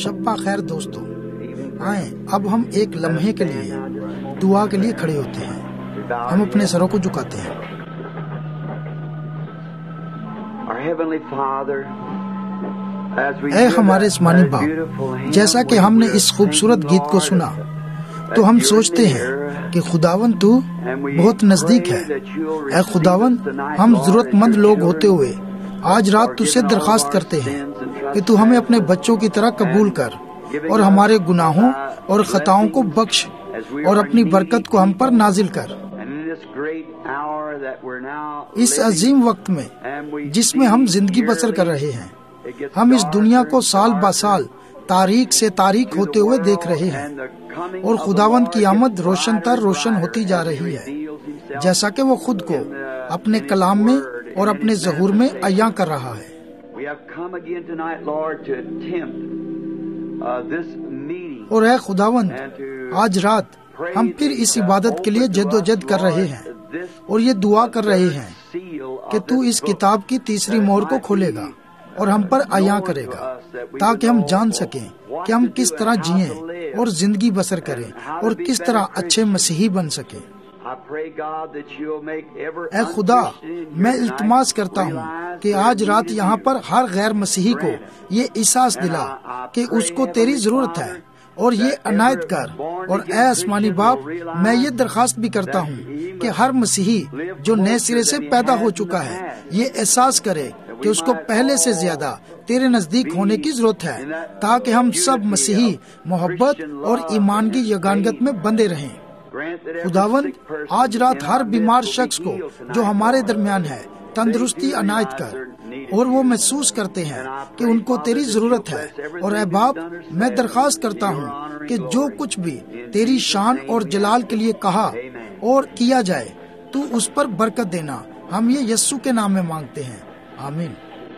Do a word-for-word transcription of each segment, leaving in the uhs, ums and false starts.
شب خیر دوستو، آئیں اب ہم ایک لمحے کے لیے دعا کے لیے کھڑے ہوتے ہیں، ہم اپنے سروں کو جھکاتے ہیں۔ اے ہمارے آسمانی باپ، جیسا کہ ہم نے اس خوبصورت گیت کو سنا تو ہم سوچتے ہیں کہ خداوند تو بہت نزدیک ہے۔ اے خداوند، ہم ضرورت مند لوگ ہوتے ہوئے آج رات تجھ سے درخواست کرتے ہیں کہ تو ہمیں اپنے بچوں کی طرح قبول کر اور ہمارے گناہوں اور خطاؤں کو بخش اور اپنی برکت کو ہم پر نازل کر۔ اس عظیم وقت میں جس میں ہم زندگی بسر کر رہے ہیں، ہم اس دنیا کو سال با سال تاریک سے تاریک ہوتے ہوئے دیکھ رہے ہیں اور خداوند کی آمد روشن تر روشن ہوتی جا رہی ہے، جیسا کہ وہ خود کو اپنے کلام میں اور اپنے ظہور میں عیاں کر رہا ہے۔ اور اے خداوند، آج رات ہم پھر اس عبادت کے لیے جد و جہد کر رہے ہیں اور یہ دعا کر رہے ہیں کہ تو اس کتاب کی تیسری مہر کو کھولے گا اور ہم پر عیاں کرے گا، تاکہ ہم جان سکیں کہ ہم کس طرح جئیں اور زندگی بسر کریں اور کس طرح اچھے مسیحی بن سکیں۔ اے خدا، میں التماس کرتا ہوں کہ آج رات یہاں پر ہر غیر مسیحی کو یہ احساس دلا کہ اس کو تیری ضرورت ہے اور یہ عنایت کر۔ اور اے آسمانی باپ، میں یہ درخواست بھی کرتا ہوں کہ ہر مسیحی جو نئے سرے سے پیدا ہو چکا ہے یہ احساس کرے کہ اس کو پہلے سے زیادہ تیرے نزدیک ہونے کی ضرورت ہے، تاکہ ہم سب مسیحی محبت اور ایمان کی یگانگت میں بندھے رہیں۔ خداوند، آج رات ہر بیمار شخص کو جو ہمارے درمیان ہے تندرستی عنایت کر، اور وہ محسوس کرتے ہیں کہ ان کو تیری ضرورت ہے۔ اور اے باپ، میں درخواست کرتا ہوں کہ جو کچھ بھی تیری شان اور جلال کے لیے کہا اور کیا جائے تو اس پر برکت دینا۔ ہم یہ یسوع کے نام میں مانگتے ہیں، آمین۔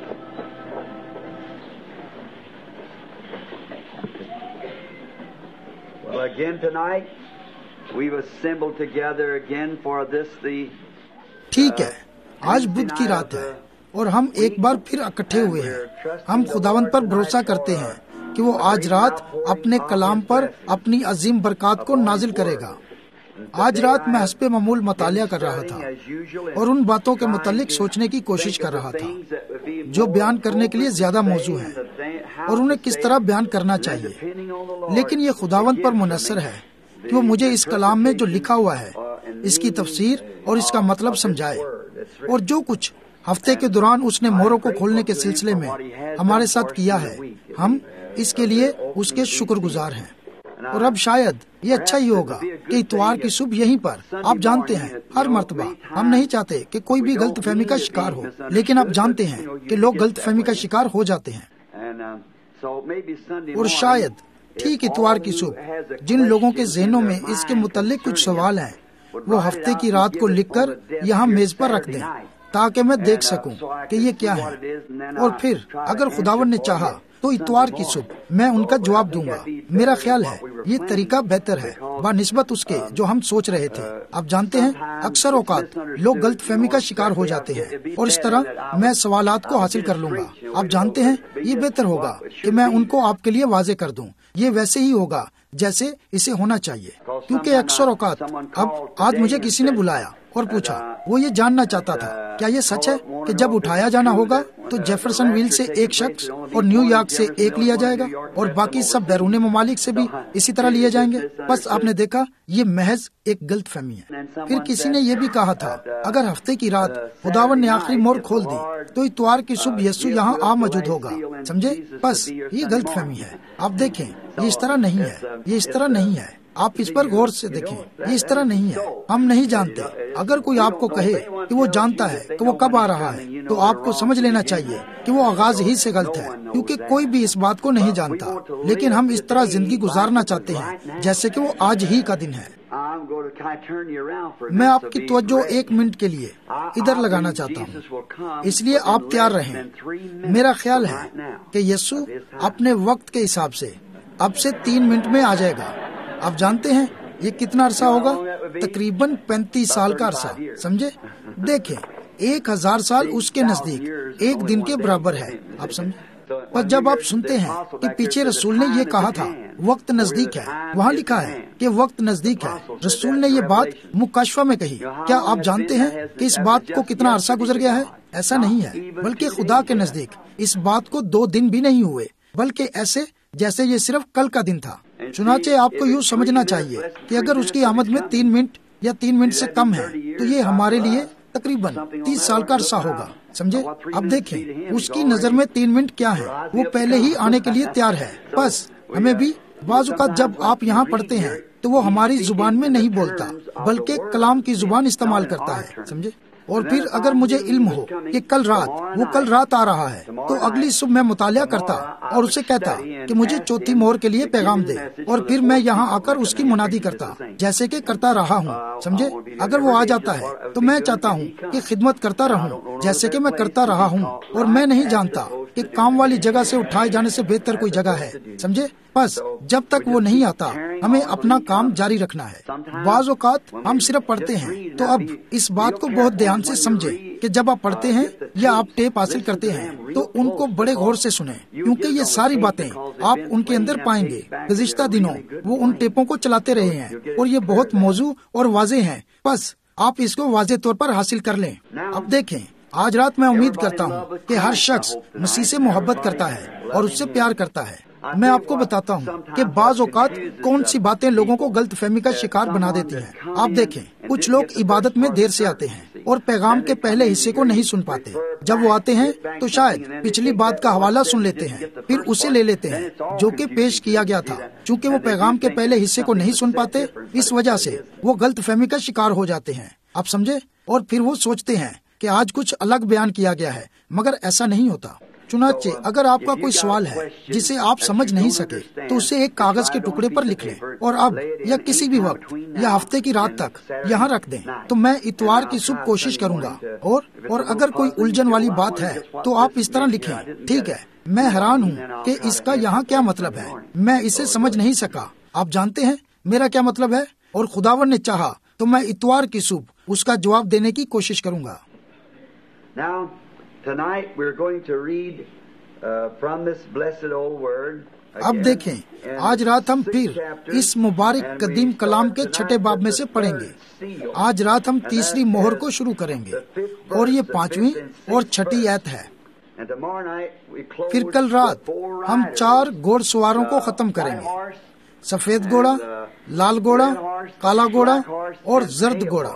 Well, again tonight, we've assembled together again for this the ٹھیک ہے، آج بدھ کی رات ہے اور ہم ایک بار پھر اکٹھے ہوئے ہیں۔ ہم خداوند پر بھروسہ کرتے ہیں کہ وہ آج رات اپنے کلام پر اپنی عظیم برکات کو نازل کرے گا۔ آج رات میں حسب معمول مطالعہ کر رہا تھا اور ان باتوں کے متعلق سوچنے کی کوشش کر رہا تھا جو بیان کرنے کے لیے زیادہ موزوں ہیں اور انہیں کس طرح بیان کرنا چاہیے، لیکن یہ خداوند پر منحصر ہے کہ وہ مجھے اس کلام میں جو لکھا ہوا ہے اس کی تفسیر اور اس کا مطلب سمجھائے۔ اور جو کچھ ہفتے کے دوران اس نے مہروں کو کھولنے کے سلسلے میں ہمارے ساتھ کیا ہے، ہم اس کے لیے اس کے شکر گزار ہیں۔ اور اب شاید یہ اچھا ہی ہوگا کہ اتوار کی صبح یہیں پر، آپ جانتے ہیں ہر مرتبہ ہم نہیں چاہتے کہ کوئی بھی غلط فہمی کا شکار ہو، لیکن آپ جانتے ہیں کہ لوگ غلط فہمی کا شکار ہو جاتے ہیں۔ اور شاید ٹھیک اتوار کی صبح جن لوگوں کے ذہنوں میں اس کے متعلق کچھ سوال ہیں وہ ہفتے کی رات کو لکھ کر یہاں میز پر رکھ دیں تاکہ میں دیکھ سکوں کہ یہ کیا ہے، اور پھر اگر خداوند نے چاہا تو اتوار کی صبح میں ان کا جواب دوں گا۔ میرا خیال ہے یہ طریقہ بہتر ہے بنسبت اس کے جو ہم سوچ رہے تھے۔ آپ جانتے ہیں اکثر اوقات لوگ غلط فہمی کا شکار ہو جاتے ہیں اور اس طرح میں سوالات کو حاصل کر لوں گا۔ آپ جانتے ہیں یہ بہتر ہوگا کہ میں ان کو آپ کے لیے واضح کر دوں، یہ ویسے ہی ہوگا جیسے اسے ہونا چاہیے، کیونکہ اکثر اوقات اب آج مجھے کسی نے بلایا اور پوچھا، وہ یہ جاننا چاہتا تھا کیا یہ سچ ہے کہ جب اٹھایا جانا ہوگا تو جیفرسن ویل سے ایک شخص اور نیو یارک سے ایک لیا جائے گا اور باقی سب بیرون ممالک سے بھی اسی طرح لیے جائیں گے؟ بس آپ نے دیکھا یہ محض ایک غلط فہمی ہے۔ پھر کسی نے یہ بھی کہا تھا اگر ہفتے کی رات خداوند نے آخری مہر کھول دی تو اتوار کی صبح یسوع یہاں آ موجود ہوگا، سمجھے؟ بس یہ غلط فہمی ہے۔ آپ دیکھیں یہ اس طرح نہیں ہے، یہ اس طرح نہیں ہے۔ آپ اس پر غور سے دیکھیں، یہ اس طرح نہیں ہے۔ ہم نہیں جانتے۔ اگر کوئی آپ کو کہے کہ وہ جانتا ہے کہ وہ کب آ رہا ہے تو آپ کو سمجھ لینا چاہیے کہ وہ آغاز ہی سے غلط ہے، کیونکہ کوئی بھی اس بات کو نہیں جانتا، لیکن ہم اس طرح زندگی گزارنا چاہتے ہیں جیسے کہ وہ آج ہی کا دن ہے۔ میں آپ کی توجہ ایک منٹ کے لیے ادھر لگانا چاہتا ہوں، اس لیے آپ تیار رہیں۔ میرا خیال ہے کہ یسوع اپنے وقت کے حساب سے اب سے تین منٹ میں آ جائے گا۔ آپ جانتے ہیں یہ کتنا عرصہ ہوگا؟ تقریباً پینتیس سال کا عرصہ، سمجھے؟ دیکھیں ایک ہزار سال اس کے نزدیک ایک دن کے برابر ہے، آپ سمجھے؟ پر جب آپ سنتے ہیں کہ پیچھے رسول نے یہ کہا تھا وقت نزدیک ہے، وہاں لکھا ہے کہ وقت نزدیک ہے، رسول نے یہ بات مکاشفہ میں کہی، کیا آپ جانتے ہیں کہ اس بات کو کتنا عرصہ گزر گیا ہے؟ ایسا نہیں ہے، بلکہ خدا کے نزدیک اس بات کو دو دن بھی نہیں ہوئے، بلکہ ایسے جیسے یہ صرف کل کا دن تھا۔ چنانچہ آپ کو یوں سمجھنا چاہیے کہ اگر اس کی آمد میں تین منٹ یا تین منٹ سے کم ہے تو یہ ہمارے لیے تقریباً تیس سال کا عرصہ ہوگا، سمجھے؟ اب دیکھیں اس کی نظر میں تین منٹ کیا ہے، وہ پہلے ہی آنے کے لیے تیار ہے۔ بس ہمیں بھی بعض اوقات جب آپ یہاں پڑھتے ہیں تو وہ ہماری زبان میں نہیں بولتا بلکہ کلام کی زبان استعمال کرتا ہے، سمجھے؟ اور پھر اگر مجھے علم ہو کہ کل رات وہ کل رات آ رہا ہے تو اگلی صبح میں مطالعہ کرتا اور اسے کہتا کہ مجھے چوتھی مہر کے لیے پیغام دے، اور پھر میں یہاں آ کر اس کی منادی کرتا جیسے کہ کرتا رہا ہوں، سمجھے؟ اگر وہ آ جاتا ہے تو میں چاہتا ہوں کہ خدمت کرتا رہوں جیسے کہ میں کرتا رہا ہوں، اور میں نہیں جانتا کہ کام والی جگہ سے اٹھائے جانے سے بہتر کوئی جگہ ہے، سمجھے؟ بس جب تک وہ نہیں آتا ہمیں اپنا کام جاری رکھنا ہے۔ بعض اوقات ہم صرف پڑھتے ہیں، تو اب اس بات کو بہت دھیان سے سمجھے کہ جب آپ پڑھتے ہیں یا آپ ٹیپ حاصل کرتے ہیں تو ان کو بڑے غور سے سنیں، کیونکہ یہ ساری باتیں آپ ان کے اندر پائیں گے۔ گزشتہ دنوں وہ ان ٹیپوں کو چلاتے رہے ہیں اور یہ بہت موضوع اور واضح ہیں، بس آپ اس کو واضح طور پر حاصل کر لیں۔ اب دیکھیں، آج رات میں امید کرتا ہوں کہ ہر شخص مسیح سے محبت کرتا ہے اور اس سے پیار کرتا ہے۔ میں آپ کو بتاتا ہوں کہ بعض اوقات کون سی باتیں لوگوں کو غلط فہمی کا شکار بنا دیتی ہیں۔ آپ دیکھیں، کچھ لوگ عبادت میں دیر سے آتے ہیں اور پیغام کے پہلے حصے کو نہیں سن پاتے۔ جب وہ آتے ہیں تو شاید پچھلی بات کا حوالہ سن لیتے ہیں، پھر اسے لے لیتے ہیں جو کہ پیش کیا گیا تھا۔ چونکہ وہ پیغام کے پہلے حصے کو نہیں سن پاتے، اس وجہ سے وہ غلط فہمی کا شکار ہو جاتے ہیں، آپ سمجھے؟ اور پھر وہ سوچتے ہیں کہ آج کچھ الگ بیان کیا گیا ہے، مگر ایسا نہیں ہوتا۔ چنانچہ اگر آپ کا کوئی سوال ہے جسے آپ سمجھ نہیں سکے تو اسے ایک کاغذ کے ٹکڑے پر لکھ لیں اور اب یا کسی بھی وقت یا ہفتے کی رات تک یہاں رکھ دیں، تو میں اتوار کی صبح کوشش کروں گا۔ اور اور اگر کوئی الجھن والی بات ہے تو آپ اس طرح لکھیں، ٹھیک ہے، میں حیران ہوں کہ اس کا یہاں کیا مطلب ہے، میں اسے سمجھ نہیں سکا، آپ جانتے ہیں میرا کیا مطلب ہے؟ اور خداوند نے چاہا تو میں اتوار کی صبح اس کا جواب دینے کی کوشش کروں گا۔ Now, tonight we're going to read uh, from this blessed old word. اب دیکھیں، آج رات ہم پھر اس مبارک قدیم کلام کے چھٹے باب میں سے پڑھیں گے۔ آج رات ہم تیسری مہر کو شروع کریں گے اور یہ پانچویں اور چھٹی ایت ہے۔ پھر کل رات ہم چار گھوڑ سواروں کو ختم کریں گے، سفید گھوڑا، لال گھوڑا، کالا گھوڑا اور زرد گھوڑا۔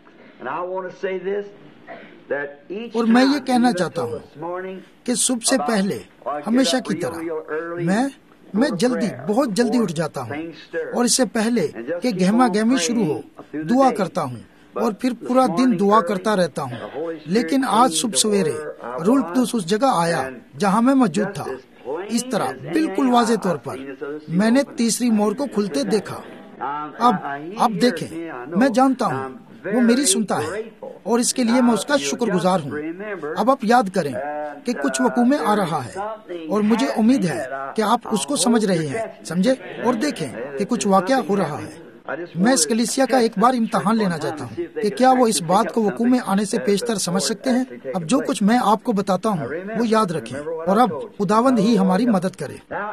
اور میں یہ کہنا چاہتا ہوں کہ صبح سے پہلے ہمیشہ کی طرح میں میں جلدی بہت جلدی اٹھ جاتا ہوں اور اس سے پہلے کہ گہما گہمی شروع ہو دعا کرتا ہوں اور پھر پورا دن دعا کرتا رہتا ہوں۔ لیکن آج صبح سویرے روح القدس اس جگہ آیا جہاں میں موجود تھا، اس طرح بالکل واضح طور پر میں نے تیسری مہر کو کھلتے دیکھا۔ اب اب دیکھیں، میں جانتا ہوں وہ میری سنتا ہے اور اس کے لیے میں اس کا شکر گزار ہوں۔ اب آپ یاد کریں کہ کچھ وقوع میں آ رہا ہے اور مجھے امید ہے کہ آپ اس کو سمجھ رہے ہیں، سمجھے؟ اور دیکھیں کہ کچھ واقعہ ہو رہا ہے۔ میں اس کلیسیا کا ایک بار امتحان لینا چاہتا ہوں کہ کیا وہ اس بات کو وقوع میں آنے سے پیشتر سمجھ سکتے ہیں۔ اب جو کچھ میں آپ کو بتاتا ہوں وہ یاد رکھیں اور اب خداوند ہی ہماری مدد کرے۔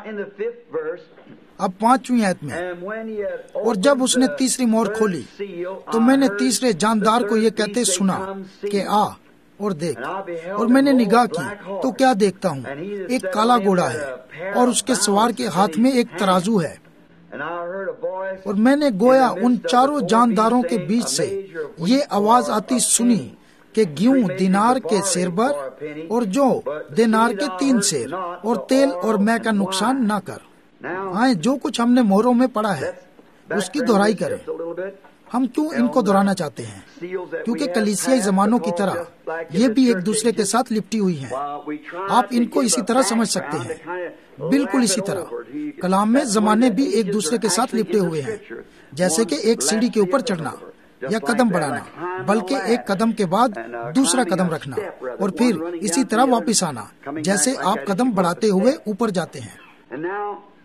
اب پانچویں آیت میں، اور جب اس نے تیسری مہر کھولی تو میں نے تیسرے جاندار کو یہ کہتے سنا کہ آ اور دیکھ، اور میں نے نگاہ کی تو کیا دیکھتا ہوں، ایک کالا گھوڑا ہے اور اس کے سوار کے ہاتھ میں ایک ترازو ہے، اور میں نے گویا ان چاروں جانداروں کے بیچ سے یہ آواز آتی سنی کہ گیوں دینار کے سیر بھر اور جو دینار کے تین سیر، اور تیل اور میں کا نقصان نہ کر۔ آئیں جو کچھ ہم نے مہروں میں پڑھا ہے اس کی دہرائی کریں۔ ہم کیوں ان کو دہرانا چاہتے ہیں؟ کیونکہ کلیسیائی زمانوں کی طرح یہ بھی ایک دوسرے کے ساتھ لپٹی ہوئی ہیں۔ آپ ان کو اسی طرح سمجھ سکتے ہیں، بالکل اسی طرح کلام میں زمانے بھی ایک دوسرے کے ساتھ لپٹے ہوئے ہیں، جیسے کہ ایک سیڑھی کے اوپر چڑھنا یا قدم بڑھانا، بلکہ ایک قدم کے بعد دوسرا قدم رکھنا اور پھر اسی طرح واپس آنا، جیسے آپ قدم بڑھاتے ہوئے اوپر جاتے ہیں۔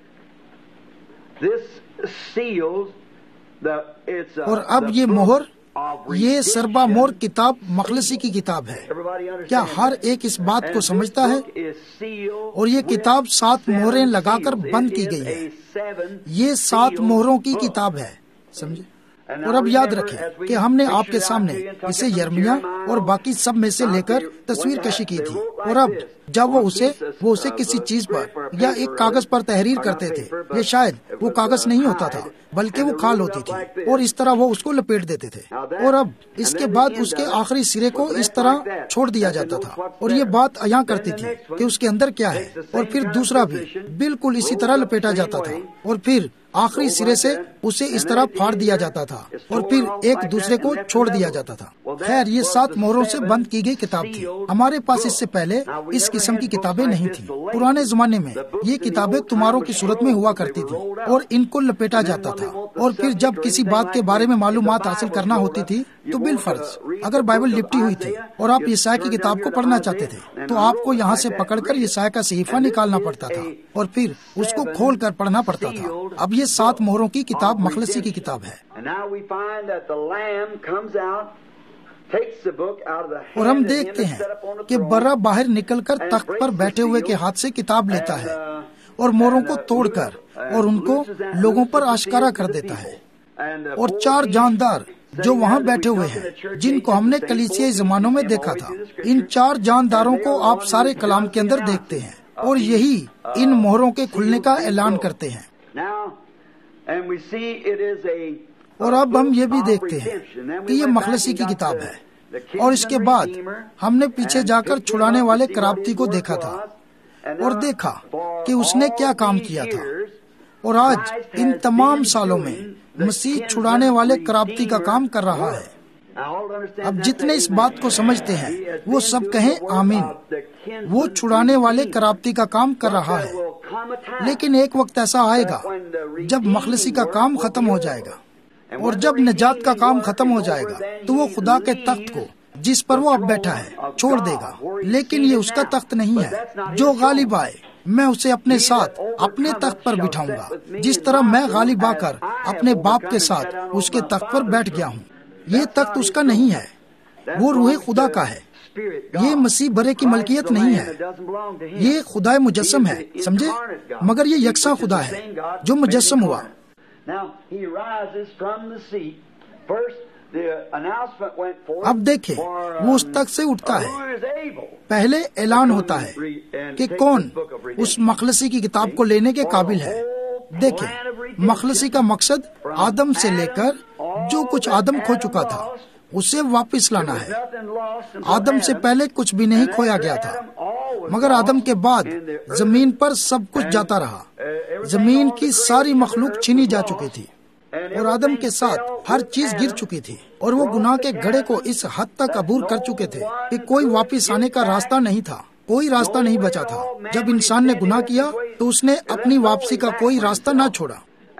اور اب یہ مہر یہ سربا مور کتاب مخلصی کی کتاب ہے. کیا ہر ایک اس بات کو سمجھتا ہے؟ اور یہ کتاب سات مہریں لگا کر بند کی گئی ہے. یہ سات مہروں کی کتاب ہے، سمجھے؟ اور اب یاد رکھیں کہ ہم نے آپ کے سامنے اسے یرمیا اور باقی سب میں سے لے کر تصویر کشی کی تھی. اور اب جب وہ اسے وہ اسے کسی چیز پر یا ایک کاغذ پر تحریر کرتے تھے، یہ شاید وہ کاغذ نہیں ہوتا تھا بلکہ وہ کھال ہوتی تھی، اور اس طرح وہ اس کو لپیٹ دیتے تھے. اور اب اس کے بعد اس کے آخری سرے کو اس طرح چھوڑ دیا جاتا تھا، اور یہ بات عیاں کرتی تھی کہ اس کے اندر کیا ہے. اور پھر دوسرا بھی بالکل اسی طرح لپیٹا جاتا تھا، اور پھر آخری سرے سے اسے اس طرح پھاڑ دیا جاتا تھا، اور پھر ایک دوسرے کو چھوڑ دیا جاتا تھا. خیر، یہ سات مہروں سے بند کی گئی کتاب تھی. ہمارے پاس اس سے پہلے اس قسم کی کتابیں نہیں تھیں. پرانے زمانے میں یہ کتابیں تمہاروں کی صورت میں ہوا کرتی تھی، اور ان کو لپیٹا جاتا تھا. اور پھر جب کسی بات کے بارے میں معلومات حاصل کرنا ہوتی تھی تو بالفرض اگر بائبل لپٹی ہوئی تھی اور آپ یسایا کی کتاب کو پڑھنا چاہتے تھے تو آپ کو یہاں سے پکڑ کر یسایا کا صحیفہ نکالنا پڑتا تھا اور پھر اس کو کھول کر پڑھنا پڑتا تھا. اب یہ سات مہروں کی کتاب مخلصی کی کتاب ہے. اور ہم دیکھتے ہیں کہ برا باہر نکل کر تخت پر بیٹھے ہوئے کے ہاتھ سے کتاب لیتا ہے اور موروں کو توڑ کر اور ان کو لوگوں پر آشکارا کر دیتا ہے. اور چار جاندار جو وہاں بیٹھے ہوئے ہیں جن کو ہم نے کلیسیائی زمانوں میں دیکھا تھا، ان چار جانداروں کو آپ سارے کلام کے اندر دیکھتے ہیں، اور یہی ان مہروں کے کھلنے کا اعلان کرتے ہیں. اور اب ہم یہ بھی دیکھتے ہیں کہ یہ مخلصی کی کتاب ہے. اور اس کے بعد ہم نے پیچھے جا کر چھڑانے والے کرابتی کو دیکھا تھا اور دیکھا کہ اس نے کیا کام کیا تھا. اور آج ان تمام سالوں میں مسیح چھڑانے والے کرابتی کا کام کر رہا ہے. اب جتنے اس بات کو سمجھتے ہیں وہ سب کہیں آمین. وہ چھڑانے والے کرابتی کا کام کر رہا ہے، لیکن ایک وقت ایسا آئے گا جب مخلصی کا کام ختم ہو جائے گا. اور جب نجات کا کام ختم ہو جائے گا تو وہ خدا کے تخت کو جس پر وہ اب بیٹھا ہے چھوڑ دے گا. لیکن یہ اس کا تخت نہیں ہے. جو غالب آئے میں اسے اپنے ساتھ اپنے تخت پر بٹھاؤں گا، جس طرح میں غالب آ کر اپنے باپ کے ساتھ اس کے تخت پر بیٹھ گیا ہوں. یہ تخت اس کا نہیں ہے، وہ روح خدا کا ہے. یہ مسیح برے کی ملکیت نہیں ہے، یہ خدا مجسم ہے، سمجھے؟ مگر یہ یکساں خدا ہے جو مجسم ہوا. اب دیکھیں وہ اس تخت سے اٹھتا ہے. پہلے اعلان ہوتا ہے کہ کون اس مخلصی کی کتاب کو لینے کے قابل ہے. دیکھیں، مخلصی کا مقصد آدم سے لے کر جو کچھ آدم کھو چکا تھا اسے واپس لانا ہے. آدم سے پہلے کچھ بھی نہیں کھویا گیا تھا، مگر آدم کے بعد زمین پر سب کچھ جاتا رہا. زمین کی ساری مخلوق چھینی جا چکی تھی اور آدم کے ساتھ ہر چیز گر چکی تھی، اور وہ گناہ کے گڑھے کو اس حد تک عبور کر چکے تھے کہ کوئی واپس آنے کا راستہ نہیں تھا، کوئی راستہ نہیں بچا تھا. جب انسان نے گناہ کیا تو اس نے اپنی واپسی کا کوئی راستہ نہ چھوڑا.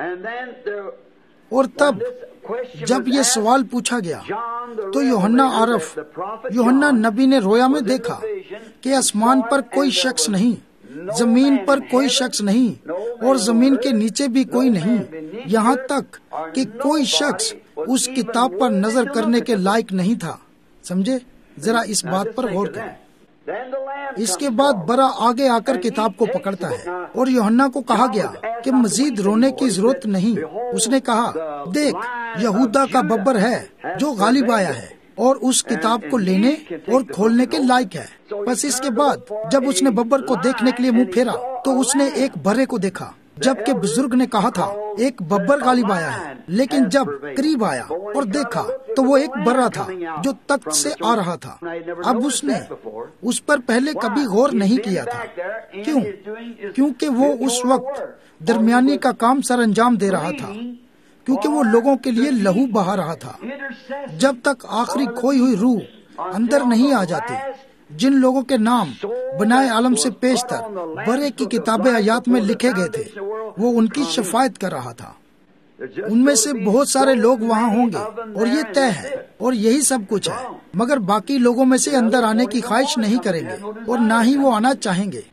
اور تب جب یہ سوال پوچھا گیا تو یوحنا عارف یوحنا نبی نے رویا میں دیکھا کہ آسمان پر کوئی شخص نہیں، زمین پر کوئی شخص نہیں، اور زمین کے نیچے بھی کوئی نہیں، یہاں تک کہ کوئی شخص اس کتاب پر نظر کرنے کے لائق نہیں تھا. سمجھے؟ ذرا اس بات پر غور کریں. اس کے بعد برا آگے آ کر کتاب کو پکڑتا ہے اور یوحنا کو کہا گیا کہ مزید رونے کی ضرورت نہیں. اس نے کہا، دیکھ یہودا کا ببر ہے جو غالب آیا ہے اور اس کتاب کو لینے اور کھولنے کے لائق ہے. بس اس کے بعد جب اس نے ببر کو دیکھنے کے لیے منہ پھیرا تو اس نے ایک برے کو دیکھا، جبکہ بزرگ نے کہا تھا ایک ببر غالب آیا ہے. لیکن جب قریب آیا اور دیکھا تو وہ ایک برا تھا جو تخت سے آ رہا تھا. اب اس نے اس پر پہلے کبھی غور نہیں کیا تھا. کیوں؟ کیونکہ وہ اس وقت درمیانی کا کام سر انجام دے رہا تھا، کیونکہ وہ لوگوں کے لیے لہو بہا رہا تھا. جب تک آخری کھوئی ہوئی روح اندر نہیں آ جاتی، جن لوگوں کے نام بنائے عالم سے پیشتر برے کی کتاب آیات میں لکھے گئے تھے، وہ ان کی شفاعت کر رہا تھا. ان میں سے بہت سارے لوگ وہاں ہوں گے اور یہ طے ہے اور یہی سب کچھ ہے، مگر باقی لوگوں میں سے اندر آنے کی خواہش نہیں کریں گے اور نہ ہی وہ آنا چاہیں گے.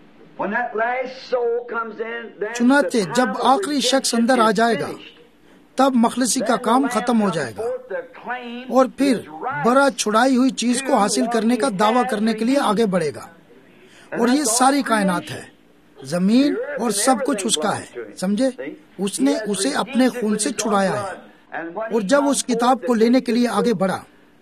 چنانچہ جب آخری شخص اندر آ جائے گا تب مخلصی کا کام ختم ہو جائے گا، اور پھر برا چھڑائی ہوئی چیز کو حاصل کرنے کا دعویٰ کرنے کے لیے آگے بڑھے گا۔ اور یہ ساری کائنات ہے، زمین اور سب کچھ اس کا ہے، سمجھے؟ اس نے اسے اپنے خون سے چھڑایا ہے، اور جب اس کتاب کو لینے کے لیے آگے بڑھا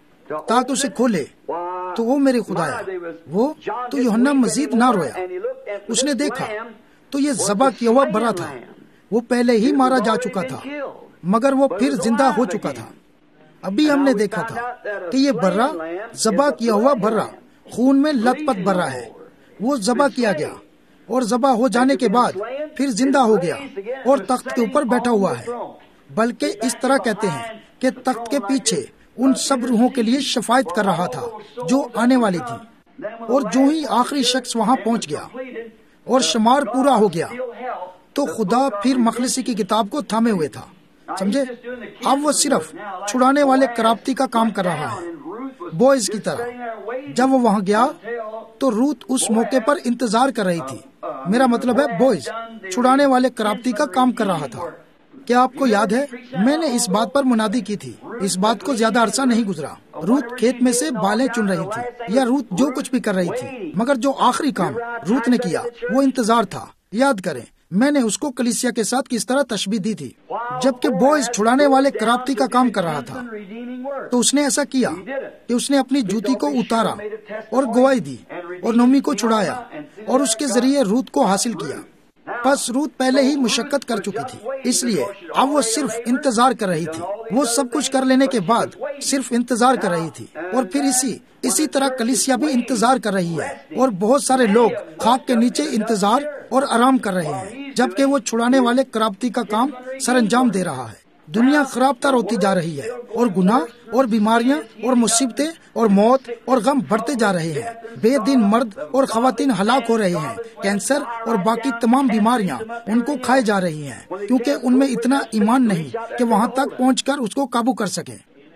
تاکہ اسے کھولے تو وہ میرے خدایا، وہ تو یوحنا مزید نہ رویا۔ اس نے دیکھا تو یہ ذبح کیا ہوا برا تھا، وہ پہلے ہی مارا جا چکا تھا مگر وہ پھر زندہ ہو چکا تھا۔ ابھی ہم نے دیکھا تھا کہ یہ برا ذبح کیا ہوا برا خون میں لت پت برا ہے، وہ ذبح کیا گیا اور ذبح ہو جانے کے بعد پھر زندہ ہو گیا اور تخت کے اوپر بیٹھا ہوا ہے، بلکہ اس طرح کہتے ہیں کہ تخت کے پیچھے ان سب روحوں کے لیے شفاعت کر رہا تھا جو آنے والی تھی۔ اور جو ہی آخری شخص وہاں پہنچ گیا اور شمار پورا ہو گیا تو خدا پھر مخلصی کی کتاب کو تھامے ہوئے تھا، سمجھے؟ اب وہ صرف چھڑانے والے کرابتی کا کام کر رہا ہے، بوئز کی طرح۔ جب وہ وہاں گیا تو روت اس موقع پر انتظار کر رہی تھی، میرا مطلب ہے بوئز چھڑانے والے کرابتی کا کام کر رہا تھا۔ کیا آپ کو یاد ہے میں نے اس بات پر منادی کی تھی؟ اس بات کو زیادہ عرصہ نہیں گزرا، روت کھیت میں سے بالیں چن رہی تھی یا روت جو کچھ بھی کر رہی تھی، مگر جو آخری کام روت نے کیا وہ انتظار تھا۔ یاد کریں میں نے اس کو کلیسیا کے ساتھ کس طرح تشبیہ دی تھی۔ جبکہ بوئز چھڑانے والے کرابتی کا کام کر رہا تھا تو اس نے ایسا کیا کہ اس نے اپنی جوتی کو اتارا اور گواہی دی اور نومی کو چھڑایا اور اس کے ذریعے روت کو حاصل کیا۔ پس روت پہلے ہی مشقت کر چکی تھی، اس لیے اب وہ صرف انتظار کر رہی تھی۔ وہ سب کچھ کر لینے کے بعد صرف انتظار کر رہی تھی، اور پھر اسی اسی طرح کلیسیا بھی انتظار کر رہی ہے، اور بہت سارے لوگ خاک کے نیچے انتظار اور آرام کر رہے ہیں جبکہ وہ چھڑانے والے کرابتی کا کام سر انجام دے رہا ہے۔ دنیا خراب تر ہوتی جا رہی ہے، اور گناہ اور بیماریاں اور مصیبتیں اور موت اور غم بڑھتے جا رہے ہیں۔ بے دین مرد اور خواتین ہلاک ہو رہے ہیں، کینسر اور باقی تمام بیماریاں ان کو کھائے جا رہی ہیں کیونکہ ان میں اتنا ایمان نہیں کہ وہاں تک پہنچ کر اس کو قابو کر سکیں۔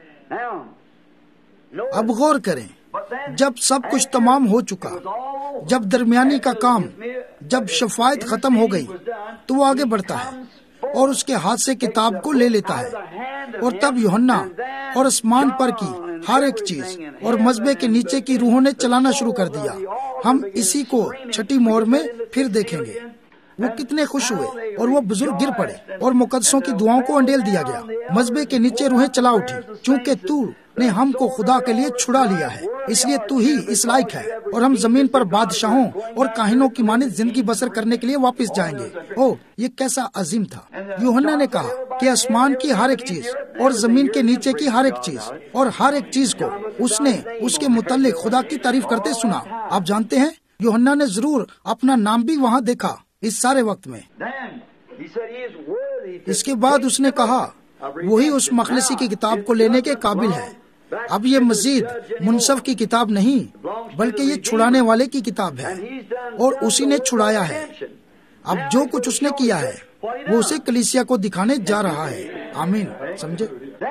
اب غور کریں، جب سب کچھ تمام ہو چکا، جب درمیانی کا کام، جب شفاعت ختم ہو گئی تو وہ آگے بڑھتا ہے اور اس کے ہاتھ سے کتاب کو لے لیتا ہے، اور تب یوحنا اور آسمان پر کی ہر ایک چیز اور مذبے کے نیچے کی روحوں نے چلانا شروع کر دیا۔ ہم اسی کو چھٹی مہر میں پھر دیکھیں گے۔ وہ کتنے خوش ہوئے اور وہ بزرگ گر پڑے اور مقدسوں کی دعاؤں کو انڈیل دیا گیا۔ مذبے کے نیچے روحیں چلا اٹھی، چونکہ تو نے ہم کو خدا کے لیے چھڑا لیا ہے، اس لیے تو ہی اس لائق ہے، اور ہم زمین پر بادشاہوں اور کاہنوں کی مانند زندگی بسر کرنے کے لیے واپس جائیں گے۔ او یہ کیسا عظیم تھا! یوحنا نے کہا کہ آسمان کی ہر ایک چیز اور زمین کے نیچے کی ہر ایک چیز اور ہر ایک چیز کو اس نے اس کے متعلق خدا کی تعریف کرتے سنا۔ آپ جانتے ہیں یوحنا نے ضرور اپنا نام بھی وہاں دیکھا اس سارے وقت میں۔ اس کے بعد اس نے کہا وہی اس مخلصی کی کتاب کو لینے کے قابل ہے۔ اب یہ مزید منصف کی کتاب نہیں بلکہ یہ چھڑانے والے کی کتاب ہے، اور اسی نے چھڑایا ہے۔ اب جو کچھ اس نے کیا ہے وہ اسے کلیسیا کو دکھانے جا رہا ہے۔ آمین، سمجھے؟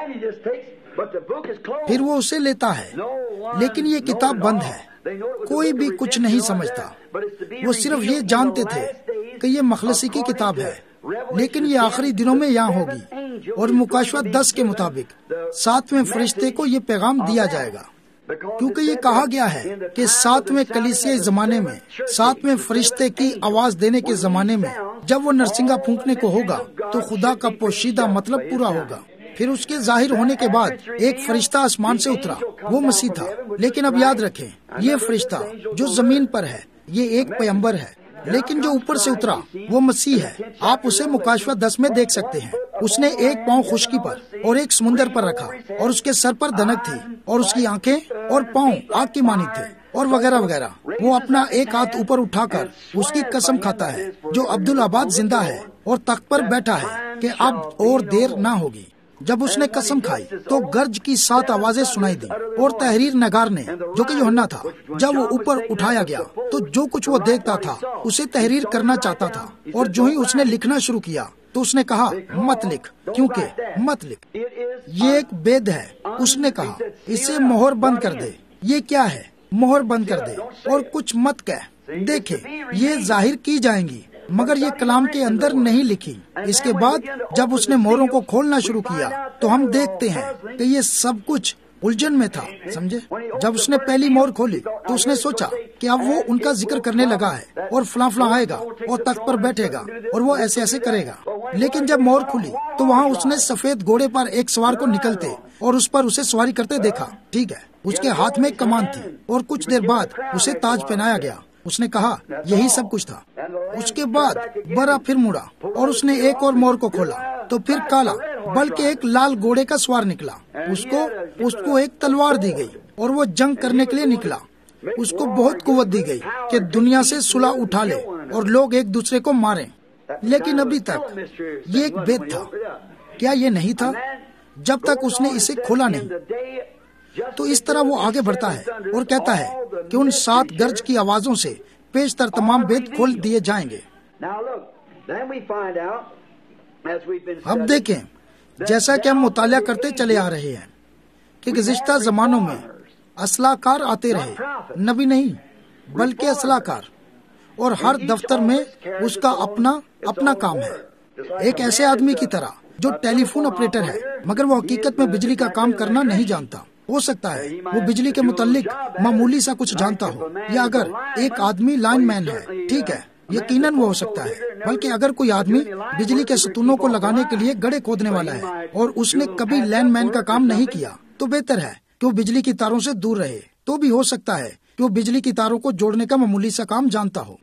پھر وہ اسے لیتا ہے، لیکن یہ کتاب بند ہے، کوئی بھی کچھ نہیں سمجھتا۔ وہ صرف یہ جانتے تھے کہ یہ مخلصی کی کتاب ہے، لیکن یہ آخری دنوں میں یہاں ہوگی، اور مکاشفہ دس کے مطابق ساتویں فرشتے کو یہ پیغام دیا جائے گا، کیونکہ یہ کہا گیا ہے کہ ساتویں کلیسیائی زمانے میں، ساتویں فرشتے کی آواز دینے کے زمانے میں، جب وہ نرسنگا پھونکنے کو ہوگا تو خدا کا پوشیدہ مطلب پورا ہوگا۔ پھر اس کے ظاہر ہونے کے بعد ایک فرشتہ آسمان سے اترا، وہ مسیح تھا۔ لیکن اب یاد رکھیں، یہ فرشتہ جو زمین پر ہے یہ ایک پیغمبر ہے، لیکن جو اوپر سے اترا وہ مسیح ہے۔ آپ اسے مکاشفہ دس میں دیکھ سکتے ہیں۔ اس نے ایک پاؤں خشکی پر اور ایک سمندر پر رکھا، اور اس کے سر پر دھنک تھی، اور اس کی آنکھیں اور پاؤں آگ کی مانی تھے، اور وغیرہ وغیرہ۔ وہ اپنا ایک ہاتھ اوپر اٹھا کر اس کی قسم کھاتا ہے جو عبدالآباد زندہ ہے اور تخت پر بیٹھا ہے کہ اب اور دیر نہ ہوگی۔ جب اس نے قسم کھائی تو گرج کی سات آوازیں سنائی دی، اور تحریر نگار نے، جو کہ یوحنا تھا، جب وہ اوپر اٹھایا گیا تو جو کچھ وہ دیکھتا تھا اسے تحریر کرنا چاہتا تھا، اور جو ہی اس نے لکھنا شروع کیا تو اس نے کہا مت لکھ، کیونکہ مت لکھ، یہ ایک بید ہے۔ اس نے کہا اسے مہر بند کر دے۔ یہ کیا ہے؟ مہر بند کر دے اور کچھ مت کہہ۔ دیکھیں یہ ظاہر کی جائیں گی مگر یہ کلام کے اندر نہیں لکھی۔ اس کے بعد جب اس نے موروں کو کھولنا شروع کیا تو ہم دیکھتے ہیں کہ یہ سب کچھ الجھن میں تھا، سمجھے۔ جب اس نے پہلی مور کھولی تو اس نے سوچا کہ اب وہ ان کا ذکر کرنے لگا ہے اور فلاں فلاں آئے گا اور تخت پر بیٹھے گا اور وہ ایسے ایسے کرے گا۔ لیکن جب مور کھلی تو وہاں اس نے سفید گھوڑے پر ایک سوار کو نکلتے اور اس پر اسے سواری کرتے دیکھا، ٹھیک ہے۔ اس کے ہاتھ میں ایک کمان تھی اور کچھ دیر بعد اسے تاج پہنایا گیا۔ اس نے کہا یہی سب کچھ تھا۔ اس کے بعد برا پھر مڑا اور اس نے ایک اور مور کو کھولا تو پھر کالا بلکہ ایک لال گھوڑے کا سوار نکلا۔ اس کو اس کو ایک تلوار دی گئی اور وہ جنگ کرنے کے لیے نکلا۔ اس کو بہت قوت دی گئی کہ دنیا سے صلح اٹھا لے اور لوگ ایک دوسرے کو ماریں۔ لیکن ابھی تک یہ ایک بید تھا، کیا یہ نہیں تھا؟ جب تک اس نے اسے کھولا نہیں۔ تو اس طرح وہ آگے بڑھتا ہے اور کہتا ہے کہ ان سات گرج کی آوازوں سے پیشتر تمام بید کھول دیے جائیں گے۔ اب دیکھیں، جیسا کہ ہم مطالعہ کرتے چلے آ رہے ہیں کہ گزشتہ زمانوں میں اصلاح کار آتے رہے، نبی نہیں بلکہ اصلاح کار، اور ہر دفتر میں اس کا اپنا اپنا کام ہے۔ ایک ایسے آدمی کی طرح جو ٹیلی فون آپریٹر ہے مگر وہ حقیقت میں بجلی کا کام کرنا نہیں جانتا۔ ہو سکتا ہے وہ بجلی کے متعلق معمولی سا کچھ جانتا ہو، یا اگر ایک آدمی لائن مین ہے، ٹھیک ہے، یقیناً وہ ہو سکتا ہے۔ بلکہ اگر کوئی آدمی بجلی کے ستونوں کو لگانے کے لیے گڑھے کھودنے والا ہے اور اس نے کبھی لائن مین کا کام نہیں کیا تو بہتر ہے کہ وہ بجلی کی تاروں سے دور رہے۔ تو بھی ہو سکتا ہے کہ وہ بجلی کی تاروں کو جوڑنے کا معمولی سا کام جانتا ہو۔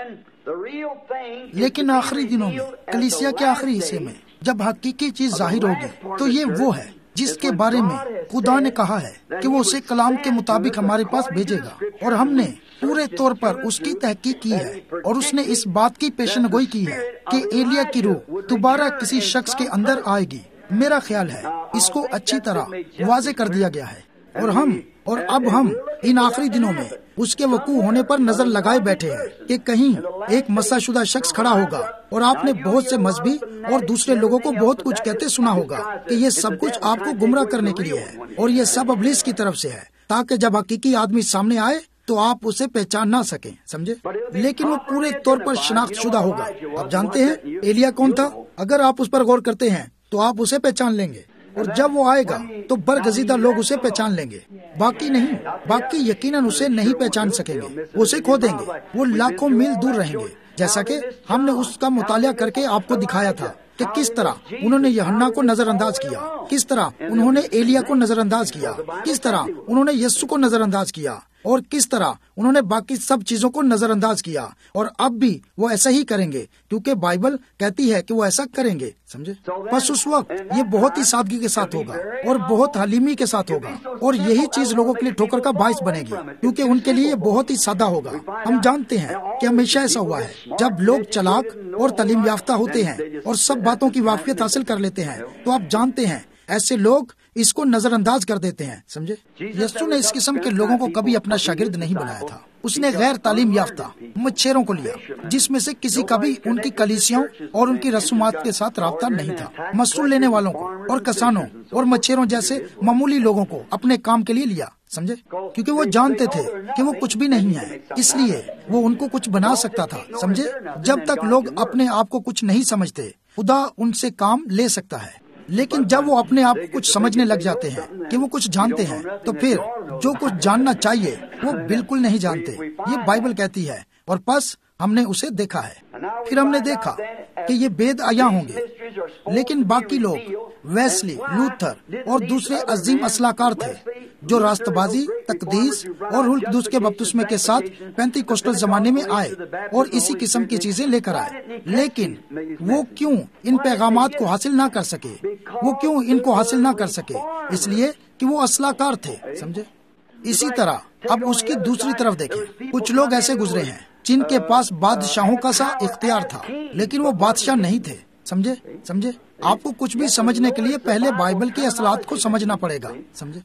لیکن آخری دنوں میں، کلیسیا کے آخری حصے میں، جب حقیقی چیز ظاہر ہوگی تو یہ وہ ہے جس کے بارے میں خدا نے کہا ہے کہ وہ اسے کلام کے مطابق ہمارے پاس بھیجے گا، اور ہم نے پورے طور پر اس کی تحقیق کی ہے، اور اس نے اس بات کی پیشن گوئی کی ہے کہ ایلیا کی روح دوبارہ کسی شخص کے اندر آئے گی۔ میرا خیال ہے اس کو اچھی طرح واضح کر دیا گیا ہے، اور ہم اور اب ہم ان آخری دنوں میں اس کے وقوع ہونے پر نظر لگائے بیٹھے ہیں کہ کہیں ایک مسح شدہ شخص کھڑا ہوگا، اور آپ نے بہت سے مذہبی اور دوسرے لوگوں کو بہت کچھ کہتے سنا ہوگا کہ یہ سب کچھ آپ کو گمراہ کرنے کے لیے ہے اور یہ سب ابلیس کی طرف سے ہے، تاکہ جب حقیقی آدمی سامنے آئے تو آپ اسے پہچان نہ سکیں، سمجھے۔ لیکن وہ پورے طور پر شناخت شدہ ہوگا۔ آپ جانتے ہیں ایلیا کون تھا؟ اگر آپ اس پر غور کرتے ہیں تو آپ اسے پہچان لیں گے، اور جب وہ آئے گا تو برگزیدہ لوگ اسے پہچان لیں گے، باقی نہیں۔ باقی یقیناً اسے نہیں پہچان سکیں گے، وہ اسے کھو دیں گے، وہ لاکھوں میل دور رہیں گے، جیسا کہ ہم نے اس کا مطالعہ کر کے آپ کو دکھایا تھا کہ کس طرح انہوں نے یوحنا کو نظر انداز کیا، کس طرح انہوں نے ایلیا کو نظر انداز کیا، کس طرح انہوں نے یسوع کو نظر انداز کیا، اور کس طرح انہوں نے باقی سب چیزوں کو نظر انداز کیا، اور اب بھی وہ ایسا ہی کریں گے کیونکہ بائبل کہتی ہے کہ وہ ایسا کریں گے، سمجھے۔ بس اس وقت یہ بہت ہی سادگی کے ساتھ ہوگا اور بہت حلیمی کے ساتھ ہوگا، اور یہی چیز لوگوں کے لیے ٹھوکر کا باعث بنے گی کیونکہ ان کے لیے یہ بہت ہی سادہ ہوگا۔ ہم جانتے ہیں کہ ہمیشہ ایسا ہوا ہے، جب لوگ چلاک اور تعلیم یافتہ ہوتے ہیں اور سب باتوں کی واقفیت حاصل کر لیتے ہیں تو آپ جانتے ہیں ایسے لوگ اس کو نظر انداز کر دیتے ہیں، سمجھے۔ یسوع نے اس قسم کے لوگوں کو کبھی اپنا شاگرد نہیں بنایا تھا۔ اس نے غیر تعلیم یافتہ مچھروں کو لیا جس میں سے کسی کا بھی ان کی کلیسیوں اور ان کی رسومات کے ساتھ رابطہ نہیں تھا، مسول لینے والوں کو اور کسانوں اور مچھروں جیسے معمولی لوگوں کو اپنے کام کے لیے لیا، سمجھے، کیونکہ وہ جانتے تھے کہ وہ کچھ بھی نہیں ہے، اس لیے وہ ان کو کچھ بنا سکتا تھا، سمجھے۔ جب تک لوگ اپنے آپ کو کچھ نہیں سمجھتے خدا ان سے کام لے سکتا ہے، لیکن جب وہ اپنے آپ کو کچھ سمجھنے لگ جاتے ہیں کہ وہ کچھ جانتے ہیں تو پھر جو کچھ جاننا چاہیے وہ بالکل نہیں جانتے، یہ بائبل کہتی ہے، اور پس ہم نے اسے دیکھا ہے۔ پھر ہم نے دیکھا کہ یہ بید عیاں ہوں گے، لیکن باقی لوگ ویسلی، لوتھر اور دوسرے عظیم اصلاح کار تھے جو راست بازی، تقدیس اور روح القدس کے بپتسمے کے ساتھ پینتی کوسٹل زمانے میں آئے اور اسی قسم کی چیزیں لے کر آئے، لیکن وہ کیوں ان پیغامات کو حاصل نہ کر سکے؟ وہ کیوں ان کو حاصل نہ کر سکے؟ اس لیے کہ وہ اصلاح کار تھے، سمجھے۔ اسی طرح اب اس کی دوسری طرف دیکھیں، کچھ لوگ ایسے گزرے ہیں جن کے پاس بادشاہوں کا سا اختیار تھا لیکن وہ بادشاہ نہیں تھے، سمجھے سمجھے آپ کو کچھ بھی سمجھنے کے لیے پہلے بائبل کے اصلاحات کو سمجھنا پڑے گا، سمجھے۔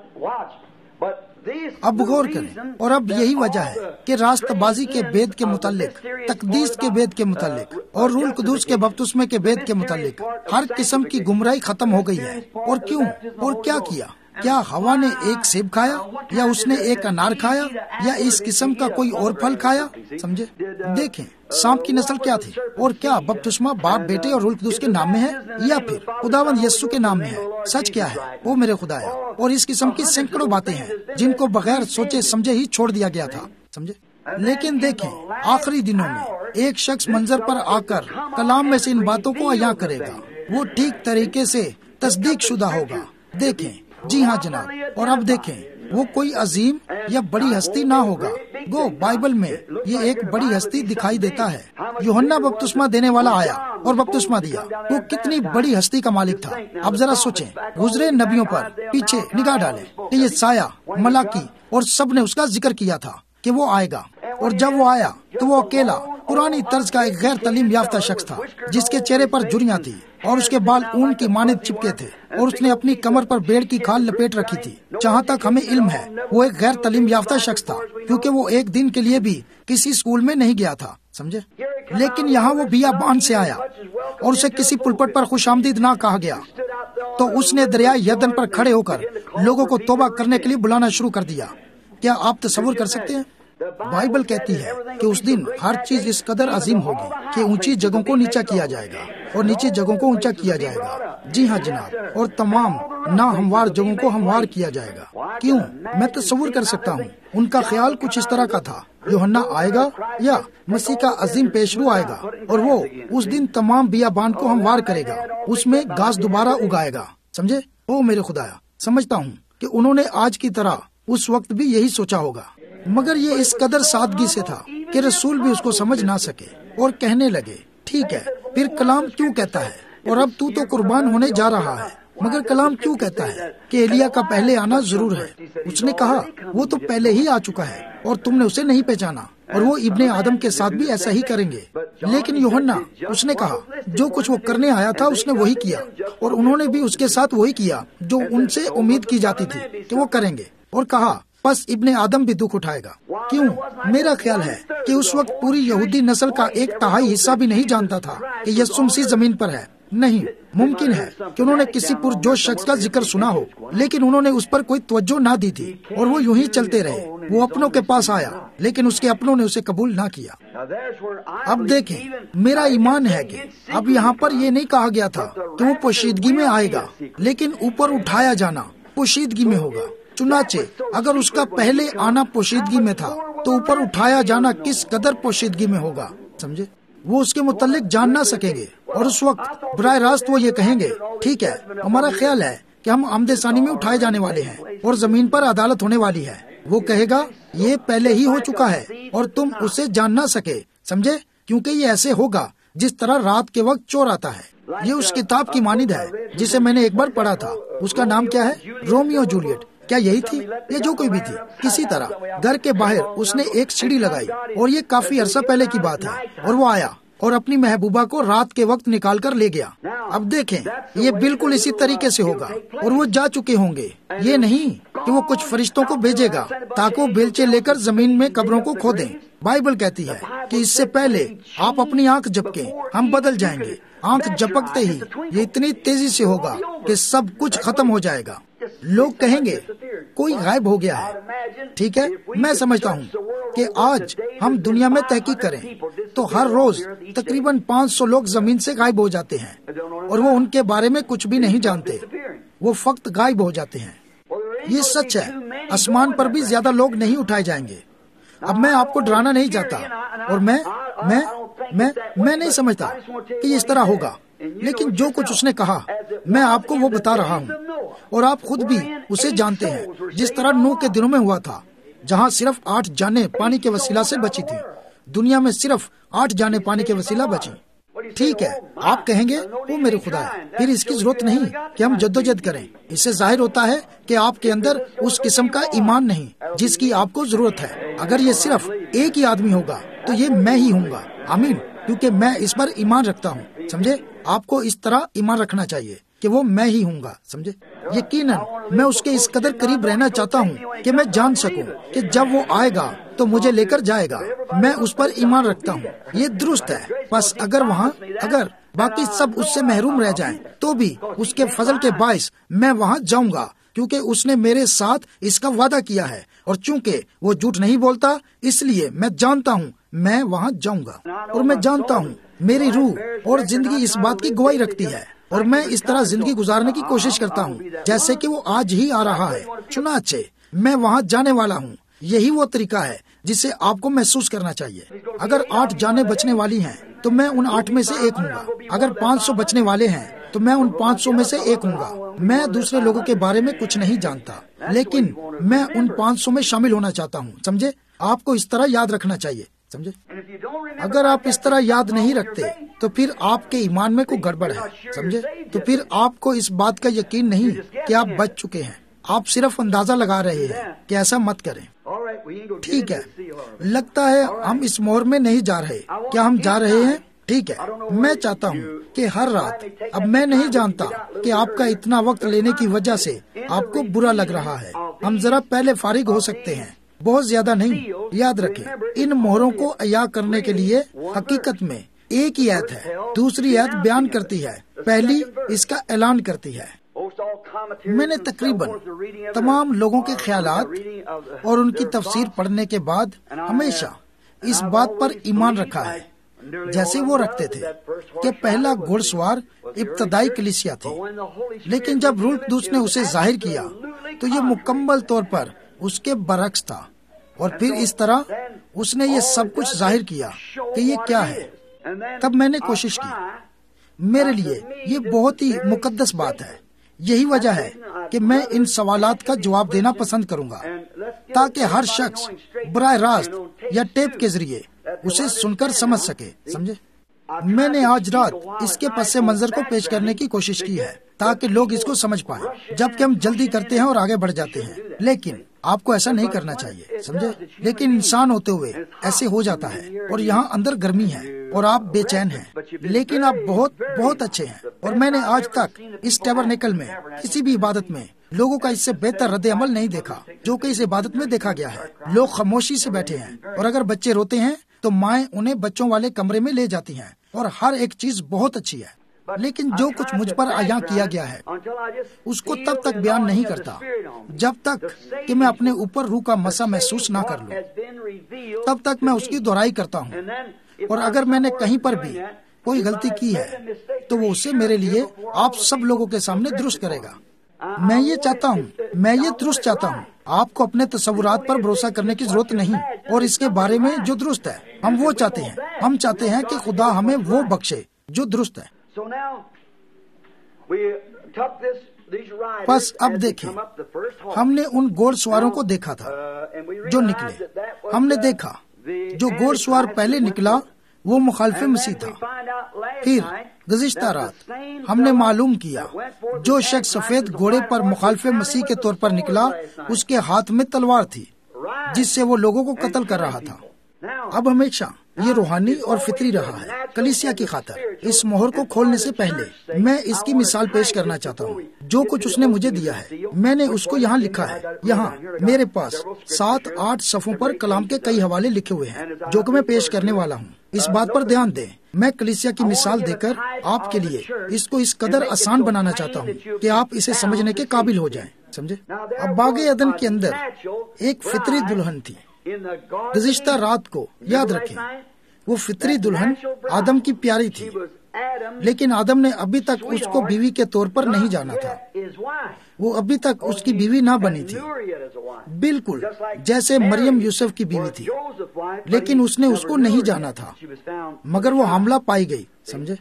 اب غور کریں، اور اب یہی وجہ ہے کہ راست بازی کے بید کے متعلق، تقدیس کے بید کے متعلق اور روح القدس کے بپتسمے کے بید کے متعلق ہر قسم کی گمراہی ختم ہو گئی ہے۔ اور کیوں اور کیا کیا؟ کیا ہوا نے ایک سیب کھایا یا اس نے ایک انار کھایا یا اس قسم کا کوئی اور پھل کھایا؟ سمجھے؟ دیکھیں سانپ کی نسل کیا تھی، اور کیا بپتسمہ باپ بیٹے اور روح القدس کے نام میں ہے یا پھر خداوند یسوع کے نام میں ہے؟ سچ کیا ہے وہ میرے خدایا؟ اور اس قسم کی سینکڑوں باتیں ہیں جن کو بغیر سوچے سمجھے ہی چھوڑ دیا گیا تھا، سمجھے؟ لیکن دیکھیں آخری دنوں میں ایک شخص منظر پر آ کر کلام میں سے ان باتوں کو عیاں کرے گا، وہ ٹھیک طریقے سے تصدیق شدہ ہوگا۔ دیکھیں، جی ہاں جناب، اور اب دیکھیں وہ کوئی عظیم یا بڑی ہستی نہ ہوگا۔ گو بائبل میں یہ ایک بڑی ہستی دکھائی دیتا ہے۔ یوحنا بپتسمہ دینے والا آیا اور بپتسمہ دیا، وہ کتنی بڑی ہستی کا مالک تھا۔ اب ذرا سوچیں، گزرے نبیوں پر پیچھے نگاہ ڈالیں کہ یہ سایہ، ملاکی اور سب نے اس کا ذکر کیا تھا کہ وہ آئے گا، اور جب وہ آیا تو وہ اکیلا پرانی طرز کا ایک غیر تعلیم یافتہ شخص تھا جس کے چہرے پر جھریاں تھی اور اس کے بال اون کی مانند چپکے تھے، اور اس نے اپنی کمر پر بیڑ کی کھال لپیٹ رکھی تھی۔ جہاں تک ہمیں علم ہے وہ ایک غیر تعلیم یافتہ شخص تھا، کیونکہ وہ ایک دن کے لیے بھی کسی اسکول میں نہیں گیا تھا، سمجھے؟ لیکن یہاں وہ بیابان سے آیا اور اسے کسی پلپٹ پر خوش آمدید نہ کہا گیا، تو اس نے دریائے یردن پر کھڑے ہو کر لوگوں کو توبہ کرنے کے لیے بلانا شروع کر دیا۔ کیا آپ تصور کر سکتے ہیں؟ بائبل کہتی ہے کہ اس دن ہر چیز اس قدر عظیم ہوگی کہ اونچی جگہوں کو نیچا کیا جائے گا اور نیچے جگہوں کو اونچا کیا جائے گا۔ جی ہاں جناب، اور تمام ناہموار جگہوں کو ہموار کیا جائے گا۔ کیوں؟ میں تصور کر سکتا ہوں ان کا خیال کچھ اس طرح کا تھا، یوحنا آئے گا یا مسیح کا عظیم پیشرو آئے گا اور وہ اس دن تمام بیابان کو ہموار کرے گا، اس میں گھاس دوبارہ اگائے گا، سمجھے؟ او میرے خدایا، سمجھتا ہوں کہ انہوں نے آج کی طرح اس وقت بھی یہی سوچا ہوگا، مگر یہ اس قدر سادگی سے تھا کہ رسول بھی اس کو سمجھ نہ سکے اور کہنے لگے، ٹھیک ہے، پھر کلام کیوں کہتا ہے اور اب تو تو قربان ہونے جا رہا ہے، مگر کلام کیوں کہتا ہے کہ ایلیا کا پہلے آنا ضرور ہے؟ اس نے کہا وہ تو پہلے ہی آ چکا ہے اور تم نے اسے نہیں پہچانا، اور وہ ابن آدم کے ساتھ بھی ایسا ہی کریں گے۔ لیکن یوحنا، اس نے کہا جو کچھ وہ کرنے آیا تھا اس نے وہی کیا، اور انہوں نے بھی اس کے ساتھ وہی کیا جو ان سے امید کی جاتی تھی کہ وہ کریں گے، اور کہا پس ابن آدم بھی دکھ اٹھائے گا۔ کیوں؟ میرا خیال ہے کہ اس وقت پوری یہودی نسل کا ایک تہائی حصہ بھی نہیں جانتا تھا کہ یسوع مسیح زمین پر ہے۔ نہیں، ممکن ہے کہ انہوں نے کسی پرجوش شخص کا ذکر سنا ہو، لیکن انہوں نے اس پر کوئی توجہ نہ دی تھی اور وہ یوں ہی چلتے رہے۔ وہ اپنوں کے پاس آیا لیکن اس کے اپنوں نے اسے قبول نہ کیا۔ اب دیکھیں، میرا ایمان ہے کہ اب یہاں پر یہ نہیں کہا گیا تھا کہ وہ پوشیدگی میں آئے گا، لیکن اوپر اٹھایا جانا پوشیدگی میں ہوگا۔ چنانچہ اگر اس کا پہلے آنا پوشیدگی میں تھا تو اوپر اٹھایا جانا کس قدر پوشیدگی میں ہوگا، سمجھے؟ وہ اس کے متعلق جان نہ سکیں گے، اور اس وقت براہ راست وہ یہ کہیں گے، ٹھیک ہے، ہمارا خیال ہے کہ ہم آمد ثانی میں اٹھائے جانے والے ہیں اور زمین پر عدالت ہونے والی ہے۔ وہ کہے گا یہ پہلے ہی ہو چکا ہے اور تم اسے جان نہ سکے، سمجھے؟ کیونکہ یہ ایسے ہوگا جس طرح رات کے وقت چور آتا ہے۔ یہ اس کتاب کی مانند ہے جسے میں نے ایک بار پڑھا تھا، اس کا نام کیا ہے؟ Romeo Juliet. کیا یہی تھی یا جو کوئی بھی تھی؟ کسی طرح گھر کے باہر اس نے ایک سیڑھی لگائی، اور یہ کافی عرصہ پہلے کی بات ہے، اور وہ آیا اور اپنی محبوبہ کو رات کے وقت نکال کر لے گیا۔ اب دیکھیں، یہ بالکل اسی طریقے سے ہوگا، اور وہ جا چکے ہوں گے۔ یہ نہیں کہ وہ کچھ فرشتوں کو بھیجے گا تاکہ وہ بیلچے لے کر زمین میں قبروں کو کھودیں۔ بائبل کہتی ہے کہ اس سے پہلے آپ اپنی آنکھ جھپکیں، ہم بدل جائیں گے۔ آنکھ جھپکتے ہی یہ اتنی تیزی سے ہوگا کہ سب کچھ ختم ہو جائے گا۔ لوگ کہیں گے کوئی غائب ہو گیا ہے۔ ٹھیک ہے، میں سمجھتا ہوں کہ آج ہم دنیا میں تحقیق کریں تو ہر روز تقریباً پانچ سو لوگ زمین سے غائب ہو جاتے ہیں، اور وہ ان کے بارے میں کچھ بھی نہیں جانتے، وہ فقط غائب ہو جاتے ہیں۔ یہ سچ ہے، آسمان پر بھی زیادہ لوگ نہیں اٹھائے جائیں گے۔ اب میں آپ کو ڈرانا نہیں چاہتا، اور میں میں میں میں نہیں سمجھتا کہ یہ اس طرح ہوگا، لیکن جو کچھ اس نے کہا میں آپ کو وہ بتا رہا ہوں، اور آپ خود بھی اسے جانتے ہیں، جس طرح نوح کے دنوں میں ہوا تھا، جہاں صرف آٹھ جانیں پانی کے وسیلہ سے بچی تھی۔ دنیا میں صرف آٹھ جانیں پانی کے وسیلہ بچی۔ ٹھیک ہے، آپ کہیں گے وہ میرے خدا ہے، پھر اس کی ضرورت نہیں کہ ہم جدوجہد کریں۔ اس سے ظاہر ہوتا ہے کہ آپ کے اندر اس قسم کا ایمان نہیں جس کی آپ کو ضرورت ہے۔ اگر یہ صرف ایک ہی آدمی ہوگا تو یہ میں ہی ہوں گا، آمین، کیونکہ میں اس پر ایمان رکھتا ہوں، سمجھے؟ آپ کو اس طرح ایمان رکھنا چاہیے کہ وہ میں ہی ہوں گا، سمجھے؟ یقیناً میں اس کے اس قدر قریب رہنا چاہتا ہوں کہ میں جان سکوں کہ جب وہ آئے گا تو مجھے لے کر جائے گا۔ میں اس پر ایمان رکھتا ہوں، یہ درست ہے۔ بس اگر وہاں اگر باقی سب اس سے محروم رہ جائیں تو بھی اس کے فضل کے باعث میں وہاں جاؤں گا، کیونکہ اس نے میرے ساتھ اس کا وعدہ کیا ہے، اور چونکہ وہ جھوٹ نہیں بولتا اس لیے میں جانتا ہوں میں وہاں جاؤں گا، اور میں جانتا ہوں میری روح اور زندگی اس بات کی گواہی رکھتی ہے، اور میں اس طرح زندگی گزارنے کی کوشش کرتا ہوں جیسے کہ وہ آج ہی آ رہا ہے۔ چنانچہ میں وہاں جانے والا ہوں۔ یہی وہ طریقہ ہے جسے آپ کو محسوس کرنا چاہیے۔ اگر آٹھ جانیں بچنے والی ہیں تو میں ان آٹھ میں سے ایک ہوں گا۔ اگر پانچ سو بچنے والے ہیں تو میں ان پانچ سو میں سے ایک ہوں گا۔ میں دوسرے لوگوں کے بارے میں کچھ نہیں جانتا، لیکن میں ان پانچ سو میں شامل ہونا چاہتا ہوں۔ سمجھے؟ آپ کو اس طرح یاد رکھنا چاہیے۔ سمجھے؟ اگر آپ اس طرح یاد نہیں رکھتے تو پھر آپ کے ایمان میں کوئی گڑبڑ ہے۔ سمجھے؟ تو پھر آپ کو اس بات کا یقین نہیں کہ آپ بچ چکے ہیں، آپ صرف اندازہ لگا رہے ہیں کہ ایسا مت کریں۔ ٹھیک ہے، لگتا ہے ہم اس مہر میں نہیں جا رہے۔ کیا ہم جا رہے ہیں؟ ٹھیک ہے، میں چاہتا ہوں کہ ہر رات، اب میں نہیں جانتا کہ آپ کا اتنا وقت لینے کی وجہ سے آپ کو برا لگ رہا ہے، ہم ذرا پہلے فارغ ہو سکتے ہیں، بہت زیادہ نہیں۔ یاد رکھیں، ان مہروں کو عیا کرنے کے لیے حقیقت میں ایک ہی ایت ہے۔ دوسری ایت بیان کرتی ہے، پہلی اس کا اعلان کرتی ہے۔ میں نے تقریباً تمام لوگوں کے خیالات اور ان کی تفسیر پڑھنے کے بعد ہمیشہ اس بات پر ایمان رکھا ہے جیسے وہ رکھتے تھے کہ پہلا گھوڑ سوار ابتدائی کلیسیا تھی، لیکن جب روح القدس نے اسے ظاہر کیا تو یہ مکمل طور پر اس کے برعکس تھا، اور پھر اس طرح اس نے یہ سب کچھ ظاہر کیا کہ یہ کیا ہے۔ تب میں نے کوشش کی، میرے لیے یہ بہت ہی مقدس بات ہے، یہی وجہ ہے کہ میں ان سوالات کا جواب دینا پسند کروں گا تاکہ ہر شخص براہ راست یا ٹیپ کے ذریعے اسے سن کر سمجھ سکے۔ سمجھے؟ میں نے آج رات اس کے پس منظر کو پیش کرنے کی کوشش کی ہے تاکہ لوگ اس کو سمجھ پائیں، جبکہ ہم جلدی کرتے ہیں اور آگے بڑھ جاتے ہیں، لیکن آپ کو ایسا نہیں کرنا چاہیے۔ سمجھے؟ لیکن انسان ہوتے ہوئے ایسے ہو جاتا ہے، اور یہاں اندر گرمی ہے اور آپ بے چین ہیں، لیکن آپ بہت بہت اچھے ہیں، اور میں نے آج تک اس ٹیبرنیکل میں کسی بھی عبادت میں لوگوں کا اس سے بہتر رد عمل نہیں دیکھا جو کہ اس عبادت میں دیکھا گیا ہے۔ لوگ خاموشی سے بیٹھے ہیں، اور اگر بچے روتے ہیں تو مائیں انہیں بچوں والے کمرے میں لے جاتی ہیں، اور ہر ایک چیز بہت اچھی ہے، لیکن جو کچھ مجھ پر عیاں کیا گیا ہے اس کو تب تک بیان نہیں کرتا جب تک کہ میں اپنے اوپر روح کا مسا محسوس نہ کر لوں، تب تک میں اس کی دہرائی کرتا ہوں، اور اگر میں نے کہیں پر بھی کوئی غلطی کی ہے تو وہ اسے میرے لیے آپ سب لوگوں کے سامنے درست کرے گا۔ میں یہ چاہتا ہوں میں یہ درست چاہتا ہوں آپ کو اپنے تصورات پر بھروسہ کرنے کی ضرورت نہیں، اور اس کے بارے میں جو درست ہے ہم وہ چاہتے ہیں۔ ہم چاہتے ہیں کہ خدا ہمیں وہ بخشے جو درست ہے۔ بس اب دیکھیں، ہم نے ان گھوڑ سواروں کو دیکھا تھا جو نکلے۔ ہم نے دیکھا جو گھوڑ سوار پہلے نکلا وہ مخالف مسیح تھا۔ پھر گزشتہ رات ہم نے معلوم کیا جو شخص سفید گھوڑے پر مخالف مسیح کے طور پر نکلا اس کے ہاتھ میں تلوار تھی جس سے وہ لوگوں کو قتل کر رہا تھا۔ اب ہمیشہ یہ روحانی اور فطری رہا ہے۔ کلیسیا کی خاطر اس مہر کو کھولنے سے پہلے میں اس کی مثال پیش کرنا چاہتا ہوں۔ جو کچھ اس نے مجھے دیا ہے میں نے اس کو یہاں لکھا ہے۔ یہاں میرے پاس سات آٹھ صفوں پر کلام کے کئی حوالے لکھے ہوئے ہیں جو کہ میں پیش کرنے والا ہوں۔ اس بات پر دھیان دیں، میں کلیسیا کی مثال دے کر آپ کے لیے اس کو اس قدر آسان بنانا چاہتا ہوں کہ آپ اسے سمجھنے کے قابل ہو جائیں۔ سمجھے؟ اب باغ عدن کے اندر ایک فطری دلہن تھی۔ گزشتہ رات کو یاد رکھیں وہ فطری دلہن آدم کی پیاری تھی، لیکن آدم نے ابھی تک اس کو بیوی کے طور پر نہیں جانا تھا، وہ ابھی تک اس کی بیوی نہ بنی تھی، بالکل جیسے مریم یوسف کی بیوی تھی، لیکن اس نے اس کو نہیں جانا تھا مگر وہ حاملہ پائی گئی۔ سمجھے؟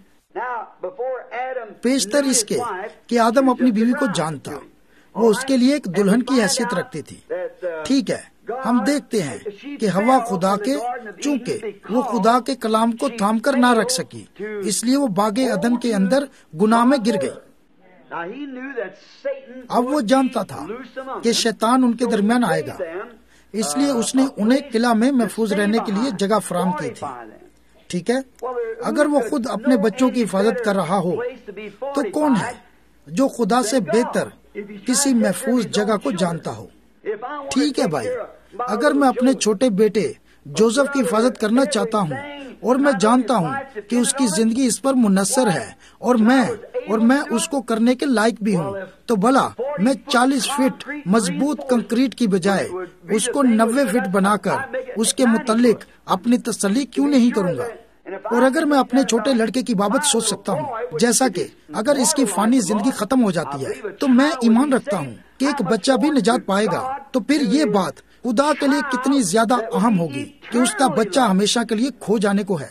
پیشتر اس کے کہ آدم اپنی بیوی کو جانتا، وہ اس کے لیے ایک دلہن کی حیثیت رکھتی تھی۔ ٹھیک ہے، ہم دیکھتے ہیں کہ ہوا خدا کے چونکہ وہ خدا کے کلام کو تھام کر نہ رکھ سکی، اس لیے وہ باغ عدن کے اندر گناہ میں گر گئی۔ اب وہ جانتا تھا کہ شیطان ان کے درمیان آئے گا، اس لیے اس نے انہیں قلعہ میں محفوظ رہنے کے لیے جگہ فراہم کی تھی۔ ٹھیک ہے، اگر وہ خود اپنے بچوں کی حفاظت کر رہا ہو تو کون ہے جو خدا سے بہتر کسی محفوظ جگہ کو جانتا ہو؟ ٹھیک ہے بھائی، اگر میں اپنے چھوٹے بیٹے جوزف کی حفاظت کرنا چاہتا ہوں اور میں جانتا ہوں کہ اس کی زندگی اس پر منحصر ہے اور میں اور میں اس کو کرنے کے لائق بھی ہوں، تو بھلا میں چالیس فٹ مضبوط کنکریٹ کی بجائے اس کو نوے فٹ بنا کر اس کے متعلق اپنی تسلی کیوں نہیں کروں گا؟ اور اگر میں اپنے چھوٹے لڑکے کی بابت سوچ سکتا ہوں، جیسا کہ اگر اس کی فانی زندگی ختم ہو جاتی ہے تو میں ایمان رکھتا ہوں کہ ایک بچہ بھی نجات پائے گا، تو پھر یہ بات خدا کے لیے کتنی زیادہ اہم ہوگی کہ اس کا بچہ ہمیشہ کے لیے کھو جانے کو ہے۔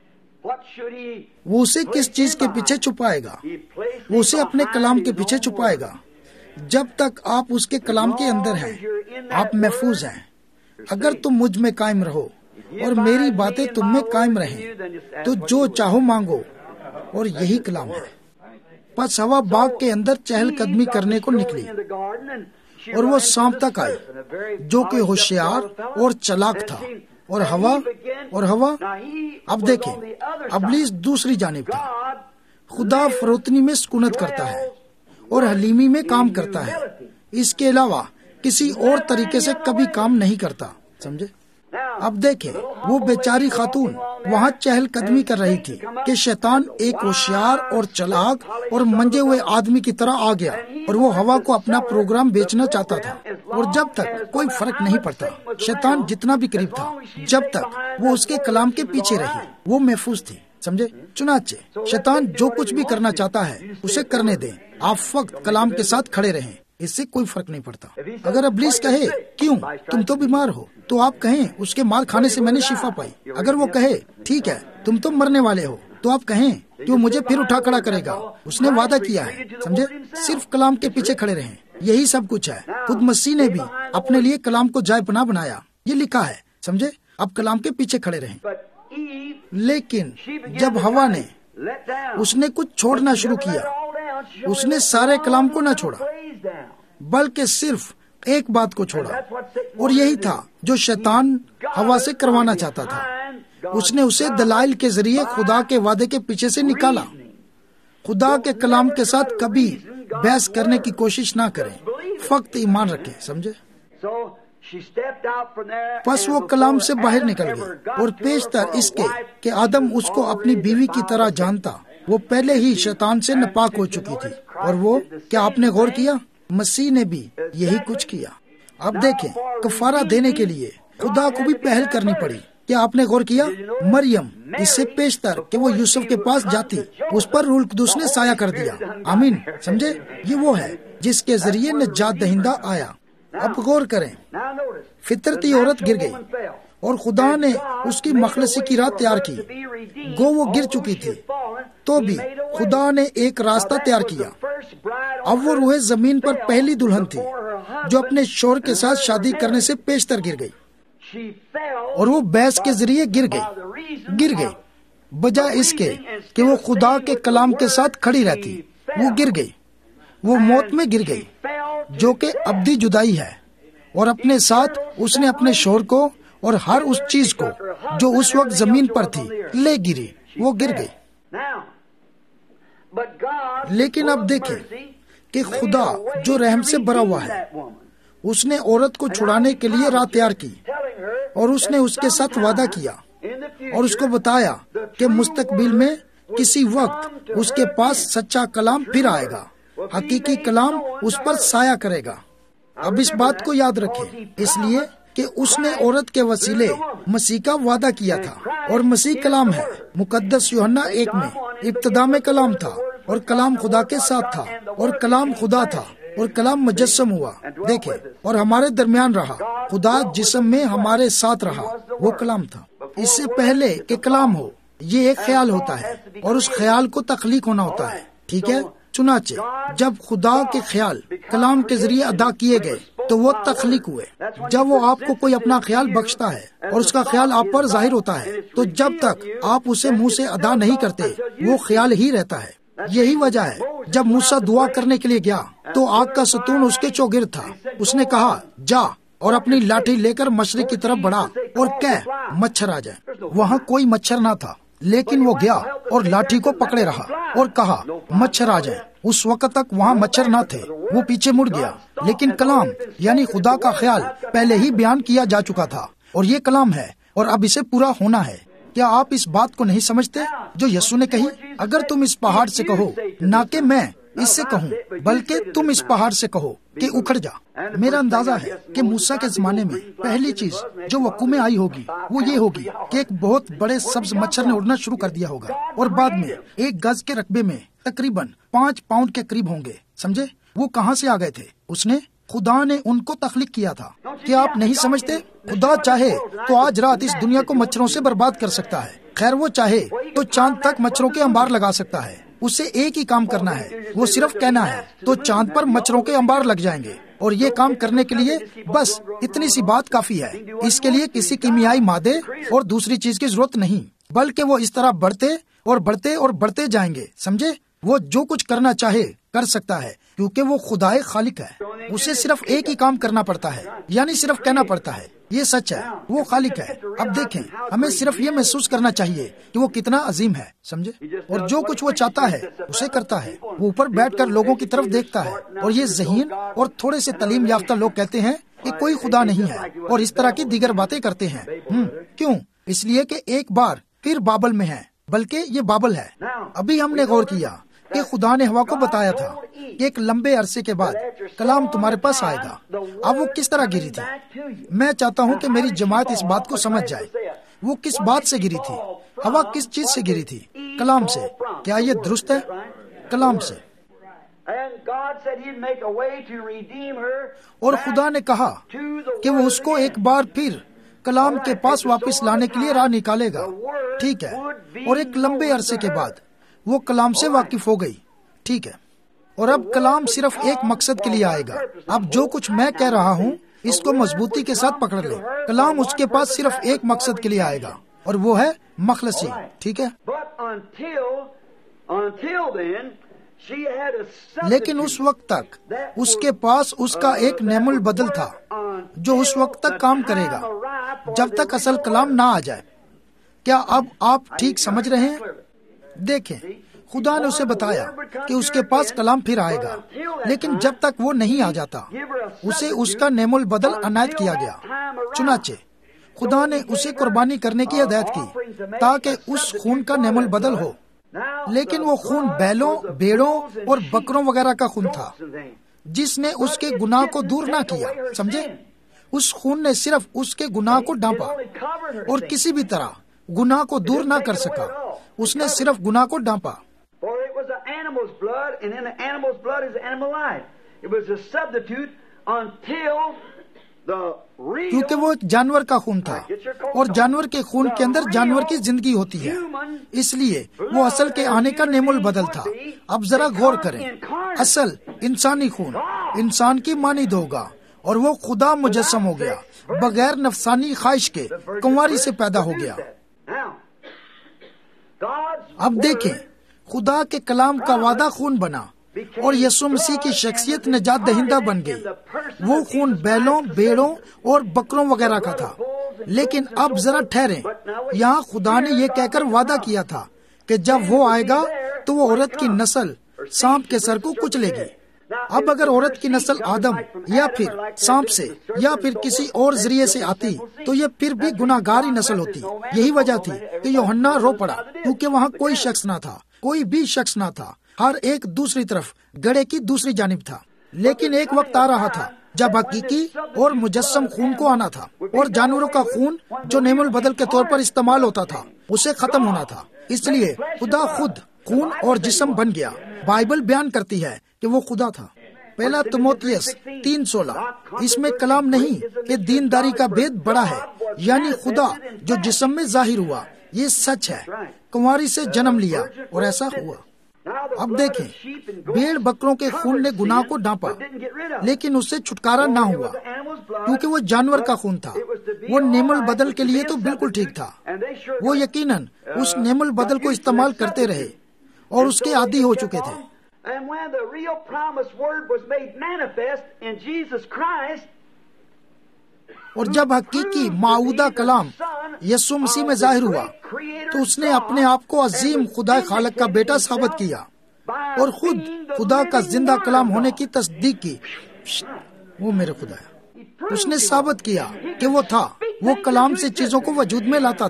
وہ اسے کس چیز کے پیچھے چھپائے گا؟ وہ اسے اپنے کلام کے پیچھے چھپائے گا۔ جب تک آپ اس کے کلام کے اندر ہیں، آپ محفوظ ہیں۔ اگر تم مجھ میں قائم رہو اور میری باتیں تم میں قائم رہیں تو جو چاہو مانگو، اور یہی کلام ہے۔ پس ہوا باغ کے اندر چہل قدمی کرنے کو نکلی اور وہ سانپ تک آئی جو کہ ہوشیار اور چلاک تھا، اور ہوا اور ہوا اب دیکھیں، ابلیس دوسری جانب تھا۔ خدا فروتنی میں سکونت کرتا ہے اور حلیمی میں کام کرتا ہے، اس کے علاوہ کسی اور طریقے سے کبھی کام نہیں کرتا، سمجھے؟ اب دیکھیں، وہ بیچاری خاتون وہاں چہل قدمی کر رہی تھی کہ شیطان ایک ہوشیار اور چلاک اور منجے ہوئے آدمی کی طرح آ گیا اور وہ ہوا کو اپنا پروگرام بیچنا چاہتا تھا۔ اور جب تک کوئی فرق نہیں پڑتا، شیطان جتنا بھی قریب تھا، جب تک وہ اس کے کلام کے پیچھے رہی، وہ محفوظ تھی، سمجھے؟ چنانچہ شیطان جو کچھ بھی کرنا چاہتا ہے اسے کرنے دیں، آپ فقط کلام کے ساتھ کھڑے رہیں، اس سے کوئی فرق نہیں پڑتا۔ اگر ابلیس کہے کیوں تم تو بیمار ہو، تو آپ کہیں اس کے مار کھانے سے میں نے شفا پائی۔ اگر وہ کہے ٹھیک ہے تم تو مرنے والے ہو، تو آپ کہیں کہ وہ مجھے پھر اٹھا کھڑا کرے گا، اس نے وعدہ کیا ہے، سمجھے؟ صرف کلام کے پیچھے کھڑے رہیں، یہی سب کچھ ہے۔ خود مسیح نے بھی اپنے لیے کلام کو جائے پناہ بنایا، یہ لکھا ہے، سمجھے؟ اب کلام کے پیچھے کھڑے رہیں۔ لیکن جب ہوا نے اس نے کچھ چھوڑنا شروع کیا، اس نے سارے کلام کو نہ چھوڑا بلکہ صرف ایک بات کو چھوڑا، اور یہی تھا جو شیطان ہوا سے کروانا چاہتا تھا۔ اس نے اسے دلائل کے ذریعے خدا کے وعدے کے پیچھے سے نکالا۔ خدا کے کلام کے ساتھ کبھی بحث کرنے کی کوشش نہ کریں، فقط ایمان رکھیں، سمجھے؟ پس وہ کلام سے باہر نکل گئی، اور پیشتر اس کے کہ آدم اس کو اپنی بیوی کی طرح جانتا، وہ پہلے ہی شیطان سے ناپاک ہو چکی تھی۔ اور وہ کیا آپ نے غور کیا؟ مسیح نے بھی یہی کچھ کیا۔ اب دیکھیں، کفارہ دینے کے لیے خدا کو بھی پہل کرنی پڑی۔ کیا آپ نے غور کیا؟ مریم اس سے پیشتر کہ وہ یوسف کے پاس جاتی، اس پر روح القدس نے سایہ کر دیا۔ آمین، سمجھے؟ یہ وہ ہے جس کے ذریعے نجات دہندہ آیا۔ اب غور کریں، فطرتی عورت گر گئی اور خدا نے اس کی مخلصی کی راہ تیار کی۔ گو وہ گر چکی تھی تو بھی خدا نے ایک راستہ تیار کیا۔ اب وہ روح زمین پر پہلی دلہن تھی جو اپنے شوہر کے ساتھ شادی کرنے سے پیشتر گر گئی، اور وہ بحث کے ذریعے گر گئی گر گئی بجائے اس کے کہ وہ خدا کے کلام کے ساتھ کھڑی رہتی۔ وہ گر گئی، وہ موت میں گر گئی جو کہ ابدی جدائی ہے، اور اپنے ساتھ اس نے اپنے شوہر کو اور ہر اس چیز کو جو اس وقت زمین پر تھی لے گری۔ وہ گر گئی۔ لیکن اب دیکھیں کہ خدا جو رحم سے بھرا ہوا ہے، اس نے عورت کو چھڑانے کے لیے راہ تیار کی، اور اس نے اس کے ساتھ وعدہ کیا اور اس کو بتایا کہ مستقبل میں کسی وقت اس کے پاس سچا کلام پھر آئے گا، حقیقی کلام اس پر سایہ کرے گا۔ اب اس بات کو یاد رکھیں، اس لیے کہ اس نے عورت کے وسیلے مسیح کا وعدہ کیا تھا، اور مسیح کلام ہے۔ مقدس یوحنا ایک میں ابتدا میں کلام تھا، اور کلام خدا کے ساتھ تھا، اور کلام خدا تھا، اور کلام مجسم ہوا، دیکھیں، اور ہمارے درمیان رہا۔ خدا جسم میں ہمارے ساتھ رہا، وہ کلام تھا۔ اس سے پہلے کہ کلام ہو، یہ ایک خیال ہوتا ہے، اور اس خیال کو تخلیق ہونا ہوتا ہے، ٹھیک ہے؟ چنانچہ جب خدا کے خیال کلام کے ذریعے ادا کیے گئے تو وہ تخلیق ہوئے۔ جب وہ آپ کو کوئی اپنا خیال بخشتا ہے اور اس کا خیال آپ پر ظاہر ہوتا ہے، تو جب تک آپ اسے منہ سے ادا نہیں کرتے وہ خیال ہی رہتا ہے۔ یہی وجہ ہے جب موسیٰ دعا کرنے کے لیے گیا تو آگ کا ستون اس کے چوگرد تھا۔ اس نے کہا جا اور اپنی لاٹھی لے کر مشرق کی طرف بڑھا اور کہہ مچھر آ جائے۔ وہاں کوئی مچھر نہ تھا، لیکن وہ گیا اور لاٹھی کو پکڑے رہا اور کہا مچھر آ جائے۔ اس وقت تک وہاں مچھر نہ تھے، وہ پیچھے مڑ گیا، لیکن کلام یعنی خدا کا خیال پہلے ہی بیان کیا جا چکا تھا، اور یہ کلام ہے اور اب اسے پورا ہونا ہے۔ کیا آپ اس بات کو نہیں سمجھتے جو یسوع نے کہی؟ اگر تم اس پہاڑ سے کہو، نہ کہ میں اس سے کہوں بلکہ تم اس پہاڑ سے کہو کہ اکھڑ جا۔ میرا اندازہ ہے کہ موسیٰ کے زمانے میں پہلی چیز جو وقوع میں آئی ہوگی وہ یہ ہوگی کہ ایک بہت بڑے سبز مچھر نے اڑنا شروع کر دیا ہوگا، اور بعد میں ایک گز کے رقبے میں تقریباً پانچ پاؤنڈ کے قریب ہوں گے۔ سمجھے؟ وہ کہاں سے آ گئے تھے؟ اس نے خدا نے ان کو تخلیق کیا تھا۔ کیا آپ نہیں سمجھتے؟ خدا چاہے تو آج رات اس دنیا کو مچھروں سے برباد کر سکتا ہے۔ خیر وہ چاہے تو چاند تک مچھروں کے انبار لگا سکتا ہے۔ اسے ایک ہی کام کرنا ہے، وہ صرف کہنا ہے تو چاند پر مچھروں کے انبار لگ جائیں گے، اور یہ کام کرنے کے لیے بس اتنی سی بات کافی ہے۔ اس کے لیے کسی کیمیائی مادے اور دوسری چیز کی ضرورت نہیں، بلکہ وہ اس طرح بڑھتے اور بڑھتے اور بڑھتے جائیں گے۔ سمجھے؟ وہ جو کچھ کرنا چاہے کر سکتا ہے، کیونکہ وہ خدائے خالق ہے۔ اسے صرف ایک ہی کام کرنا پڑتا ہے، یعنی صرف کہنا پڑتا ہے۔ یہ سچ ہے، وہ خالق ہے۔ اب دیکھیں، ہمیں صرف یہ محسوس کرنا چاہیے کہ وہ کتنا عظیم ہے، سمجھے؟ اور جو کچھ وہ چاہتا ہے اسے کرتا ہے۔ وہ اوپر بیٹھ کر لوگوں کی طرف دیکھتا ہے، اور یہ ذہین اور تھوڑے سے تعلیم یافتہ لوگ کہتے ہیں کہ کوئی خدا نہیں ہے، اور اس طرح کی دیگر باتیں کرتے ہیں۔ ہم کیوں؟ اس لیے کہ ایک بار پھر بابل میں ہے، بلکہ یہ بابل ہے۔ ابھی ہم نے غور کیا کہ خدا نے ہوا کو بتایا تھا کہ ایک لمبے عرصے کے بعد کلام تمہارے پاس آئے گا۔ اب وہ کس طرح گری تھی؟ میں چاہتا ہوں کہ میری جماعت اس بات کو سمجھ جائے۔ وہ کس بات سے گری تھی؟ ہوا کس چیز سے گری تھی؟ کلام سے۔ کیا یہ درست ہے؟ کلام سے۔ اور خدا نے کہا کہ وہ اس کو ایک بار پھر کلام کے پاس واپس لانے کے لیے راہ نکالے گا۔ ٹھیک ہے، اور ایک لمبے عرصے کے بعد وہ کلام سے واقف ہو گئی۔ ٹھیک ہے، اور اب کلام صرف ایک مقصد کے لیے آئے گا۔ اب جو کچھ میں کہہ رہا ہوں اس کو مضبوطی کے ساتھ پکڑ لے۔ کلام اس کے پاس صرف ایک مقصد کے لیے آئے گا، اور وہ ہے مخلصی۔ ٹھیک ہے، لیکن اس وقت تک اس کے پاس اس کا ایک نعم البدل تھا جو اس وقت تک کام کرے گا جب تک اصل کلام نہ آ جائے۔ کیا اب آپ ٹھیک سمجھ رہے ہیں؟ دیکھیں، خدا نے اسے بتایا کہ اس کے پاس کلام پھر آئے گا، لیکن جب تک وہ نہیں آ جاتا اسے اس کا نعم البدل عنایت کیا گیا۔ چنانچہ خدا نے اسے قربانی کرنے کی ہدایت کی تاکہ اس خون کا نعم البدل ہو، لیکن وہ خون بیلوں، بیڑوں اور بکروں وغیرہ کا خون تھا جس نے اس کے گناہ کو دور نہ کیا۔ سمجھے؟ اس خون نے صرف اس کے گناہ کو ڈھانپا اور کسی بھی طرح گناہ کو دور نہ کر سکا۔ اس نے صرف گناہ کو ڈھانپا۔ کیونکہ وہ ایک جانور کا خون تھا، اور جانور کے خون کے اندر جانور کی زندگی ہوتی ہے، اس لیے وہ اصل کے آنے کا نعم البدل تھا۔ اب ذرا غور کریں، اصل انسانی خون انسان کی مانند ہوگا، اور وہ خدا مجسم ہو گیا، بغیر نفسانی خواہش کے کنواری سے پیدا ہو گیا۔ اب دیکھیں، خدا کے کلام کا وعدہ خون بنا، اور یسوع مسیح کی شخصیت نجات دہندہ بن گئی۔ وہ خون بیلوں، بیڑوں اور بکروں وغیرہ کا تھا، لیکن اب ذرا ٹھہریں، یہاں خدا نے یہ کہہ کر وعدہ کیا تھا کہ جب وہ آئے گا تو وہ عورت کی نسل سانپ کے سر کو کچلے گی۔ اب اگر عورت کی نسل آدم یا پھر سانپ سے یا پھر کسی اور ذریعے سے آتی تو یہ پھر بھی گناہ گاری نسل ہوتی۔ یہی وجہ تھی کہ یوحنا رو پڑا، کیونکہ وہاں کوئی شخص نہ تھا، کوئی بھی شخص نہ تھا، ہر ایک دوسری طرف گڑھے کی دوسری جانب تھا۔ لیکن ایک وقت آ رہا تھا جب حقیقی اور مجسم خون کو آنا تھا، اور جانوروں کا خون جو نعم البدل کے طور پر استعمال ہوتا تھا اسے ختم ہونا تھا۔ اس لیے خدا خود خون اور جسم بن گیا۔ بائبل بیان کرتی ہے کہ وہ خدا تھا۔ پہلا تیموتھیوس تین سولہ، اس میں کلام نہیں کہ دینداری کا بید بڑا ہے، یعنی خدا جو جسم میں ظاہر ہوا۔ یہ سچ ہے، کنواری سے جنم لیا اور ایسا ہوا۔ اب دیکھیں، بھیڑ بکروں کے خون نے گناہ کو ڈھانپا، لیکن اس سے چھٹکارا نہ ہوا، کیونکہ وہ جانور کا خون تھا۔ وہ نعم البدل کے لیے تو بالکل ٹھیک تھا۔ وہ یقیناً اس نعم البدل کو استعمال کرتے رہے اور اس کے عادی ہو چکے تھے۔ اور جب حقیقی معودہ کلام یسوع مسیح میں ظاہر ہوا تو اس نے اپنے آپ کو عظیم خدا خالق کا بیٹا ثابت کیا اور خود خدا کا زندہ کلام ہونے کی تصدیق کی۔ وہ میرے خدا ہے۔ اس نے ثابت کیا کہ وہ تھا، وہ کلام سے چیزوں کو وجود میں لاتا تھا۔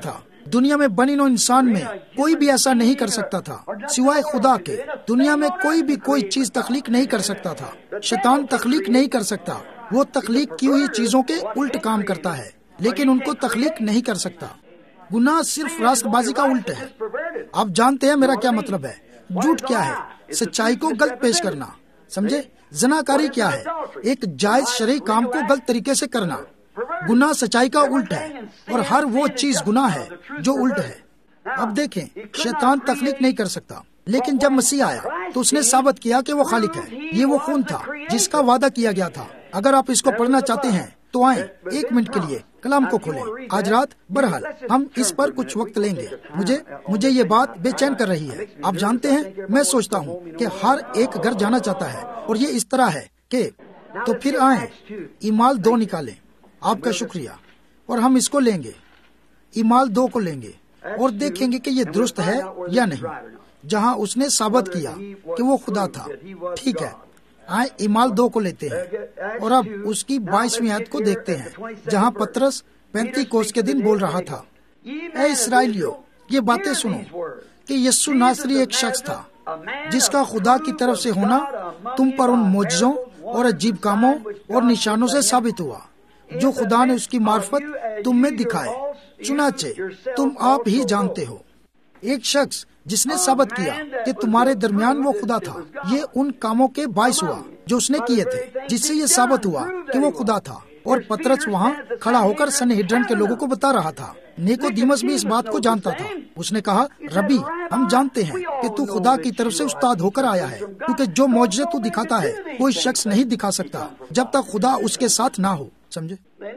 دنیا میں بنی نوع انسان میں کوئی بھی ایسا نہیں کر سکتا تھا سوائے خدا کے. دنیا میں کوئی بھی کوئی چیز تخلیق نہیں کر سکتا تھا. شیطان تخلیق نہیں کر سکتا. وہ تخلیق کی ہوئی چیزوں کے الٹ کام کرتا ہے لیکن ان کو تخلیق نہیں کر سکتا. گناہ صرف راست بازی کا الٹ ہے. آپ جانتے ہیں میرا کیا مطلب ہے. جھوٹ کیا ہے؟ سچائی کو غلط پیش کرنا. سمجھے؟ زناکاری کیا ہے؟ ایک جائز شرعی کام کو غلط طریقے سے کرنا. گناہ سچائی کا الٹ ہے اور ہر وہ چیز گناہ ہے جو الٹ ہے. اب دیکھیں، شیطان تخلیق نہیں کر سکتا لیکن جب مسیح آیا تو اس نے ثابت کیا کہ وہ خالق ہے. یہ وہ خون تھا جس کا وعدہ کیا گیا تھا. اگر آپ اس کو پڑھنا چاہتے ہیں تو آئیں ایک منٹ کے لیے کلام کو کھولیں آج رات. بہرحال ہم اس پر کچھ وقت لیں گے. مجھے مجھے یہ بات بے چین کر رہی ہے. آپ جانتے ہیں میں سوچتا ہوں کہ ہر ایک گھر جانا چاہتا ہے اور یہ اس طرح ہے کہ تو پھر آئیں ایمال دو نکالیں. آپ کا شکریہ. اور ہم اس کو لیں گے، ایمال دو کو لیں گے اور دیکھیں گے کہ یہ درست ہے یا نہیں، جہاں اس نے ثابت کیا کہ وہ خدا تھا. ٹھیک ہے، آئیں ایمال دو کو لیتے ہیں اور اب اس کی بائیسویں آیت کو دیکھتے ہیں جہاں پترس پینتی کوس کے دن بول رہا تھا. اے اسرائیلیو، یہ باتیں سنو کہ یسوع ناصری ایک شخص تھا جس کا خدا کی طرف سے ہونا تم پر ان معجزوں اور عجیب کاموں اور نشانوں سے ثابت ہوا جو خدا نے اس کی معرفت تم میں دکھائے. چنانچہ تم آپ ہی جانتے ہو. ایک شخص جس نے ثابت کیا کہ تمہارے درمیان وہ خدا تھا. یہ ان کاموں کے باعث ہوا جو اس نے کیے تھے جس سے یہ ثابت ہوا کہ وہ خدا تھا. اور پترس وہاں کھڑا ہو کر سنہیڈرن کے لوگوں کو بتا رہا تھا. نیکودیمس بھی اس بات کو جانتا تھا. اس نے کہا، ربی، ہم جانتے ہیں کہ تو خدا کی طرف سے استاد ہو کر آیا ہے، کیونکہ جو معجزے تو دکھاتا ہے کوئی شخص نہیں دکھا سکتا جب تک خدا اس کے ساتھ نہ ہو. سمجھے؟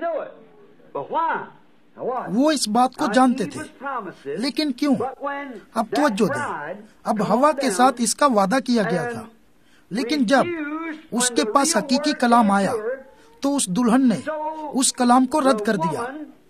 وہ اس بات کو جانتے تھے لیکن کیوں؟ اب توجہ دیں. اب ہوا کے ساتھ اس کا وعدہ کیا گیا تھا لیکن جب اس کے پاس حقیقی کلام آیا تو اس دلہن نے اس کلام کو رد کر دیا.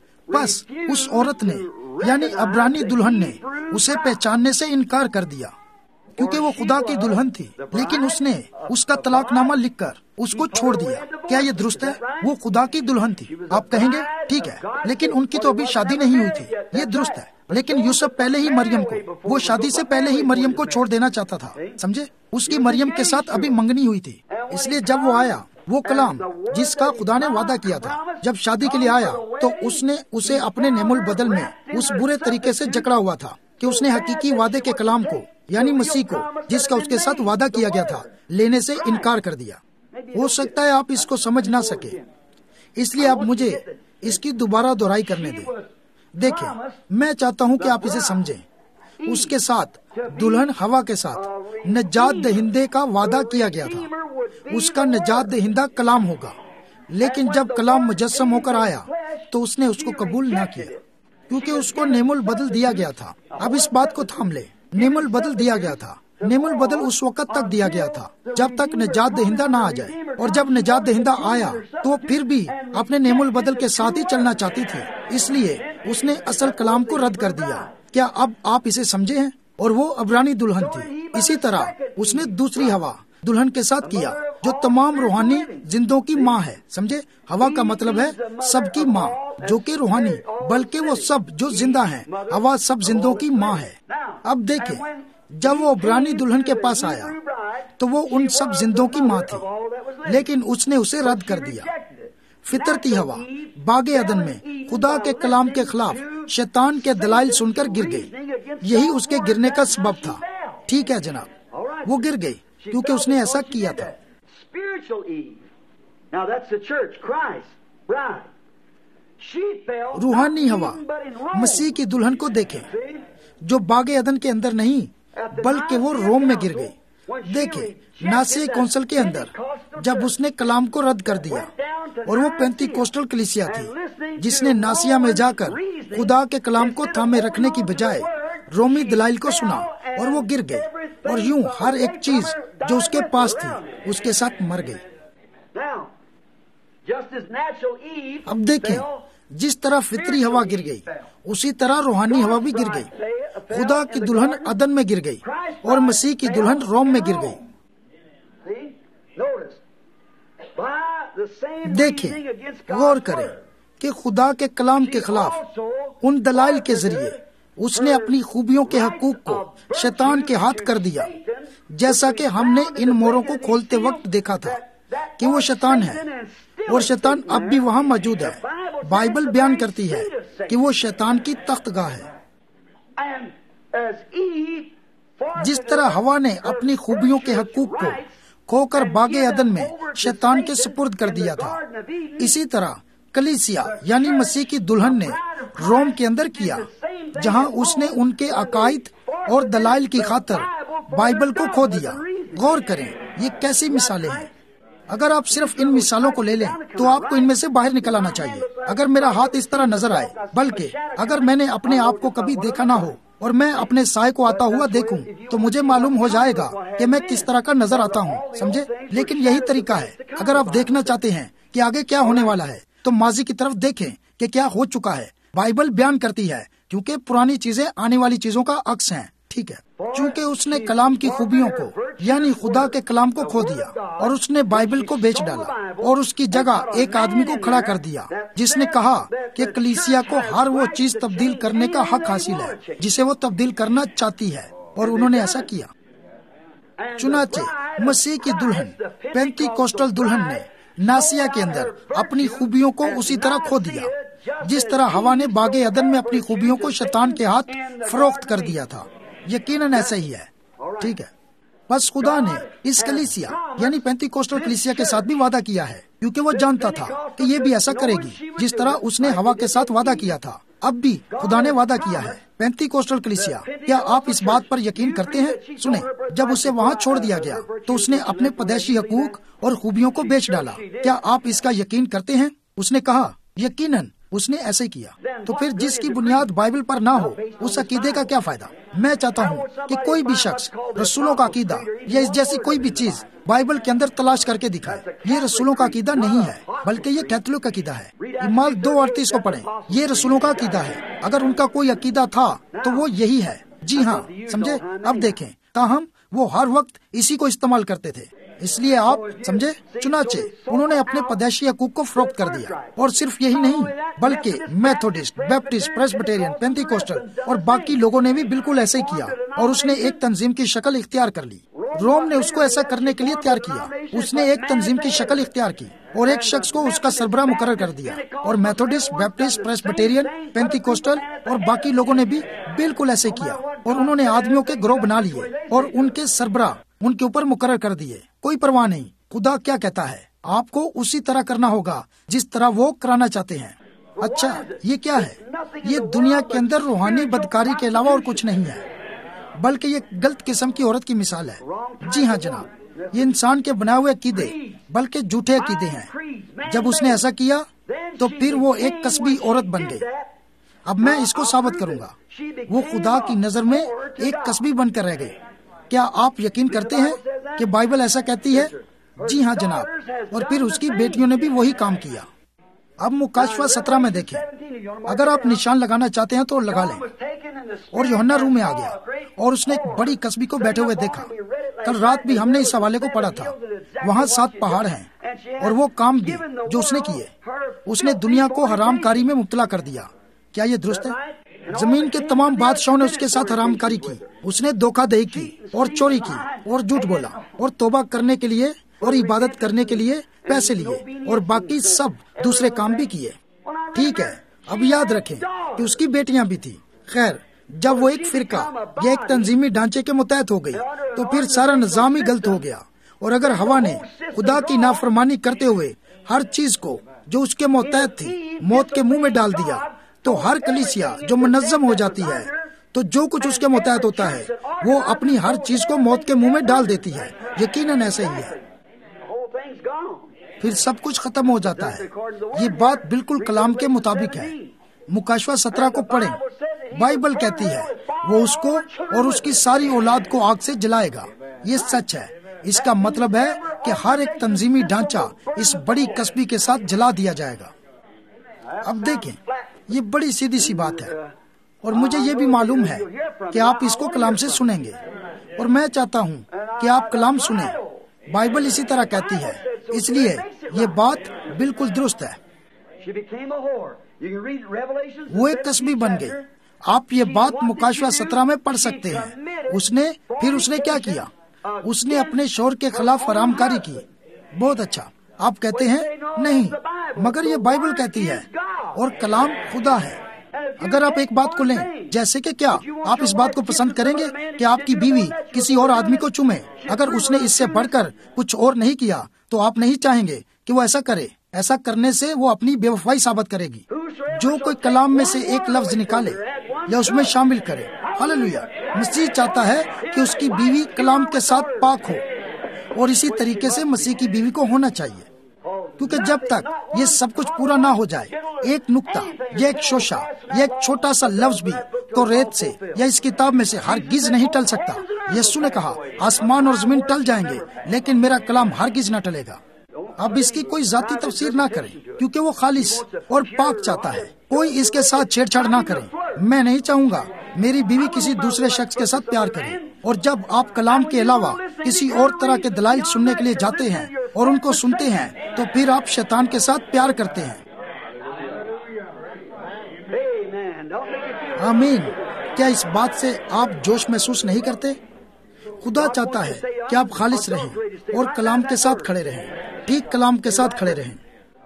بس اس عورت نے یعنی عبرانی دلہن نے اسے پہچاننے سے انکار کر دیا کیونکہ وہ خدا کی دلہن تھی. لیکن اس نے اس کا طلاق نامہ لکھ کر اس کو چھوڑ دیا. کیا یہ درست ہے؟ وہ خدا کی دلہن تھی. آپ کہیں گے ٹھیک ہے لیکن ان کی تو ابھی شادی نہیں ہوئی تھی. یہ درست ہے لیکن یوسف پہلے ہی مریم کو وہ شادی سے پہلے ہی مریم کو چھوڑ دینا چاہتا تھا. سمجھے؟ اس کی مریم کے ساتھ ابھی منگنی ہوئی تھی. اس لیے جب وہ آیا، وہ کلام جس کا خدا نے وعدہ کیا تھا، جب شادی کے لیے آیا تو اس نے اسے اپنے نعم البدل میں اس برے طریقے سے جکڑا ہوا تھا کہ اس نے حقیقی وعدے کے کلام کو یعنی مسیح کو جس کا اس کے ساتھ وعدہ کیا گیا تھا لینے سے انکار کر دیا. ہو سکتا ہے آپ اس کو سمجھ نہ سکے، اس لیے اب مجھے اس کی دوبارہ دہرائی کرنے دیں. دیکھیں، میں چاہتا ہوں کہ آپ اسے سمجھیں. اس کے ساتھ دلہن ہوا کے ساتھ نجات دہندے کا وعدہ کیا گیا تھا. اس کا نجات دہندہ کلام ہوگا. لیکن جب کلام مجسم ہو کر آیا تو اس نے اس کو قبول نہ کیا کیونکہ اس کو نعم البدل دیا گیا تھا. اب اس بات کو تھام لے، نعم البدل دیا گیا تھا. نعم البدل اس وقت تک دیا گیا تھا جب تک نجات دہندہ نہ آ جائے، اور جب نجات دہندہ آیا تو وہ پھر بھی اپنے نعم البدل کے ساتھ ہی چلنا چاہتی تھی. اس لیے اس نے اصل کلام کو رد کر دیا. کیا اب آپ اسے سمجھے ہیں؟ اور وہ عبرانی دلہن تھی. اسی طرح اس نے دوسری ہوا دلہن کے ساتھ کیا جو تمام روحانی زندوں کی ماں ہے. سمجھے؟ ہوا کا مطلب ہے سب کی ماں، جو کہ روحانی بلکہ وہ سب جو زندہ ہیں. ہوا سب زندوں کی ماں ہے. اب دیکھیں، جب وہ عبرانی دلہن کے پاس آیا تو وہ ان سب زندوں کی ماں تھی لیکن اس نے اسے رد کر دیا. فطرتی ہوا باغ عدن میں خدا کے کلام کے خلاف شیطان کے دلائل سن کر گر گئی. یہی اس کے گرنے کا سبب تھا. ٹھیک ہے جناب، وہ گر گئی کیونکہ اس نے ایسا کیا تھا. روحانی ہوا مسیح کی دلہن کو دیکھیں جو باغ عدن کے اندر نہیں بلکہ وہ روم میں گر گئی. دیکھیں، ناسیہ کونسل کے اندر جب اس نے کلام کو رد کر دیا، اور وہ پینتی کوسٹل کلیسیا تھی جس نے ناسیہ میں جا کر خدا کے کلام کو تھامے رکھنے کی بجائے رومی دلائل کو سنا، اور وہ گر گئی اور یوں ہر ایک چیز جو اس کے پاس تھی اس کے ساتھ مر گئی. اب دیکھیں، جس طرح فطری ہوا گر گئی اسی طرح روحانی ہوا بھی گر گئی. خدا کی دلہن عدن میں گر گئی اور مسیح کی دلہن روم میں گر گئی. دیکھیں، غور کریں کہ خدا کے کلام کے خلاف ان دلائل کے ذریعے اس نے اپنی خوبیوں کے حقوق کو شیطان کے ہاتھ کر دیا، جیسا کہ ہم نے ان موروں کو کھولتے وقت دیکھا تھا کہ وہ شیطان ہے، اور شیطان اب بھی وہاں موجود ہے۔ بائبل بیان کرتی ہے کہ وہ شیطان کی تخت گاہ ہے۔ جس طرح ہوا نے اپنی خوبیوں کے حقوق کو کھو کر باغ عدن میں شیطان کے سپرد کر دیا تھا، اسی طرح کلیسیا یعنی مسیح کی دلہن نے روم کے اندر کیا، جہاں اس نے ان کے عقائد اور دلائل کی خاطر بائبل کو کھو دیا۔ غور کریں، یہ کیسی مثالیں ہیں۔ اگر آپ صرف ان مثالوں کو لے لیں تو آپ کو ان میں سے باہر نکل آنا چاہیے۔ اگر میرا ہاتھ اس طرح نظر آئے، بلکہ اگر میں نے اپنے آپ کو کبھی دیکھا نہ ہو اور میں اپنے سائے کو آتا ہوا دیکھوں تو مجھے معلوم ہو جائے گا کہ میں کس طرح کا نظر آتا ہوں، سمجھے؟ لیکن یہی طریقہ ہے، اگر آپ دیکھنا چاہتے ہیں کہ آگے کیا ہونے والا ہے تو ماضی کی طرف دیکھیں کہ کیا ہو چکا ہے۔ بائبل بیان کرتی ہے کیونکہ پرانی چیزیں آنے والی چیزوں کا عکس ہیں، ٹھیک ہے؟ چونکہ اس نے کلام کی خوبیوں کو یعنی خدا کے کلام کو کھو دیا، اور اس نے بائبل کو بیچ ڈالا اور اس کی جگہ ایک آدمی کو کھڑا کر دیا جس نے کہا کہ کلیسیا کو ہر وہ چیز تبدیل کرنے کا حق حاصل ہے جسے وہ تبدیل کرنا چاہتی ہے، اور انہوں نے ایسا کیا۔ چنانچہ مسیح کی دلہن پینتی کوسٹل دلہن نے ناسیا کے اندر اپنی خوبیوں کو اسی طرح کھو دیا جس طرح ہوا نے باغ عدن میں اپنی خوبیوں کو شیطان کے ہاتھ فروخت کر دیا تھا۔ یقیناً ایسا ہی ہے، ٹھیک ہے؟ بس خدا نے اس کلیسیا یعنی پینتی کوسٹل کلیسیا کے ساتھ بھی وعدہ کیا ہے، کیونکہ وہ جانتا تھا کہ یہ بھی ایسا کرے گی جس طرح اس نے ہوا کے ساتھ وعدہ کیا تھا۔ اب بھی خدا نے وعدہ کیا ہے۔ پینتی کوسٹل کلیسیا، کیا آپ اس بات پر یقین کرتے ہیں؟ سنیں، جب اسے وہاں چھوڑ دیا گیا تو اس نے اپنے پدیشی حقوق اور خوبیوں کو بیچ ڈالا۔ کیا آپ اس کا یقین کرتے ہیں؟ اس نے کہا یقیناً اس نے ایسے کیا۔ تو پھر جس کی بنیاد بائبل پر نہ ہو اس عقیدے کا کیا فائدہ؟ میں چاہتا ہوں کہ کوئی بھی شخص رسولوں کا عقیدہ یا اس جیسی کوئی بھی چیز بائبل کے اندر تلاش کر کے دکھائے۔ یہ رسولوں کا عقیدہ نہیں ہے، بلکہ یہ کیتھولک عقیدہ ہے۔ اعمال دو اڑتیس کو پڑھیں، یہ رسولوں کا عقیدہ ہے۔ اگر ان کا کوئی عقیدہ تھا تو وہ یہی ہے۔ جی ہاں، سمجھے؟ اب دیکھیں، تاہم وہ ہر وقت اسی کو استعمال کرتے تھے، اس لیے آپ سمجھے؟ چنانچہ انہوں نے اپنے پدیشی حقوق کو فروخت کر دیا، اور صرف یہی نہیں بلکہ Methodist, Baptist, Presbyterian, Pentecostal اور باقی لوگوں نے بھی بالکل ایسے ہی کیا، اور اس نے ایک تنظیم کی شکل اختیار کر لی۔ روم نے اس کو ایسا کرنے کے لیے تیار کیا، اس نے ایک تنظیم کی شکل اختیار کی اور ایک شخص کو اس کا سربراہ مقرر کر دیا، اور Methodist, Baptist, Presbyterian, Pentecostal اور باقی لوگوں نے بھی بالکل ایسے کیا، اور انہوں نے آدمیوں کے گروہ بنا لیے اور ان کے سربراہ ان کے اوپر مقرر کر دیے۔ کوئی پرواہ نہیں، خدا کیا کہتا ہے، آپ کو اسی طرح کرنا ہوگا جس طرح وہ کرانا چاہتے ہیں۔ اچھا، یہ کیا ہے؟ یہ دنیا کے اندر روحانی بدکاری کے علاوہ اور کچھ نہیں ہے، بلکہ یہ غلط قسم کی عورت کی مثال ہے۔ جی ہاں جناب، یہ انسان کے بنائے ہوئے عقیدے بلکہ جھوٹے عقیدے ہیں۔ جب اس نے ایسا کیا تو پھر وہ ایک کسبی عورت بن گئی۔ اب میں اس کو ثابت کروں گا، وہ خدا کی نظر میں ایک کسبی بن کر رہ گئی۔ کیا آپ یقین کرتے ہیں کہ بائبل ایسا کہتی ہے؟ جی ہاں جناب، اور پھر اس کی بیٹیوں نے بھی وہی کام کیا۔ اب مکاشفہ سترہ میں دیکھیں، اگر آپ نشان لگانا چاہتے ہیں تو لگا لیں۔ اور یوحنا روح میں آ گیا اور اس نے ایک بڑی کسبی کو بیٹھے ہوئے دیکھا۔ کل رات بھی ہم نے اس حوالے کو پڑھا تھا۔ وہاں سات پہاڑ ہیں اور وہ کام بھی جو اس نے کیے، اس نے دنیا کو حرام کاری میں مبتلا کر دیا۔ کیا یہ درست ہے؟ زمین کے تمام بادشاہوں نے اس کے ساتھ حرام کاری کی۔ اس نے دھوکہ دہی کی اور چوری کی اور جھوٹ بولا اور توبہ کرنے کے لیے اور عبادت کرنے کے لیے پیسے لیے اور باقی سب دوسرے کام بھی کیے۔ ٹھیک ہے، اب یاد رکھیں کہ اس کی بیٹیاں بھی تھی۔ خیر، جب وہ ایک فرقہ یا ایک تنظیمی ڈھانچے کے متحد ہو گئی تو پھر سارا نظام ہی غلط ہو گیا۔ اور اگر ہوا نے خدا کی نافرمانی کرتے ہوئے ہر چیز کو جو اس کے متحد تھی موت کے منہ میں ڈال دیا، تو ہر کلیسیا جو منظم ہو جاتی ہے تو جو کچھ اس کے متحد ہوتا ہے وہ اپنی ہر چیز کو موت کے منہ میں ڈال دیتی ہے۔ یقیناً ایسا ہی ہے، پھر سب کچھ ختم ہو جاتا ہے۔ یہ بات بالکل کلام کے مطابق ہے۔ مکاشفہ سترہ کو پڑھیں، بائبل کہتی ہے وہ اس کو اور اس کی ساری اولاد کو آگ سے جلائے گا۔ یہ سچ ہے۔ اس کا مطلب ہے کہ ہر ایک تنظیمی ڈھانچہ اس بڑی کسبی کے ساتھ جلا دیا جائے گا۔ اب دیکھیں، یہ بڑی سیدھی سی بات ہے، اور مجھے یہ بھی معلوم ہے کہ آپ اس کو کلام سے سنیں گے، اور میں چاہتا ہوں کہ آپ کلام سنیں۔ بائبل اسی طرح کہتی ہے، اس لیے یہ بات بالکل درست ہے۔ وہ ایک کسبی بن گئی۔ آپ یہ بات مکاشفہ سترہ میں پڑھ سکتے ہیں۔ اس نے پھر اس نے کیا کیا؟ اس نے اپنے شوہر کے خلاف حرام کاری کی۔ بہت اچھا، آپ کہتے ہیں نہیں، مگر یہ بائبل کہتی ہے اور کلام خدا ہے۔ اگر آپ ایک بات کو لیں، جیسے کہ کیا آپ اس بات کو پسند کریں گے کہ آپ کی بیوی کسی اور آدمی کو چومے؟ اگر اس نے اس سے بڑھ کر کچھ اور نہیں کیا تو آپ نہیں چاہیں گے کہ وہ ایسا کرے۔ ایسا کرنے سے وہ اپنی بے وفائی ثابت کرے گی۔ جو کوئی کلام میں سے ایک لفظ نکالے یا اس میں شامل کرے، ہاللویا، مسیح چاہتا ہے کہ اس کی بیوی کلام کے ساتھ پاک ہو، اور اسی طریقے سے مسیح کی بیوی کو ہونا چاہیے، کیونکہ جب تک یہ سب کچھ پورا نہ ہو جائے، ایک نقطہ یا ایک شوشہ یا ایک چھوٹا سا لفظ بھی تو ریت سے یا اس کتاب میں سے ہرگز نہیں ٹل سکتا۔ یسوع نے کہا آسمان اور زمین ٹل جائیں گے لیکن میرا کلام ہرگز نہ ٹلے گا۔ اب اس کی کوئی ذاتی تفسیر نہ کریں، کیونکہ وہ خالص اور پاک چاہتا ہے۔ کوئی اس کے ساتھ چھیڑ چھاڑ نہ کریں۔ میں نہیں چاہوں گا میری بیوی کسی دوسرے شخص کے ساتھ پیار کرے۔ اور جب آپ کلام کے علاوہ کسی اور طرح کے دلائل سننے کے لیے جاتے ہیں اور ان کو سنتے ہیں تو پھر آپ شیطان کے ساتھ پیار کرتے ہیں۔ آمین۔ کیا اس بات سے آپ جوش محسوس نہیں کرتے؟ خدا چاہتا ہے کہ آپ خالص رہیں اور کلام کے ساتھ کھڑے رہیں، ٹھیک کلام کے ساتھ کھڑے رہیں۔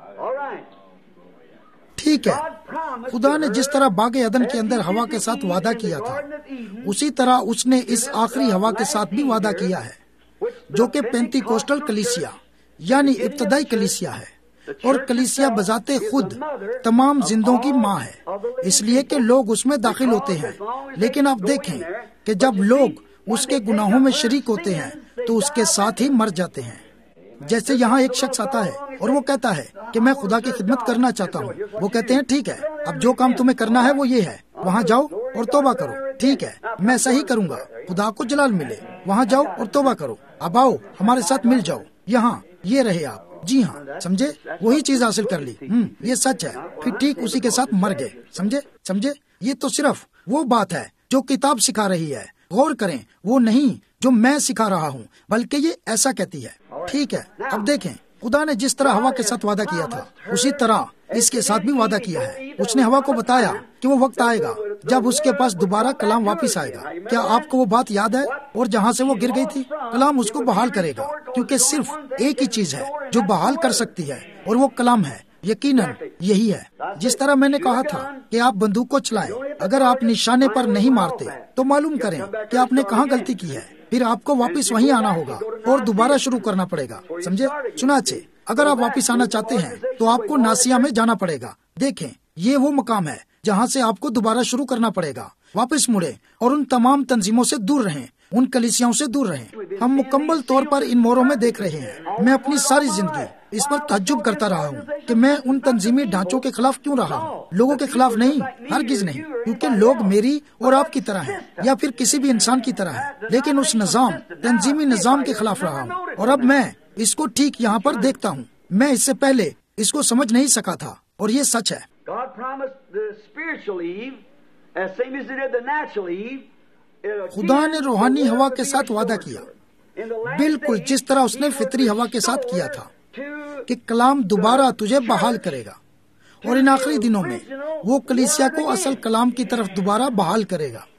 ٹھیک ہے، خدا نے جس طرح باغ عدن کے اندر ہوا کے ساتھ وعدہ کیا تھا، اسی طرح اس نے اس آخری ہوا کے ساتھ بھی وعدہ کیا ہے، جو کہ پینتی کوسٹل کلیسیا یعنی ابتدائی کلیسیا ہے۔ اور کلیسیا بذات خود تمام زندوں کی ماں ہے، اس لیے کہ لوگ اس میں داخل ہوتے ہیں۔ لیکن آپ دیکھیں کہ جب لوگ اس کے گناہوں میں شریک ہوتے ہیں تو اس کے ساتھ ہی مر جاتے ہیں۔ جیسے یہاں ایک شخص آتا ہے اور وہ کہتا ہے کہ میں خدا کی خدمت کرنا چاہتا ہوں۔ وہ کہتے ہیں ٹھیک ہے، اب جو کام تمہیں کرنا ہے وہ یہ ہے، وہاں جاؤ اور توبہ کرو۔ ٹھیک ہے، میں ایسا ہی کروں گا، خدا کو جلال ملے۔ وہاں جاؤ اور توبہ کرو، اب آؤ ہمارے ساتھ مل جاؤ، یہاں یہ رہے آپ۔ جی ہاں، سمجھے، وہی چیز حاصل کر لی۔ ہم یہ سچ ہے، پھر ٹھیک اسی کے ساتھ مر گئے۔ سمجھے سمجھے یہ تو صرف وہ بات ہے جو کتاب سکھا رہی ہے۔ غور کریں، وہ نہیں جو میں سکھا رہا ہوں، بلکہ یہ ایسا کہتی ہے۔ ٹھیک ہے، اب دیکھیں، خدا نے جس طرح ہوا کے ساتھ وعدہ کیا تھا اسی طرح اس کے ساتھ بھی وعدہ کیا ہے۔ اس نے ہوا کو بتایا کہ وہ وقت آئے گا جب اس کے پاس دوبارہ کلام واپس آئے گا۔ کیا آپ کو وہ بات یاد ہے؟ اور جہاں سے وہ گر گئی تھی، کلام اس کو بحال کرے گا، کیونکہ صرف ایک ہی چیز ہے جو بحال کر سکتی ہے اور وہ کلام ہے۔ یقیناً یہی ہے۔ جس طرح میں نے کہا تھا کہ آپ بندوق کو چلائیں، اگر آپ نشانے پر نہیں مارتے تو معلوم کریں کہ آپ نے کہاں غلطی کی ہے، پھر آپ کو واپس وہیں آنا ہوگا اور دوبارہ شروع کرنا پڑے گا۔ سمجھے؟ چنانچہ اگر آپ واپس آنا چاہتے ہیں تو آپ کو ناسیا میں جانا پڑے گا۔ دیکھیں، یہ وہ مقام ہے جہاں سے آپ کو دوبارہ شروع کرنا پڑے گا۔ واپس مڑیں اور ان تمام تنظیموں سے دور رہیں، ان کلیسیاؤں سے دور رہیں۔ ہم مکمل طور پر ان موروں میں دیکھ رہے ہیں۔ میں اپنی ساری زندگی اس پر تعجب کرتا رہا ہوں کہ میں ان تنظیمی ڈھانچوں کے خلاف کیوں رہا ہوں۔ لوگوں کے خلاف نہیں، ہرگز نہیں، کیونکہ لوگ میری اور آپ کی طرح ہیں یا پھر کسی بھی انسان کی طرح ہیں، لیکن اس نظام، تنظیمی نظام کے خلاف رہا ہوں۔ اور اب میں اس کو ٹھیک یہاں پر دیکھتا ہوں۔ میں اس سے پہلے اس کو سمجھ نہیں سکا تھا، اور یہ سچ ہے۔ خدا نے روحانی ہوا کے ساتھ وعدہ کیا، بالکل جس طرح اس نے فطری ہوا کے ساتھ کیا تھا، کہ کلام دوبارہ تجھے بحال کرے گا، اور ان آخری دنوں میں وہ کلیسیا کو اصل کلام کی طرف دوبارہ بحال کرے گا۔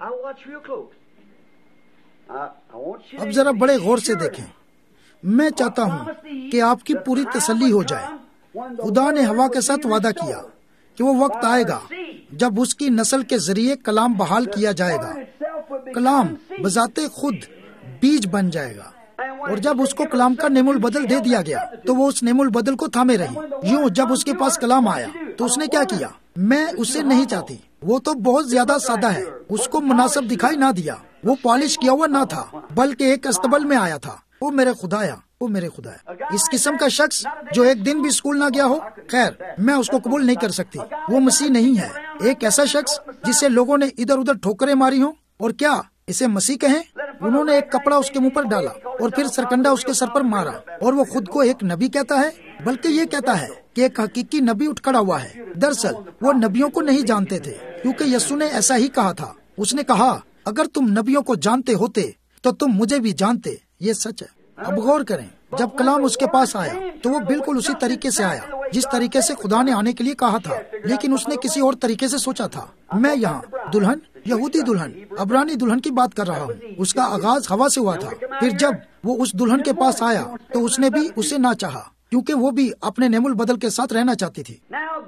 اب ذرا بڑے غور سے دیکھیں۔ میں چاہتا ہوں کہ آپ کی پوری تسلی ہو جائے۔ خدا نے ہوا کے ساتھ وعدہ کیا کہ وہ وقت آئے گا جب اس کی نسل کے ذریعے کلام بحال کیا جائے گا۔ کلام بذات خود بیج بن جائے گا، اور جب اس کو کلام کا نعم البدل دے دیا گیا تو وہ اس نعم البدل کو تھامے رہی۔ یوں جب اس کے پاس کلام آیا تو اس نے کیا کیا؟ میں اسے نہیں چاہتی، وہ تو بہت زیادہ سادہ ہے، اس کو مناسب دکھائی نہ دیا، وہ پالش کیا ہوا نہ تھا، بلکہ ایک استبل میں آیا تھا۔ وہ میرے خدایا، وہ میرے خدایا، اس قسم کا شخص جو ایک دن بھی اسکول نہ گیا ہو، خیر میں اس کو قبول نہیں کر سکتی۔ وہ مسیح نہیں ہے۔ ایک ایسا شخص جسے لوگوں نے ادھر ادھر ٹھوکریں ماری ہوں، اور کیا اسے مسیح کہیں؟ انہوں نے ایک کپڑا اس کے منہ پر ڈالا اور پھر سرکنڈا اس کے سر پر مارا، اور وہ خود کو ایک نبی کہتا ہے، بلکہ یہ کہتا ہے کہ ایک حقیقی نبی اٹھ کھڑا ہوا ہے۔ دراصل وہ نبیوں کو نہیں جانتے تھے، کیونکہ یسوع نے ایسا ہی کہا تھا۔ اس نے کہا اگر تم نبیوں کو جانتے ہوتے تو تم مجھے بھی جانتے۔ یہ سچ ہے۔ اب غور کریں، جب کلام اس کے پاس آیا تو وہ بالکل اسی طریقے سے آیا جس طریقے سے خدا نے آنے کے لیے کہا تھا، لیکن اس نے کسی اور طریقے سے سوچا تھا۔ میں یہاں دلہن، یہودی دلہن، عبرانی دلہن کی بات کر رہا ہوں۔ اس کا آغاز ہوا سے ہوا تھا۔ پھر جب وہ اس دلہن کے پاس آیا تو اس نے بھی اسے نہ چاہا، کیونکہ وہ بھی اپنے نعم البدل کے ساتھ رہنا چاہتی تھی۔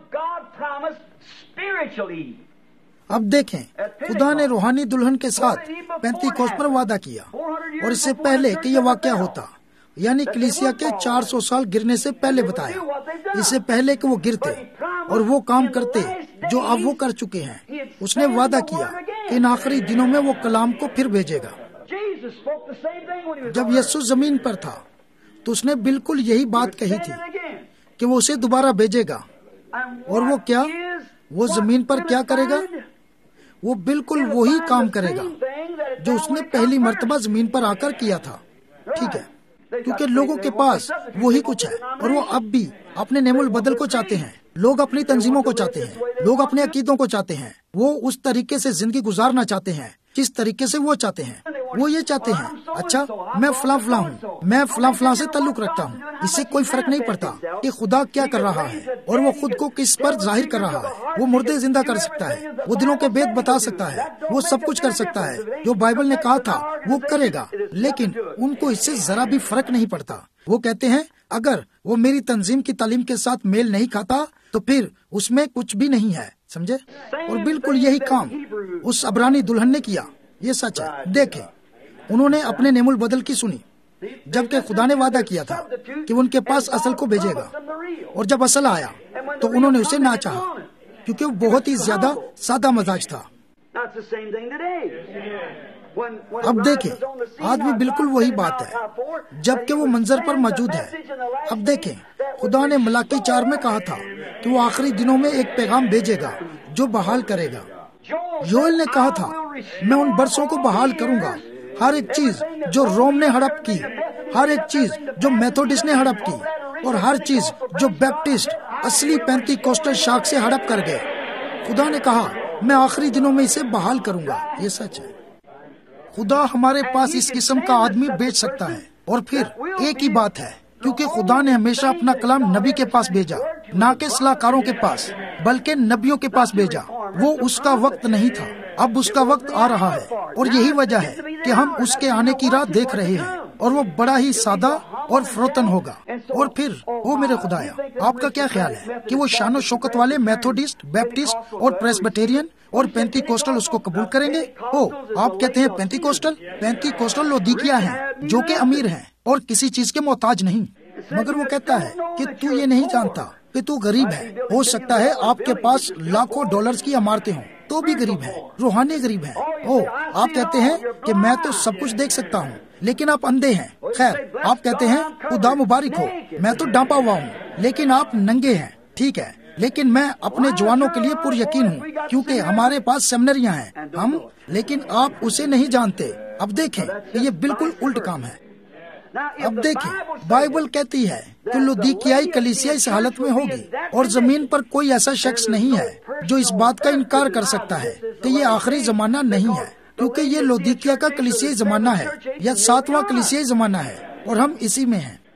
اب دیکھیں، خدا نے روحانی دلہن کے ساتھ پینتی کوس پر وعدہ کیا، اور اس سے پہلے کہ یہ واقعہ ہوتا، یعنی کلیسیا کے چار سو سال گرنے سے پہلے بتایا، اس سے پہلے کہ وہ گرتے اور وہ کام کرتے جو اب وہ کر چکے ہیں، اس نے وعدہ کیا کہ ان آخری دنوں میں وہ کلام کو پھر بھیجے گا۔ جب یسوع زمین پر تھا تو اس نے بالکل یہی بات کہی تھی کہ وہ اسے دوبارہ بھیجے گا، اور وہ کیا، وہ زمین پر کیا کرے گا؟ وہ بالکل وہی کام کرے گا جو اس نے پہلی مرتبہ زمین پر آ کر کیا تھا۔ ٹھیک ہے، کیونکہ لوگوں کے پاس وہی کچھ ہے، اور وہ اب بھی اپنے نعم البدل کو چاہتے ہیں۔ لوگ اپنی تنظیموں کو چاہتے ہیں، لوگ اپنے عقیدوں کو چاہتے ہیں، وہ اس طریقے سے زندگی گزارنا چاہتے ہیں جس طریقے سے وہ چاہتے ہیں۔ وہ یہ چاہتے ہیں، اچھا میں فلاں فلاں ہوں، میں فلاں فلاں سے تعلق رکھتا ہوں، اس سے کوئی فرق نہیں پڑتا کہ خدا کیا کر رہا ہے اور وہ خود کو کس پر ظاہر کر رہا ہے۔ وہ مردے زندہ کر سکتا ہے، وہ دلوں کے بید بتا سکتا ہے، وہ سب کچھ کر سکتا ہے جو بائبل نے کہا تھا وہ کرے گا، لیکن ان کو اس سے ذرا بھی فرق نہیں پڑتا۔ وہ کہتے ہیں اگر وہ میری تنظیم کی تعلیم کے ساتھ میل نہیں کھاتا تو پھر اس میں کچھ بھی نہیں ہے، سمجھے؟ اور بالکل یہی کام اس عبرانی دلہن نے کیا۔ یہ سچ ہے۔ دیکھیں، انہوں نے اپنے نعم البدل کی سنی، جبکہ خدا نے وعدہ کیا تھا کہ وہ ان کے پاس اصل کو بھیجے گا، اور جب اصل آیا تو انہوں نے اسے نہ چاہا، کیونکہ وہ بہت ہی زیادہ سادہ مزاج تھا۔ اب دیکھیں، آج بھی بالکل وہی بات ہے، جبکہ وہ منظر پر موجود ہے۔ اب دیکھیں، خدا نے ملاکی چار میں کہا تھا کہ وہ آخری دنوں میں ایک پیغام بھیجے گا جو بحال کرے گا۔ یوئیل نے کہا تھا میں ان برسوں کو بحال کروں گا، ہر ایک چیز جو روم نے ہڑپ کی، ہر ایک چیز جو میتھوڈسٹ نے ہڑپ کی، اور ہر چیز جو بیپٹسٹ اصلی پینتی کوسٹل شاخ سے ہڑپ کر گئے۔ خدا نے کہا میں آخری دنوں میں اسے بحال کروں گا۔ یہ سچ ہے۔ خدا ہمارے پاس اس قسم کا آدمی بھیج سکتا ہے، اور پھر ایک ہی بات ہے، کیونکہ خدا نے ہمیشہ اپنا کلام نبی کے پاس بھیجا، نہ کہ صلاح کاروں کے پاس، بلکہ نبیوں کے پاس بھیجا۔ وہ اس کا وقت نہیں تھا، اب اس کا وقت آ رہا ہے، اور یہی وجہ ہے کہ ہم اس کے آنے کی راہ دیکھ رہے ہیں، اور وہ بڑا ہی سادہ اور فروتن ہوگا۔ اور پھر وہ میرے خدایا، آپ کا کیا خیال ہے کہ وہ شان و شوکت والے میتھوڈسٹ، بیپٹسٹ اور پریسبیٹیرین اور پینتی کوسٹل اس کو قبول کریں گے؟ او، آپ کہتے ہیں پینتی کوسٹل؟ پینتی کوسٹل لودیکیا ہیں جو کہ امیر ہیں اور کسی چیز کے محتاج نہیں، مگر وہ کہتا ہے کہ تو یہ نہیں جانتا کہ تو غریب ہے۔ ہو سکتا ہے آپ کے پاس لاکھوں ڈالرز کی عمارتیں ہوں تو بھی غریب ہے، روحانی غریب ہے۔ او، آپ کہتے ہیں کہ میں تو سب کچھ دیکھ سکتا ہوں لیکن آپ اندھے ہیں۔ خیر، آپ کہتے ہیں خدا مبارک ہو، میں تو ڈانپا ہوا ہوں لیکن آپ ننگے ہیں۔ ٹھیک ہے، لیکن میں اپنے جوانوں کے لیے پر یقین ہوں، کیونکہ ہمارے پاس سیمنریاں ہیں ہم، لیکن آپ اسے نہیں جانتے۔ اب دیکھیں کہ یہ بالکل الٹ کام ہے۔ اب دیکھیں، بائبل کہتی ہے کہ لودیکیائی کلیسیا اس حالت میں ہوگی، اور زمین پر کوئی ایسا شخص نہیں ہے جو اس بات کا انکار کر سکتا ہے کہ یہ آخری زمانہ نہیں ہے، کیونکہ یہ لودیکیا کا کلیسیائی زمانہ ہے یا ساتواں کلیسیائی زمانہ ہے، اور ہم اسی میں ہیں۔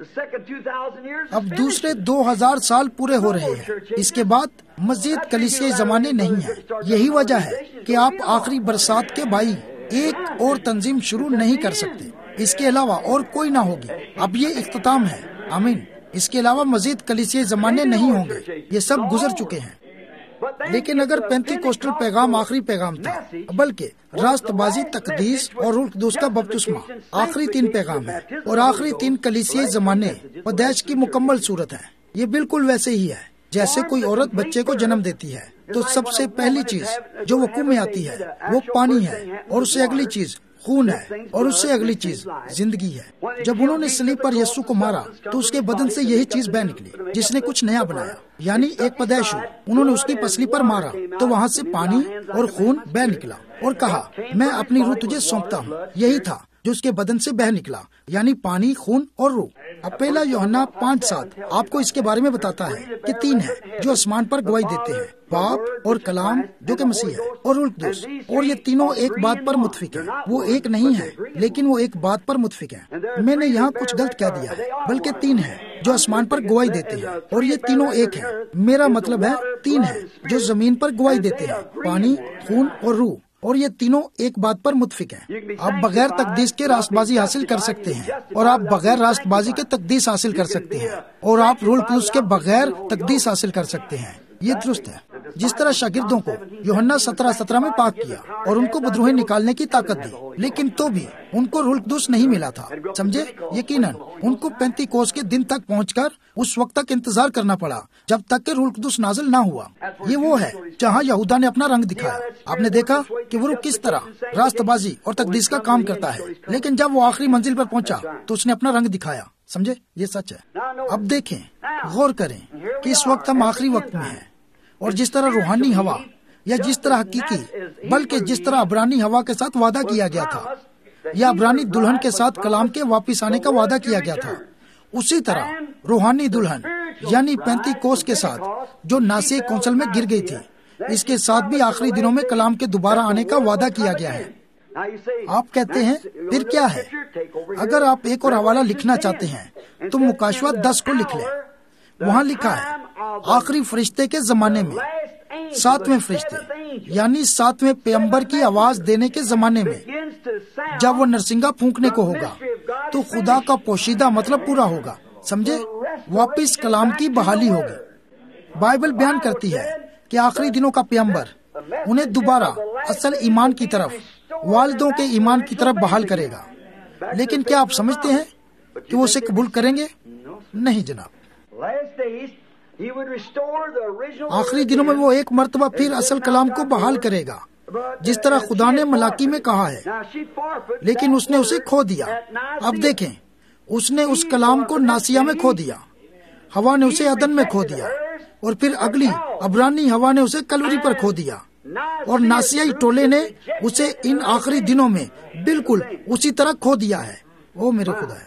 اب دوسرے دو ہزار سال پورے ہو رہے ہیں، اس کے بعد مزید کلیسیائی زمانے نہیں ہیں۔ یہی وجہ ہے کہ آپ آخری برسات کے بھائی ایک اور تنظیم شروع نہیں کر سکتے، اس کے علاوہ اور کوئی نہ ہوگی۔ اب یہ اختتام ہے، آمین۔ اس کے علاوہ مزید کلیسیائی زمانے نہیں ہوں گے، یہ سب گزر چکے ہیں۔ لیکن اگر پینتی کوسٹل پیغام آخری پیغام تھا، بلکہ راست بازی، تقدیس اور روح القدس کا بپتسمہ آخری تین پیغام ہے، اور آخری تین کلیسیائی زمانے پیدائش کی مکمل صورت ہے۔ یہ بالکل ویسے ہی ہے جیسے کوئی عورت بچے کو جنم دیتی ہے تو سب سے پہلی چیز جو وقوع میں آتی ہے وہ پانی ہے، اور اس سے اگلی چیز خون ہے، اور اس سے اگلی چیز زندگی ہے۔ جب انہوں نے صلیب پر یسوع کو مارا تو اس کے بدن سے یہی چیز بہ نکلی جس نے کچھ نیا بنایا، یعنی ایک پیدائش ہوئی۔ انہوں نے اس کی پسلی پر مارا تو وہاں سے پانی اور خون بہ نکلا، اور کہا میں اپنی روح تجھے سونپتا ہوں۔ یہی تھا جو اس کے بدن سے بہ نکلا، یعنی پانی، خون اور روح۔ اب پہلا یوحنا پانچ سات آپ کو اس کے بارے میں بتاتا ہے کہ تین ہے جو آسمان پر گواہی دیتے ہیں، باپ اور کلام جو کہ مسیح ہے اور روح القدس، اور یہ تینوں ایک بات پر متفق ہیں۔ وہ ایک نہیں ہے لیکن وہ ایک بات پر متفق ہیں۔ میں نے یہاں کچھ غلط کہہ دیا ہے، بلکہ تین ہے جو آسمان پر گواہی دیتے ہیں اور یہ تینوں ایک ہیں۔ میرا مطلب ہے تین ہے جو زمین پر گواہی دیتے ہیں، پانی، خون اور روح، اور یہ تینوں ایک بات پر متفق ہیں۔ آپ بغیر تقدیس کے راست بازی حاصل کر سکتے ہیں، اور آپ بغیر راست بازی کے تقدیس حاصل کر سکتے ہیں، اور آپ روح القدس کے بغیر تقدیس حاصل کر سکتے ہیں۔ یہ درست ہے۔ جس طرح شاگردوں کو یوحنا سترہ سترہ میں پاک کیا اور ان کو بدروہیں نکالنے کی طاقت دی، لیکن تو بھی ان کو روح القدس نہیں ملا تھا، سمجھے؟ یقیناً ان کو پینتی کوس کے دن تک پہنچ کر اس وقت تک انتظار کرنا پڑا جب تک کہ روح القدس نازل نہ ہوا۔ یہ وہ ہے جہاں یہودا نے اپنا رنگ دکھایا۔ آپ نے دیکھا کہ وہ روح کس طرح راست بازی اور تقدیس کا کام کرتا ہے، لیکن جب وہ آخری منزل پر پہنچا تو اس نے اپنا رنگ دکھایا، سمجھے؟ یہ سچ ہے۔ اب دیکھیں، غور کریں کہ اس وقت ہم آخری وقت میں ہیں، اور جس طرح روحانی ہوا یا جس طرح حقیقی، بلکہ جس طرح عبرانی ہوا کے ساتھ وعدہ کیا گیا تھا یا عبرانی دلہن کے ساتھ کلام کے واپس آنے کا وعدہ کیا گیا تھا، اسی طرح روحانی دلہن یعنی پینتی کوس کے ساتھ جو ناسیہ کونسل میں گر گئی تھی، اس کے ساتھ بھی آخری دنوں میں کلام کے دوبارہ آنے کا وعدہ کیا گیا ہے۔ آپ کہتے ہیں پھر کیا ہے؟ اگر آپ ایک اور حوالہ لکھنا چاہتے ہیں تو مکاشوہ دس کو لکھ لیں۔ وہاں لکھا ہے آخری فرشتے کے زمانے میں، ساتویں فرشتے یعنی ساتویں پیغمبر کی آواز دینے کے زمانے میں، جب وہ نرسنگا پھونکنے کو ہوگا تو خدا کا پوشیدہ مطلب پورا ہوگا، سمجھے؟ واپس کلام کی بحالی ہوگی۔ بائبل بیان کرتی ہے کہ آخری دنوں کا پیغمبر انہیں دوبارہ اصل ایمان کی طرف، والدوں کے ایمان کی طرف بحال کرے گا۔ لیکن کیا آپ سمجھتے ہیں کہ وہ اسے قبول کریں گے؟ نہیں جناب۔ آخری دنوں میں وہ ایک مرتبہ پھر اصل کلام کو بحال کرے گا، جس طرح خدا نے ملاکی میں کہا ہے، لیکن اس نے اسے کھو دیا۔ اب دیکھیں، اس نے اس کلام کو ناسیہ میں کھو دیا، ہوا نے اسے عدن میں کھو دیا، اور پھر اگلی عبرانی ہوا نے اسے کلوری پر کھو دیا، اور ناسیائی ٹولے نے اسے ان آخری دنوں میں بالکل اسی طرح کھو دیا ہے۔ او میرے خدایا!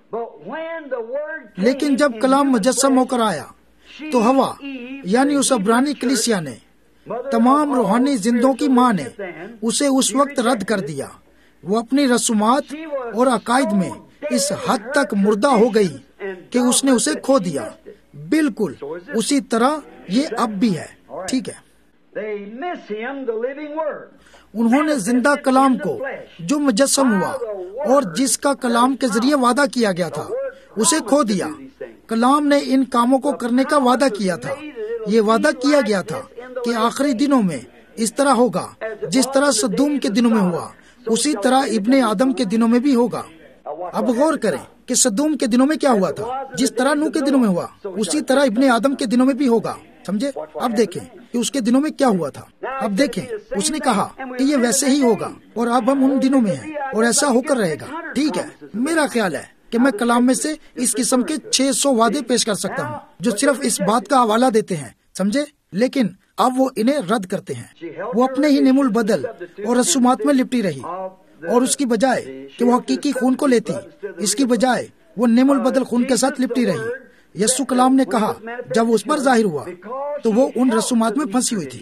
لیکن جب کلام مجسم ہو کر آیا تو ہوا یعنی اس عبرانی کلیسیا نے، تمام روحانی زندوں کی ماں نے اسے اس وقت رد کر دیا۔ وہ اپنی رسومات اور عقائد میں اس حد تک مردہ ہو گئی کہ اس نے اسے کھو دیا۔ بالکل اسی طرح یہ اب بھی ہے، ٹھیک ہے؟ انہوں نے زندہ کلام کو جو مجسم ہوا اور جس کا کلام کے ذریعے وعدہ کیا گیا تھا اسے کھو دیا۔ کلام نے ان کاموں کو کرنے کا وعدہ کیا تھا۔ یہ وعدہ کیا گیا تھا کہ آخری دنوں میں اس طرح ہوگا، جس طرح سدوم کے دنوں میں ہوا اسی طرح ابن آدم کے دنوں میں بھی ہوگا۔ اب غور کریں کہ سدوم کے دنوں میں کیا ہوا تھا، جس طرح نوح کے دنوں میں ہوا اسی طرح ابن آدم کے دنوں میں بھی ہوگا، سمجھے؟ اب دیکھیں کہ اس کے دنوں میں کیا ہوا تھا۔ اب دیکھیں، اس نے کہا کہ یہ ویسے ہی ہوگا، اور اب ہم ان دنوں میں ہیں اور ایسا ہو کر رہے گا، ٹھیک ہے؟ میرا خیال ہے کہ میں کلام میں سے اس قسم کے چھ سو وعدے پیش کر سکتا ہوں جو صرف اس بات کا حوالہ دیتے ہیں، سمجھے؟ لیکن اب وہ انہیں رد کرتے ہیں۔ وہ اپنے ہی نیم البدل اور رسومات میں لپٹی رہی، اور اس کی بجائے کہ وہ حقیقی خون کو لیتی، اس کی بجائے وہ نیم البدل خون کے ساتھ لپٹی رہی۔ یسوع کلام نے کہا جب اس پر ظاہر ہوا تو وہ ان رسومات میں پھنسی ہوئی تھی۔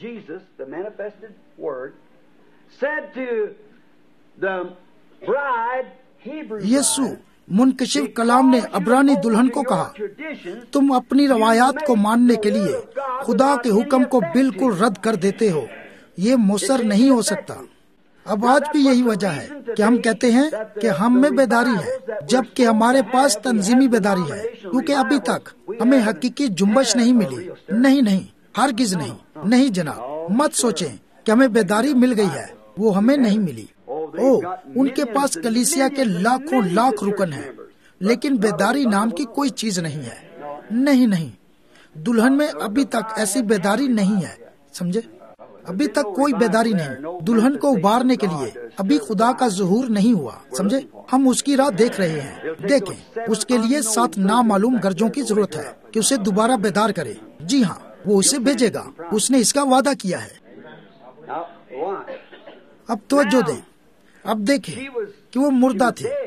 یسوع منکشف کلام نے عبرانی دلہن کو کہا، تم اپنی روایات کو ماننے کے لیے خدا کے حکم کو بالکل رد کر دیتے ہو، یہ مؤثر نہیں ہو سکتا۔ اب آج بھی یہی وجہ ہے کہ ہم کہتے ہیں کہ ہم میں بیداری ہے، جبکہ ہمارے پاس تنظیمی بیداری ہے، کیونکہ ابھی تک ہمیں حقیقی جنبش نہیں ملی۔ نہیں نہیں، ہرگز نہیں، نہیں جناب، مت سوچیں کہ ہمیں بیداری مل گئی ہے، وہ ہمیں نہیں ملی۔ او ان کے پاس کلیسیا کے لاکھوں لاکھ رکن ہیں، لیکن بیداری نام کی کوئی چیز نہیں ہے۔ نہیں نہیں، دلہن میں ابھی تک ایسی بیداری نہیں ہے، سمجھے؟ ابھی تک کوئی بیداری نہیں۔ دلہن کو ابارنے کے لیے ابھی خدا کا ظہور نہیں ہوا، سمجھے؟ ہم اس کی راہ دیکھ رہے ہیں۔ دیکھیں، اس کے لیے سات نامعلوم گرجوں کی ضرورت ہے کہ اسے دوبارہ بیدار کرے۔ جی ہاں، وہ اسے بھیجے گا، اس نے اس کا وعدہ کیا ہے۔ اب توجہ دیں، اب دیکھیں کہ وہ مردہ تھے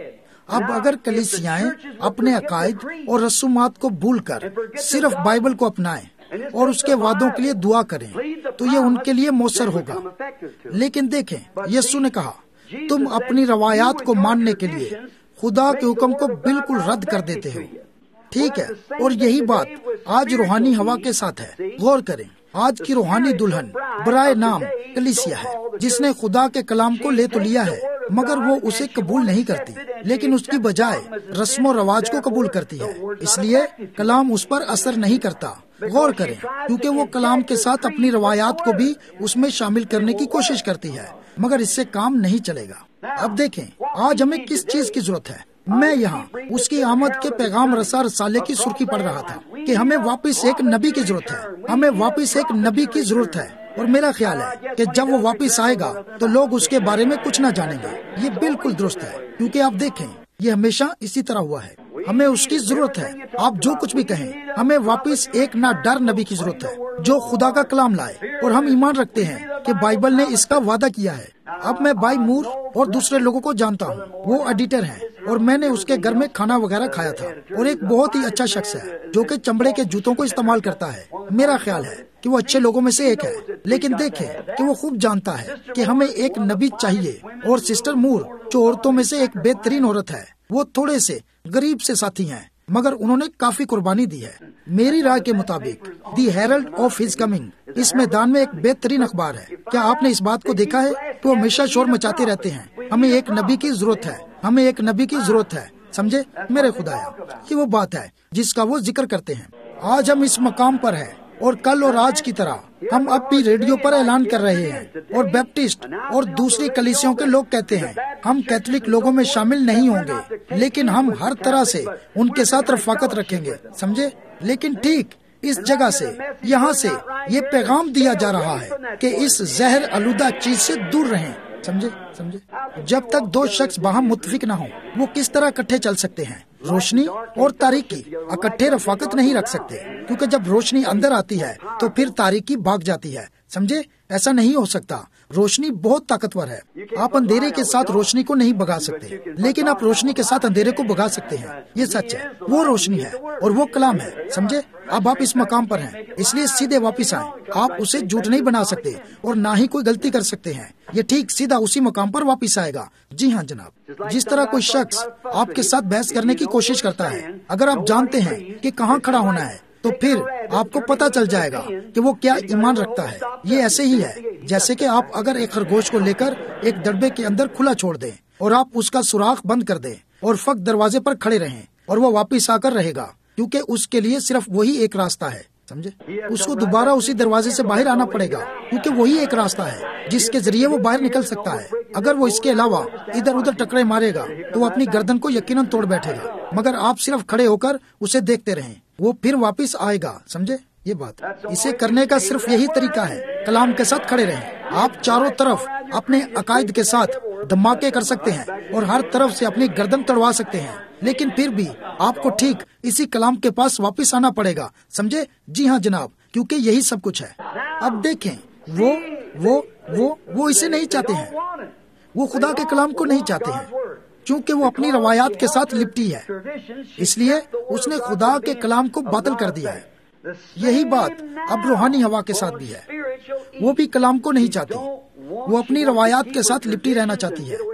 اب اگر کلیسیائیں اپنے عقائد اور رسومات کو بھول کر صرف بائبل کو اپنائیں اور اس کے وعدوں کے لیے دعا کریں تو یہ ان کے لیے مؤثر ہوگا. لیکن دیکھیں، یسوع نے کہا تم اپنی روایات کو ماننے کے لیے خدا کے حکم کو بالکل رد کر دیتے ہو. ٹھیک ہے، اور یہی بات آج روحانی ہوا کے ساتھ ہے. غور کریں، آج کی روحانی دلہن برائے نام کلیسیا ہے، جس نے خدا کے کلام کو لے تو لیا ہے مگر وہ اسے قبول نہیں کرتی، لیکن اس کی بجائے رسم و رواج کو قبول کرتی ہے. اس لیے کلام اس پر اثر نہیں کرتا. غور کریں، کیونکہ وہ کلام کے ساتھ اپنی روایات کو بھی اس میں شامل کرنے کی کوشش کرتی ہے، مگر اس سے کام نہیں چلے گا. اب دیکھیں آج ہمیں کس چیز کی ضرورت ہے. میں یہاں اس کی آمد کے پیغام رسا رسالے کی سرخی پڑھ رہا تھا کہ ہمیں واپس ایک نبی کی ضرورت ہے. ہمیں واپس ایک نبی کی ضرورت ہے، اور میرا خیال ہے کہ جب وہ واپس آئے گا تو لوگ اس کے بارے میں کچھ نہ جانیں گے. یہ بالکل درست ہے، کیونکہ آپ دیکھیں یہ ہمیشہ اسی طرح ہوا ہے. ہمیں اس کی ضرورت ہے. آپ جو کچھ بھی کہیں، ہمیں واپس ایک نہ ڈر نبی کی ضرورت ہے جو خدا کا کلام لائے. اور ہم ایمان رکھتے ہیں کہ بائبل نے اس کا وعدہ کیا ہے. اب میں بائی مور اور دوسرے لوگوں کو جانتا ہوں، وہ ایڈیٹر ہیں، اور میں نے اس کے گھر میں کھانا وغیرہ کھایا تھا، اور ایک بہت ہی اچھا شخص ہے جو کہ چمڑے کے جوتوں کو استعمال کرتا ہے. میرا خیال ہے کہ وہ اچھے لوگوں میں سے ایک ہے. لیکن دیکھیں کہ وہ خوب جانتا ہے کہ ہمیں ایک نبی چاہیے. اور سسٹر مور جو عورتوں میں سے ایک بہترین عورت ہے، وہ تھوڑے سے غریب سے ساتھی ہیں مگر انہوں نے کافی قربانی دی ہے. میری رائے کے مطابق the herald of his coming اس میدان میں ایک بہترین اخبار ہے. کیا آپ نے اس بات کو دیکھا ہے کہ وہ ہمیشہ شور مچاتے رہتے ہیں؟ ہمیں ایک نبی کی ضرورت ہے، ہمیں ایک نبی کی ضرورت ہے. سمجھے میرے خدایا، یہ وہ بات ہے جس کا وہ ذکر کرتے ہیں. آج ہم اس مقام پر ہیں، اور کل اور آج کی طرح ہم اب بھی ریڈیو پر اعلان کر رہے ہیں، اور بیپٹسٹ اور دوسری کلیسیوں کے لوگ کہتے ہیں ہم کیتھولک لوگوں میں شامل نہیں ہوں گے، لیکن ہم ہر طرح سے ان کے ساتھ رفاقت رکھیں گے. سمجھے؟ لیکن ٹھیک اس جگہ سے، یہاں سے یہ پیغام دیا جا رہا ہے کہ اس زہر آلودہ چیز سے دور رہیں. سمجھے سمجھے جب تک دو شخص باہم متفق نہ ہوں، وہ کس طرح اکٹھے چل سکتے ہیں؟ روشنی اور تاریکی اکٹھے رفاقت نہیں رکھ سکتے، کیونکہ جب روشنی اندر آتی ہے تو پھر تاریکی بھاگ جاتی ہے. سمجھے؟ ایسا نہیں ہو سکتا. روشنی بہت طاقتور ہے. آپ اندھیرے کے ساتھ روشنی کو نہیں بھگا سکتے، لیکن آپ روشنی کے ساتھ اندھیرے کو بھگا سکتے ہیں. یہ سچ ہے. وہ روشنی ہے اور وہ کلام ہے. سمجھے؟ اب آپ اس مقام پر ہیں، اس لیے سیدھے واپس آئیں. آپ اسے جھوٹ نہیں بنا سکتے اور نہ ہی کوئی غلطی کر سکتے ہیں. یہ ٹھیک سیدھا اسی مقام پر واپس آئے گا. جی ہاں جناب. جس طرح کوئی شخص آپ کے ساتھ بحث کرنے کی کوشش کرتا ہے، اگر آپ جانتے ہیں کہ کہاں کھڑا ہونا ہے تو پھر آپ کو پتہ چل جائے گا کہ وہ کیا ایمان رکھتا ہے. یہ ایسے ہی ہے جیسے کہ آپ اگر ایک خرگوش کو لے کر ایک ڈبے کے اندر کھلا چھوڑ دیں اور آپ اس کا سوراخ بند کر دیں اور فقط دروازے پر کھڑے رہیں، اور وہ واپس آ کر رہے گا، کیونکہ اس کے لیے صرف وہی ایک راستہ ہے. سمجھے؟ اس کو دوبارہ اسی دروازے سے باہر آنا پڑے گا، کیونکہ وہی ایک راستہ ہے جس کے ذریعے وہ باہر نکل سکتا ہے. اگر وہ اس کے علاوہ ادھر ادھر ٹکرے مارے گا تو وہ اپنی گردن کو یقیناً توڑ بیٹھے گا. مگر آپ صرف کھڑے ہو کر اسے دیکھتے رہیں، وہ پھر واپس آئے گا. سمجھے یہ بات؟ اسے کرنے کا صرف یہی طریقہ ہے، کلام کے ساتھ کھڑے رہیں. آپ چاروں طرف اپنے عقائد کے ساتھ دھماکے کر سکتے ہیں اور ہر طرف سے اپنی گردن توڑوا سکتے ہیں، لیکن پھر بھی آپ کو ٹھیک اسی کلام کے پاس واپس آنا پڑے گا. سمجھے؟ جی ہاں جناب، کیونکہ یہی سب کچھ ہے. اب دیکھیں وہ وہ وہ وہ اسے نہیں چاہتے ہیں. وہ خدا کے کلام کو نہیں چاہتے ہیں کیونکہ وہ اپنی روایات کے ساتھ لپٹی ہے. اس لیے اس نے خدا کے کلام کو باطل کر دیا ہے. یہی بات اب روحانی ہوا کے ساتھ بھی ہے. وہ بھی کلام کو نہیں چاہتی، وہ اپنی روایات کے ساتھ لپٹی رہنا چاہتی ہے،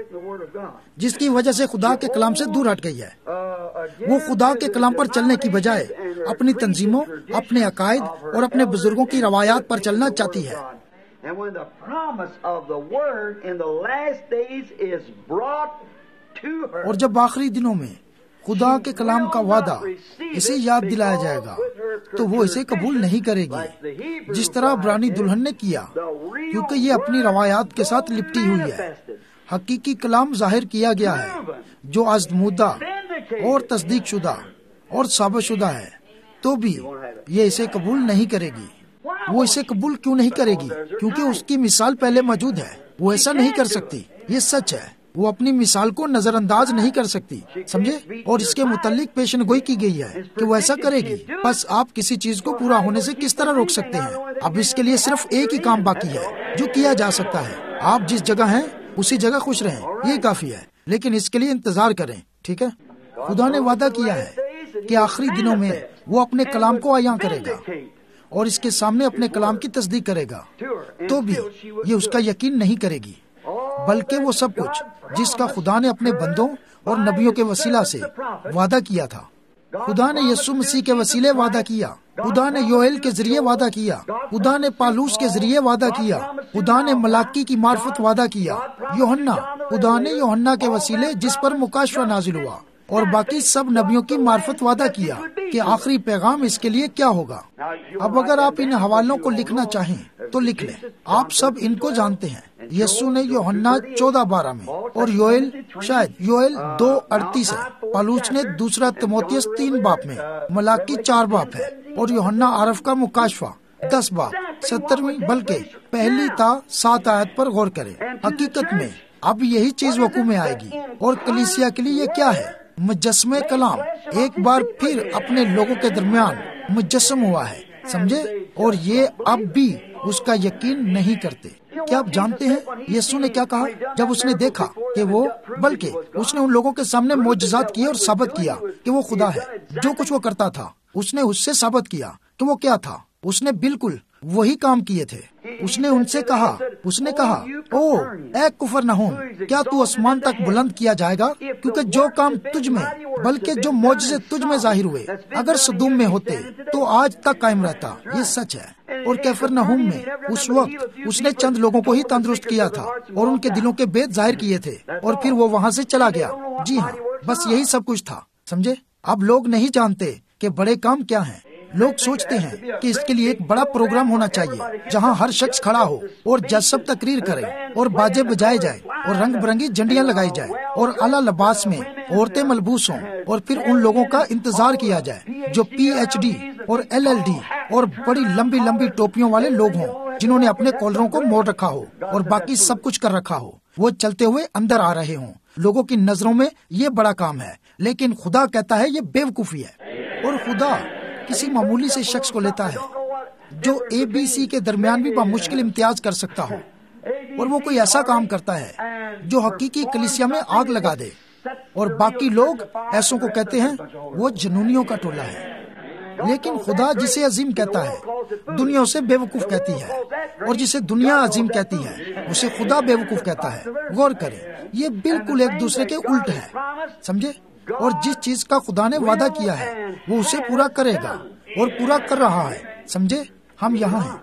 جس کی وجہ سے خدا کے کلام سے دور ہٹ گئی ہے. وہ خدا کے کلام پر چلنے کی بجائے اپنی تنظیموں، اپنے عقائد اور اپنے بزرگوں کی روایات پر چلنا چاہتی ہے. اور جب آخری دنوں میں خدا کے کلام کا وعدہ اسے یاد دلایا جائے گا تو وہ اسے قبول نہیں کرے گی، جس طرح عبرانی دلہن نے کیا، کیونکہ یہ اپنی روایات کے ساتھ لپٹی ہوئی ہے. حقیقی کلام ظاہر کیا گیا ہے جو آزمودہ اور تصدیق شدہ اور ثابت شدہ ہے، تو بھی یہ اسے قبول نہیں کرے گی. وہ اسے قبول کیوں نہیں کرے گی؟ کیونکہ اس کی مثال پہلے موجود ہے. وہ ایسا نہیں کر سکتی. یہ سچ ہے. وہ اپنی مثال کو نظر انداز نہیں کر سکتی. سمجھے؟ اور اس کے متعلق پیشن گوئی کی گئی ہے کہ وہ ایسا کرے گی. بس آپ کسی چیز کو پورا ہونے سے کس طرح روک سکتے ہیں؟ اب اس کے لیے صرف ایک ہی کام باقی ہے جو کیا جا سکتا ہے. آپ جس جگہ ہیں اسی جگہ خوش رہیں، یہ کافی ہے. لیکن اس کے لیے انتظار کریں ٹھیک ہے، خدا نے وعدہ کیا ہے کہ آخری دنوں میں وہ اپنے کلام کو عیاں کرے گا اور اس کے سامنے اپنے کلام کی تصدیق کرے گا، تو بھی یہ اس کا یقین نہیں کرے گی، بلکہ وہ سب کچھ جس کا خدا نے اپنے بندوں اور نبیوں کے وسیلہ سے وعدہ کیا تھا۔ خدا نے یسوع مسیح کے وسیلے وعدہ کیا، خدا نے یوئیل کے ذریعے وعدہ کیا، خدا نے پالوس کے ذریعے وعدہ کیا، خدا نے ملاکی کی معرفت وعدہ کیا، یوحنا خدا نے یوحنا کے وسیلے جس پر مکاشفہ نازل ہوا، اور باقی سب نبیوں کی معرفت وعدہ کیا کہ آخری پیغام اس کے لیے کیا ہوگا۔ اب اگر آپ ان حوالوں کو لکھنا چاہیں تو لکھ لیں، آپ سب ان کو جانتے ہیں۔ یسوع نے یوحنا چودہ بارہ میں، اور یوئیل شاید یوئیل دو اڑتیس ہے، پالوس نے دوسرا تیموتھیوس تین باپ میں، ملاکی چار باپ ہے، اور یوحنا عارف کا مکاشفہ دس باپ سترویں بلکہ پہلی تا سات آیت پر غور کریں۔ حقیقت میں اب یہی چیز وقوع میں آئے گی، اور کلیسیا کے لیے یہ کیا ہے؟ مجسمہ کلام ایک بار پھر اپنے لوگوں کے درمیان مجسم ہوا ہے، سمجھے؟ اور یہ اب بھی اس کا یقین نہیں کرتے۔ کیا آپ جانتے ہیں یسوع نے کیا کہا جب اس نے دیکھا کہ وہ، بلکہ اس نے ان لوگوں کے سامنے معجزات کیے اور ثابت کیا کہ وہ خدا ہے؟ جو کچھ وہ کرتا تھا اس نے اس سے ثابت کیا کہ وہ کیا تھا۔ اس نے بالکل وہی کام کیے تھے۔ اس نے ان سے کہا اس نے کہا او اے کفرنہوم، کیا تو آسمان تک بلند کیا جائے گا؟ کیونکہ جو کام تجھ میں، بلکہ جو معجزے تجھ میں ظاہر ہوئے اگر سدوم میں ہوتے تو آج تک قائم رہتا۔ یہ سچ ہے۔ اور کفرنہوم میں اس وقت اس نے چند لوگوں کو ہی تندرست کیا تھا اور ان کے دلوں کے بید ظاہر کیے تھے، اور پھر وہ وہاں سے چلا گیا۔ جی ہاں، بس یہی سب کچھ تھا، سمجھے؟ اب لوگ نہیں جانتے کہ بڑے کام کیا ہیں۔ لوگ سوچتے ہیں کہ اس کے لیے ایک بڑا پروگرام ہونا چاہیے جہاں ہر شخص کھڑا ہو اور جج سب تقریر کرے اور باجے بجائے جائے اور رنگ برنگی جھنڈیاں لگائی جائے اور اعلیٰ لباس میں عورتیں ملبوس ہوں، اور پھر ان لوگوں کا انتظار کیا جائے جو پی ایچ ڈی اور ایل ایل ڈی اور بڑی لمبی لمبی ٹوپیوں والے لوگ ہوں، جنہوں نے اپنے کالروں کو موڑ رکھا ہو اور باقی سب کچھ کر رکھا ہو، وہ چلتے ہوئے اندر آ رہے ہوں۔ لوگوں کی نظروں میں یہ بڑا کام ہے، لیکن خدا کہتا ہے یہ بے وقوفی ہے۔ اور خدا کسی معمولی سے شخص کو لیتا ہے جو اے بی سی کے درمیان بھی بامشکل امتیاز کر سکتا ہو، اور وہ کوئی ایسا کام کرتا ہے جو حقیقی کلیسیا میں آگ لگا دے، اور باقی لوگ ایسوں کو کہتے ہیں وہ جنونیوں کا ٹولہ ہے۔ لیکن خدا جسے عظیم کہتا ہے دنیا اسے بے وقوف کہتی ہے، اور جسے دنیا عظیم کہتی ہے اسے خدا بے وقوف کہتا ہے۔ غور کریں، یہ بالکل ایک دوسرے کے الٹ ہے، سمجھے؟ اور جس چیز کا خدا نے وعدہ کیا ہے وہ اسے پورا کرے گا اور پورا کر رہا ہے، سمجھے؟ ہم یہاں ہیں۔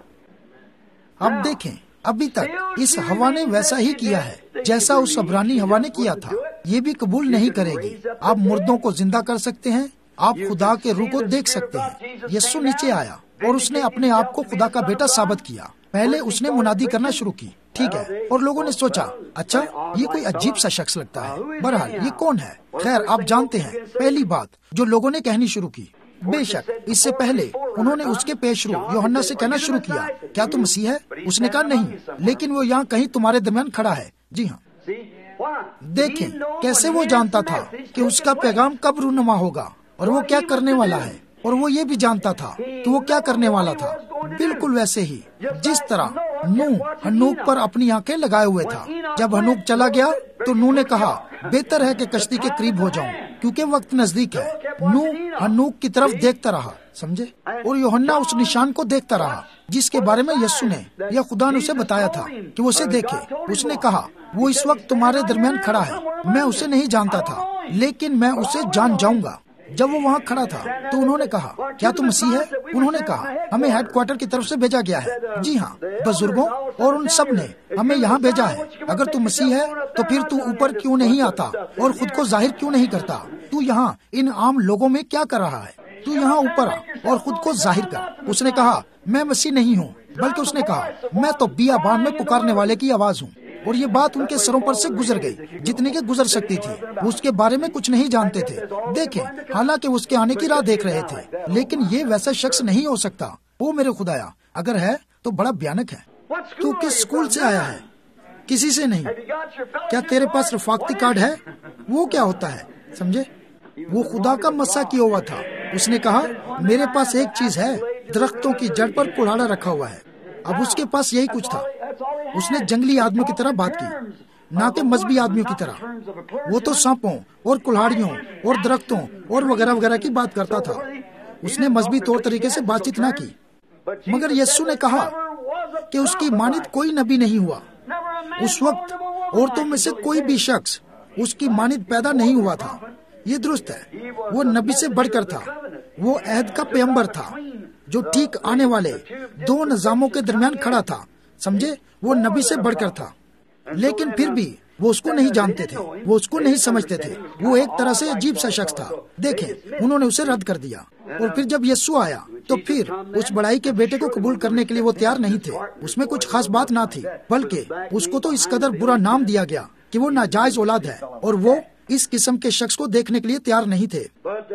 اب دیکھیں، ابھی تک اس ہوا نے ویسا ہی کیا ہے جیسا اس عبرانی ہوا نے کیا تھا۔ یہ بھی قبول نہیں کرے گی۔ آپ مردوں کو زندہ کر سکتے ہیں، آپ خدا کے روح کو دیکھ سکتے ہیں۔ یسوع نیچے آیا اور اس نے اپنے آپ کو خدا کا بیٹا ثابت کیا۔ پہلے اس نے منادی کرنا شروع کی، ٹھیک ہے، اور لوگوں نے سوچا اچھا یہ کوئی عجیب سا شخص لگتا ہے، بہرحال یہ کون ہے؟ خیر، آپ جانتے ہیں پہلی بات جو لوگوں نے کہنی شروع کی، بے شک اس سے پہلے انہوں نے اس کے پیش رو یوحنا سے کہنا شروع کیا، کیا تو مسیح ہے؟ اس نے کہا نہیں، لیکن وہ یہاں کہیں تمہارے درمیان کھڑا ہے۔ جی ہاں، دیکھیں کیسے وہ جانتا تھا کہ اس کا پیغام کب رونما ہوگا اور وہ کیا کرنے والا ہے، اور وہ یہ بھی جانتا تھا کہ وہ کیا کرنے والا تھا۔ بالکل ویسے ہی جس طرح نوح ہنوک پر اپنی آنکھیں لگائے ہوئے تھا، جب ہنوک چلا گیا تو نوح نے کہا بہتر ہے کہ کشتی کے قریب ہو جاؤں کیونکہ وقت نزدیک ہے۔ نوح ہنوک کی طرف دیکھتا رہا، سمجھے؟ اور یوحنا اس نشان کو دیکھتا رہا جس کے بارے میں یسوع نے یا خدا نے اسے بتایا تھا کہ وہ اسے دیکھے۔ اس نے کہا وہ اس وقت تمہارے درمیان کھڑا ہے، میں اسے نہیں جانتا تھا لیکن میں اسے جان جاؤں گا۔ جب وہ وہاں کھڑا تھا تو انہوں نے کہا کیا تو مسیح ہے؟ انہوں نے کہا ہمیں ہیڈ کوارٹر کی طرف سے بھیجا گیا ہے۔ جی ہاں، بزرگوں اور ان سب نے ہمیں یہاں بھیجا ہے۔ اگر تو مسیح ہے تو پھر تو اوپر کیوں نہیں آتا اور خود کو ظاہر کیوں نہیں کرتا؟ تو یہاں ان عام لوگوں میں کیا کر رہا ہے؟ تو یہاں اوپر آ اور خود کو ظاہر کر۔ اس نے کہا میں مسیح نہیں ہوں، بلکہ اس نے کہا میں تو بیابان میں پکارنے والے کی آواز ہوں۔ اور یہ بات ان کے سروں پر سے گزر گئی جتنی کہ گزر سکتی تھی۔ وہ اس کے بارے میں کچھ نہیں جانتے تھے، دیکھیں، حالانکہ اس کے آنے کی راہ دیکھ رہے تھے، لیکن یہ ویسا شخص نہیں ہو سکتا۔ وہ میرے خدایا، اگر ہے تو بڑا بھیانک ہے۔ تو کس اسکول سے آیا ہے؟ کسی سے نہیں۔ کیا تیرے پاس رفاقتی کارڈ ہے؟ وہ کیا ہوتا ہے؟ سمجھے؟ وہ خدا کا مسا کیا ہوا تھا۔ اس نے کہا میرے پاس ایک چیز ہے، درختوں کی جڑ پر کلاڑا رکھا ہوا ہے۔ اب اس کے پاس یہی کچھ تھا۔ اس نے جنگلی آدمی کی طرح بات کی، نہ کہ مذہبی آدمیوں کی طرح. وہ تو سانپوں اور کلہاڑیوں اور درختوں اور وغیرہ وغیرہ کی بات کرتا تھا. اس نے مذہبی طور طریقے سے بات چیت نہ کی. مگر یسوع نے کہا کہ اس کی مانند کوئی نبی نہیں ہوا. اس وقت عورتوں میں سے کوئی بھی شخص اس کی مانند پیدا نہیں ہوا تھا. یہ درست ہے. وہ نبی سے بڑھ کر تھا. وہ عہد کا پیغمبر تھا جو ٹھیک آنے والے دو نظاموں کے درمیان کھڑا تھا. سمجھے؟ وہ نبی سے بڑھ کر تھا. لیکن پھر بھی وہ اس کو نہیں جانتے تھے. وہ اس کو نہیں سمجھتے تھے. وہ ایک طرح سے عجیب سا شخص تھا. دیکھیں، انہوں نے اسے رد کر دیا. اور پھر جب یسوع آیا تو پھر اس بڑائی کے بیٹے کو قبول کرنے کے لیے وہ تیار نہیں تھے. اس میں کچھ خاص بات نہ تھی، بلکہ اس کو تو اس قدر برا نام دیا گیا کہ وہ ناجائز اولاد ہے، اور وہ اس قسم کے شخص کو دیکھنے کے لیے تیار نہیں تھے.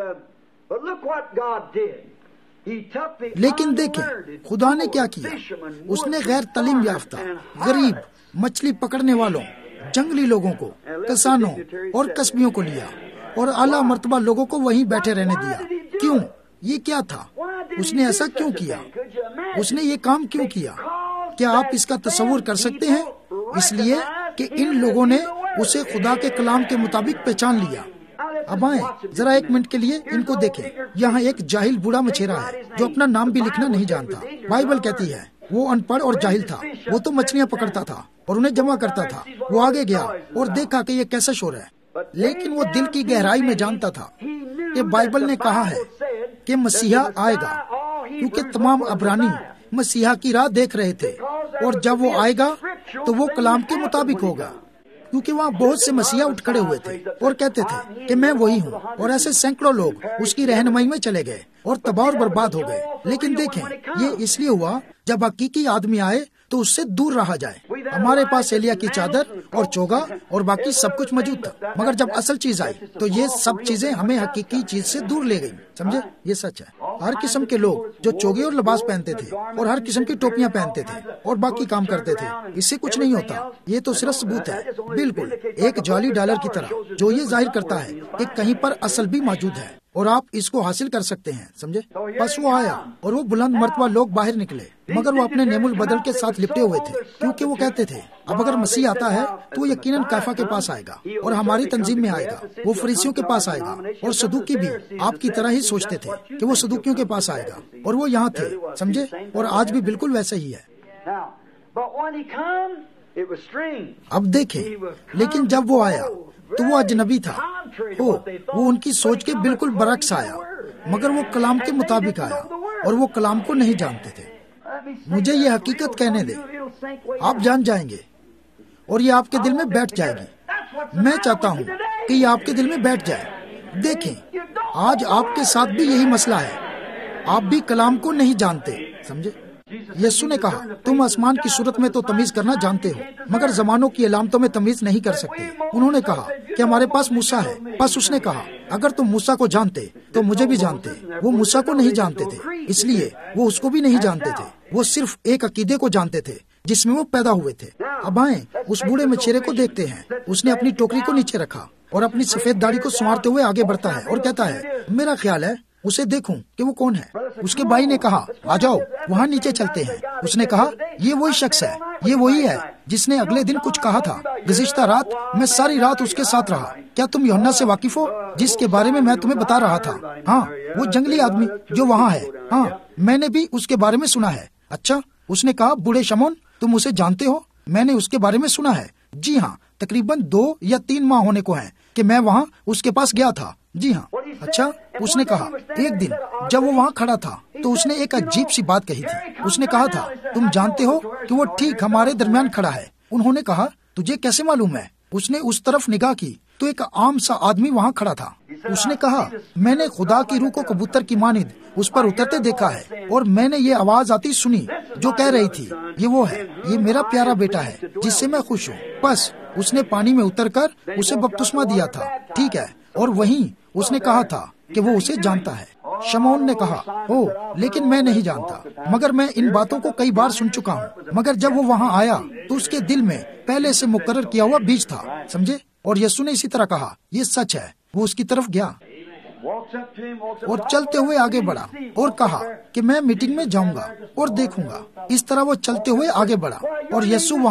لیکن دیکھیں خدا نے کیا کیا. اس نے غیر تعلیم یافتہ، غریب، مچھلی پکڑنے والوں، جنگلی لوگوں کو، کسانوں اور کسبیوں کو لیا اور اعلیٰ مرتبہ لوگوں کو وہیں بیٹھے رہنے دیا. کیوں؟ یہ کیا تھا؟ اس نے ایسا کیوں کیا؟ اس نے یہ کام کیوں کیا؟ کیا آپ اس کا تصور کر سکتے ہیں؟ اس لیے کہ ان لوگوں نے اسے خدا کے کلام کے مطابق پہچان لیا. اب آئیں ذرا ایک منٹ کے لیے ان کو دیکھیں. یہاں ایک جاہل بوڑھا مچھیرا ہے جو اپنا نام بھی لکھنا نہیں جانتا. بائبل کہتی ہے وہ ان پڑھ اور جاہل تھا. وہ تو مچھلیاں پکڑتا تھا اور انہیں جمع کرتا تھا. وہ آگے گیا اور دیکھا کہ یہ کیسا شور ہے، لیکن وہ دل کی گہرائی میں جانتا تھا کہ بائبل نے کہا ہے کہ مسیحا آئے گا، کیونکہ تمام عبرانی مسیحا کی راہ دیکھ رہے تھے. اور جب وہ آئے گا تو وہ کلام کے مطابق ہوگا، کیونکہ وہاں بہت سے مسیحا اٹھ کھڑے ہوئے تھے اور کہتے تھے کہ میں وہی ہوں. اور ایسے سینکڑوں لوگ اس کی رہنمائی میں چلے گئے اور تباہ اور برباد ہو گئے. لیکن دیکھیں یہ اس لیے ہوا جب حقیقی آدمی آئے تو اس سے دور رہا جائے. ہمارے پاس ایلیا کی چادر اور چوگا اور باقی سب کچھ موجود تھا، مگر جب اصل چیز آئی تو یہ سب چیزیں ہمیں حقیقی چیز سے دور لے گئی. سمجھے؟ یہ سچ ہے. ہر قسم کے لوگ جو چوگے اور لباس پہنتے تھے اور ہر قسم کی ٹوپیاں پہنتے تھے اور باقی کام کرتے تھے، اس سے کچھ نہیں ہوتا. یہ تو صرف ثبوت ہے، بالکل ایک جعلی ڈالر کی طرح، جو یہ ظاہر کرتا ہے کہ کہیں پر اصل بھی موجود ہے اور آپ اس کو حاصل کر سکتے ہیں. سمجھے؟ بس وہ آیا اور وہ بلند مرتبہ لوگ باہر نکلے، مگر وہ اپنے نعم البدل کے ساتھ لپٹے ہوئے تھے، کیونکہ وہ کہتے تھے اب اگر مسیح آتا ہے تو وہ یقیناً کیفا کے پاس آئے گا اور ہماری تنظیم میں آئے گا. وہ فریسیوں کے پاس آئے گا. اور صدوقی بھی آپ کی طرح ہی سوچتے تھے کہ وہ صدوقیوں کے پاس آئے گا، اور وہ یہاں تھے. سمجھے؟ اور آج بھی بالکل ویسے ہی ہے. اب دیکھیں، لیکن جب وہ آیا تو وہ اجنبی تھا. او وہ ان کی سوچ کے بالکل برعکس آیا، مگر وہ کلام کے مطابق آیا اور وہ کلام کو نہیں جانتے تھے. مجھے یہ حقیقت کہنے دے، آپ جان جائیں گے اور یہ آپ کے دل میں بیٹھ جائے گی. میں چاہتا ہوں کہ یہ آپ کے دل میں بیٹھ جائے. دیکھیں آج آپ کے ساتھ بھی یہی مسئلہ ہے، آپ بھی کلام کو نہیں جانتے. سمجھے؟ یسوع نے کہا تم آسمان کی صورت میں تو تمیز کرنا جانتے ہو، مگر زمانوں کی علامتوں میں تمیز نہیں کر سکتے. انہوں نے کہا کہ ہمارے پاس موسیٰ ہے. بس اس نے کہا اگر تم موسیٰ کو جانتے تو مجھے بھی جانتے. وہ موسیٰ کو نہیں جانتے تھے، اس لیے وہ اس کو بھی نہیں جانتے تھے. وہ صرف ایک عقیدے کو جانتے تھے جس میں وہ پیدا ہوئے تھے. اب آئیں اس بوڑھے مچھیرے کو دیکھتے ہیں. اس نے اپنی ٹوکری کو نیچے رکھا اور اپنی سفید داڑھی کو سنوارتے ہوئے آگے بڑھتا ہے اور کہتا ہے میرا خیال ہے اسے دیکھوں کہ وہ کون ہے. اس کے بھائی نے کہا آ جاؤ وہاں نیچے چلتے ہیں. اس نے کہا یہ وہی شخص ہے، یہ وہی ہے جس نے اگلے دن کچھ کہا تھا. گزشتہ رات میں ساری رات اس کے ساتھ رہا. کیا تم یوحنا سے واقف ہو جس کے بارے میں میں تمہیں بتا رہا تھا؟ ہاں وہ جنگلی آدمی جو وہاں ہے. ہاں میں نے بھی اس کے بارے میں سنا ہے. اچھا. اس نے کہا بوڑھے شمعون تم اسے جانتے ہو؟ میں نے اس کے بارے میں سنا ہے. جی ہاں تقریباً دو یا تین ماہ ہونے کو ہیں کہ میں وہاں اس کے پاس گیا تھا. جی ہاں. اچھا. اس نے کہا ایک دن جب وہ وہاں کھڑا تھا تو اس نے ایک عجیب سی بات کہی تھی. اس نے کہا تھا تم جانتے ہو کہ وہ ٹھیک ہمارے درمیان کھڑا ہے. انہوں نے کہا تجھے کیسے معلوم ہے؟ اس نے اس طرف نگاہ کی تو ایک عام سا آدمی وہاں کھڑا تھا. اس نے کہا میں نے خدا کی روح کو کبوتر کی مانند اس پر اترتے دیکھا ہے اور میں نے یہ آواز آتی سنی جو کہہ رہی تھی یہ وہ ہے، یہ میرا پیارا بیٹا ہے جس سے میں خوش ہوں. بس اس نے پانی میں اتر کر اسے بپتسمہ دیا تھا. ٹھیک ہے. اور وہیں اس نے کہا تھا کہ وہ اسے جانتا ہے. شمعون نے کہا او لیکن میں نہیں جانتا، مگر میں ان باتوں کو کئی بار سن چکا ہوں. مگر جب وہ وہاں آیا تو اس کے دل میں پہلے سے مقرر کیا ہوا بیج تھا. سمجھے؟ اور یسوع نے اسی طرح کہا یہ سچ ہے. وہ اس کی طرف گیا اور چلتے ہوئے آگے بڑھا اور کہا کہ میں میٹنگ میں جاؤں گا اور دیکھوں گا. اس طرح وہ چلتے ہوئے آگے بڑھا اور یسوع وہاں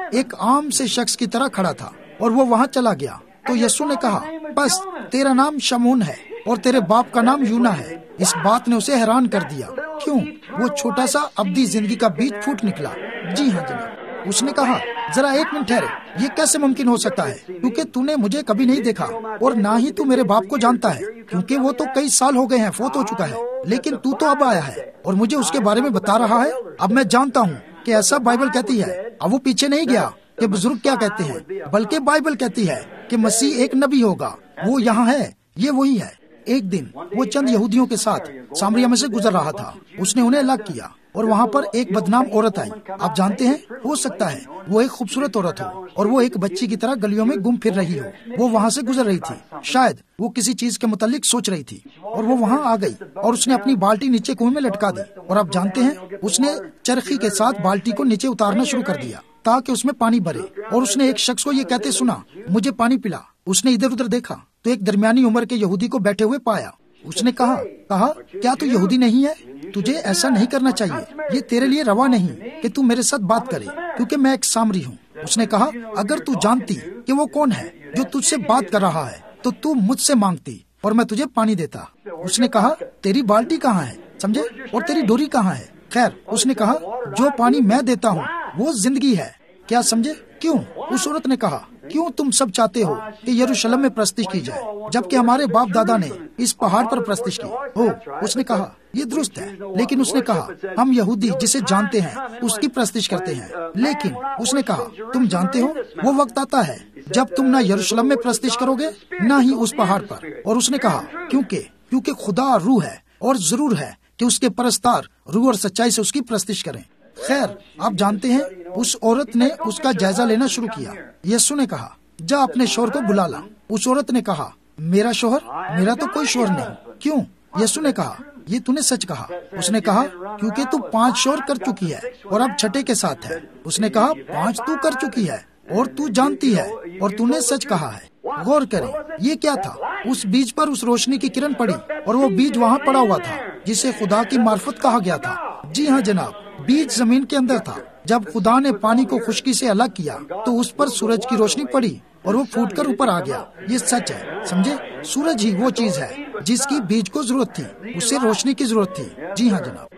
ایک عام سے شخص کی طرح کھڑا تھا اور وہ وہاں چلا گیا. تو یسوع نے کہا بس تیرا نام شمعون ہے اور تیرے باپ کا نام یونا ہے. اس بات نے اسے حیران کر دیا. کیوں؟ وہ چھوٹا سا ابدی زندگی کا بیج پھوٹ نکلا. جی ہاں جناب. اس نے کہا ذرا ایک منٹ ٹھہرے, یہ کیسے ممکن ہو سکتا ہے کیونکہ تو نے مجھے کبھی نہیں دیکھا اور نہ ہی تو میرے باپ کو جانتا ہے کیونکہ وہ تو کئی سال ہو گئے ہیں, فوت ہو چکا ہے, لیکن تو تو اب آیا ہے اور مجھے اس کے بارے میں بتا رہا ہے. اب میں جانتا ہوں کہ ایسا بائبل کہتی ہے. اب وہ پیچھے نہیں گیا کہ بزرگ کیا کہتے ہیں, بلکہ بائبل کہتی ہے کہ مسیح ایک نبی ہوگا. وہ یہاں ہے, یہ وہی ہے. ایک دن وہ چند یہودیوں کے ساتھ سامریا میں سے گزر رہا تھا. اس نے انہیں الگ کیا اور وہاں پر ایک بدنام عورت آئی. آپ جانتے ہیں ہو سکتا ہے وہ ایک خوبصورت عورت ہو اور وہ ایک بچی کی طرح گلیوں میں گم پھر رہی ہو. وہ وہاں سے گزر رہی تھی, شاید وہ کسی چیز کے متعلق سوچ رہی تھی اور وہ وہاں آ گئی اور اس نے اپنی بالٹی نیچے کنویں میں لٹکا دی. اور آپ جانتے ہیں اس نے چرخی کے ساتھ بالٹی کو نیچے اتارنا شروع کر دیا تاکہ اس میں پانی بھرے. اور اس نے ایک شخص کو یہ کہتے سنا, مجھے پانی پلا. اس نے ادھر ادھر دیکھا تو ایک درمیانی عمر کے یہودی کو بیٹھے ہوئے پایا. اس نے کہا کہا کیا تو یہودی نہیں ہے؟ تجھے ایسا نہیں کرنا چاہیے, یہ تیرے لیے روا نہیں کہ تو میرے ساتھ بات کرے کیونکہ میں ایک سامری ہوں. اس نے کہا اگر تو جانتی کہ وہ کون ہے جو تجھ سے بات کر رہا ہے تو تو مجھ سے مانگتی اور میں تجھے پانی دیتا. اس نے کہا تیری بالٹی کہاں ہے, سمجھے, اور تیری ڈوری کہاں ہے؟ خیر, اس نے کہا جو پانی میں دیتا ہوں وہ زندگی ہے. کیا سمجھے؟ کیوں؟ اس عورت نے کہا کیوں تم سب چاہتے ہو کہ یروشلم میں پرستش کی جائے جبکہ ہمارے باپ دادا نے اس پہاڑ پر پرستش کی ہو؟ اس نے کہا یہ درست ہے, لیکن اس نے کہا ہم یہودی جسے جانتے ہیں اس کی پرستش کرتے ہیں. لیکن اس نے کہا تم جانتے ہو وہ وقت آتا ہے جب تم نہ یروشلم میں پرستش کرو گے نہ ہی اس پہاڑ پر. اور اس نے کہا کیونکہ کیونکہ خدا روح ہے اور ضرور ہے کہ اس کے پرستار روح اور سچائی سے اس کی پرستش کریں. خیر, آپ جانتے ہیں اس عورت نے اس کا جائزہ لینا شروع کیا. یسوع نے کہا جا اپنے شوہر کو بلا لا. اس عورت نے کہا میرا شوہر؟ میرا تو کوئی شوہر نہیں. کیوں؟ یسوع نے کہا یہ تو نے سچ کہا. اس نے کہا کیونکہ تو پانچ شوہر کر چکی ہے اور اب چھٹے کے ساتھ ہے. اس نے کہا پانچ تو کر چکی ہے اور تو جانتی ہے اور تو نے سچ کہا ہے. غور کریں یہ کیا تھا. اس بیج پر اس روشنی کی کرن پڑی اور وہ بیج وہاں پڑا ہوا تھا جسے خدا کی معرفت کہا گیا تھا. جی ہاں جناب, بیج زمین کے اندر تھا. جب خدا نے پانی کو خشکی سے الگ کیا تو اس پر سورج کی روشنی پڑی اور وہ پھوٹ کر اوپر آ گیا. یہ سچ ہے, سمجھے. سورج ہی وہ چیز ہے جس کی بیج کو ضرورت تھی, اسے روشنی کی ضرورت تھی. جی ہاں جناب.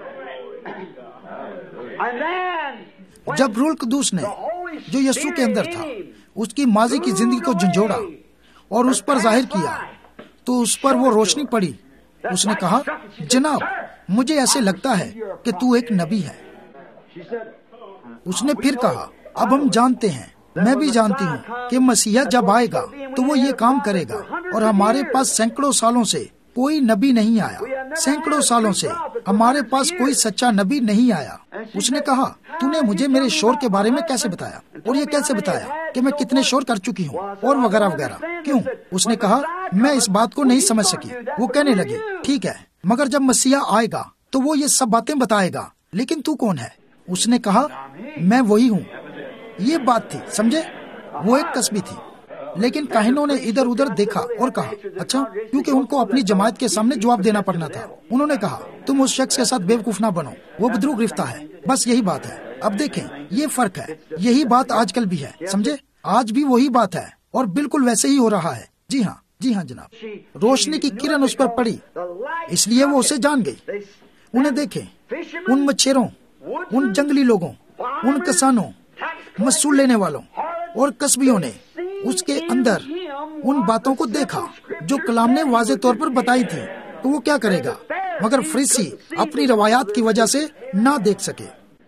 جب روح القدس نے جو یسوع کے اندر تھا اس کی ماضی کی زندگی کو جھنجھوڑا اور اس پر ظاہر کیا تو اس پر وہ روشنی پڑی. اس نے کہا جناب مجھے ایسے لگتا ہے کہ تو ایک نبی ہے. اس نے پھر کہا اب ہم جانتے ہیں, میں بھی جانتی ہوں کہ مسیح جب آئے گا تو وہ یہ کام کرے گا اور ہمارے پاس سینکڑوں سالوں سے کوئی نبی نہیں آیا. سینکڑوں سالوں سے ہمارے پاس کوئی سچا نبی نہیں آیا. اس نے کہا تو نے مجھے میرے شور کے بارے میں کیسے بتایا اور یہ کیسے بتایا کہ میں کتنے شور کر چکی ہوں اور وغیرہ وغیرہ. کیوں؟ اس نے کہا میں اس بات کو نہیں سمجھ سکی. وہ کہنے لگی ٹھیک ہے مگر جب مسیح آئے گا تو وہ یہ سب باتیں بتائے گا, لیکن تو کون ہے؟ اس نے کہا میں وہی ہوں. یہ بات تھی, سمجھے. وہ ایک قصبی تھی, لیکن کاہنوں نے ادھر ادھر دیکھا اور کہا اچھا, کیونکہ ان کو اپنی جماعت کے سامنے جواب دینا پڑنا تھا. انہوں نے کہا تم اس شخص کے ساتھ بیوقوف نہ بنو, وہ بدرو گرفتہ ہے. بس یہی بات ہے. اب دیکھیں یہ فرق ہے. یہی بات آج کل بھی ہے, سمجھے. آج بھی وہی بات ہے اور بالکل ویسے ہی ہو رہا ہے. جی ہاں جی ہاں جناب. روشنی کی کرن اس پر پڑی, اس لیے وہ اسے جان گئی. انہیں دیکھیں, ان مچھروں, ان جنگلی لوگوں, ان کسانوں, مسول لینے والوں اور قصبیوں نے اس کے اندر ان باتوں کو دیکھا جو کلام نے واضح طور پر بتائی تھی تو وہ کیا کرے گا, مگر فریسی اپنی روایات کی وجہ سے نہ دیکھ سکے.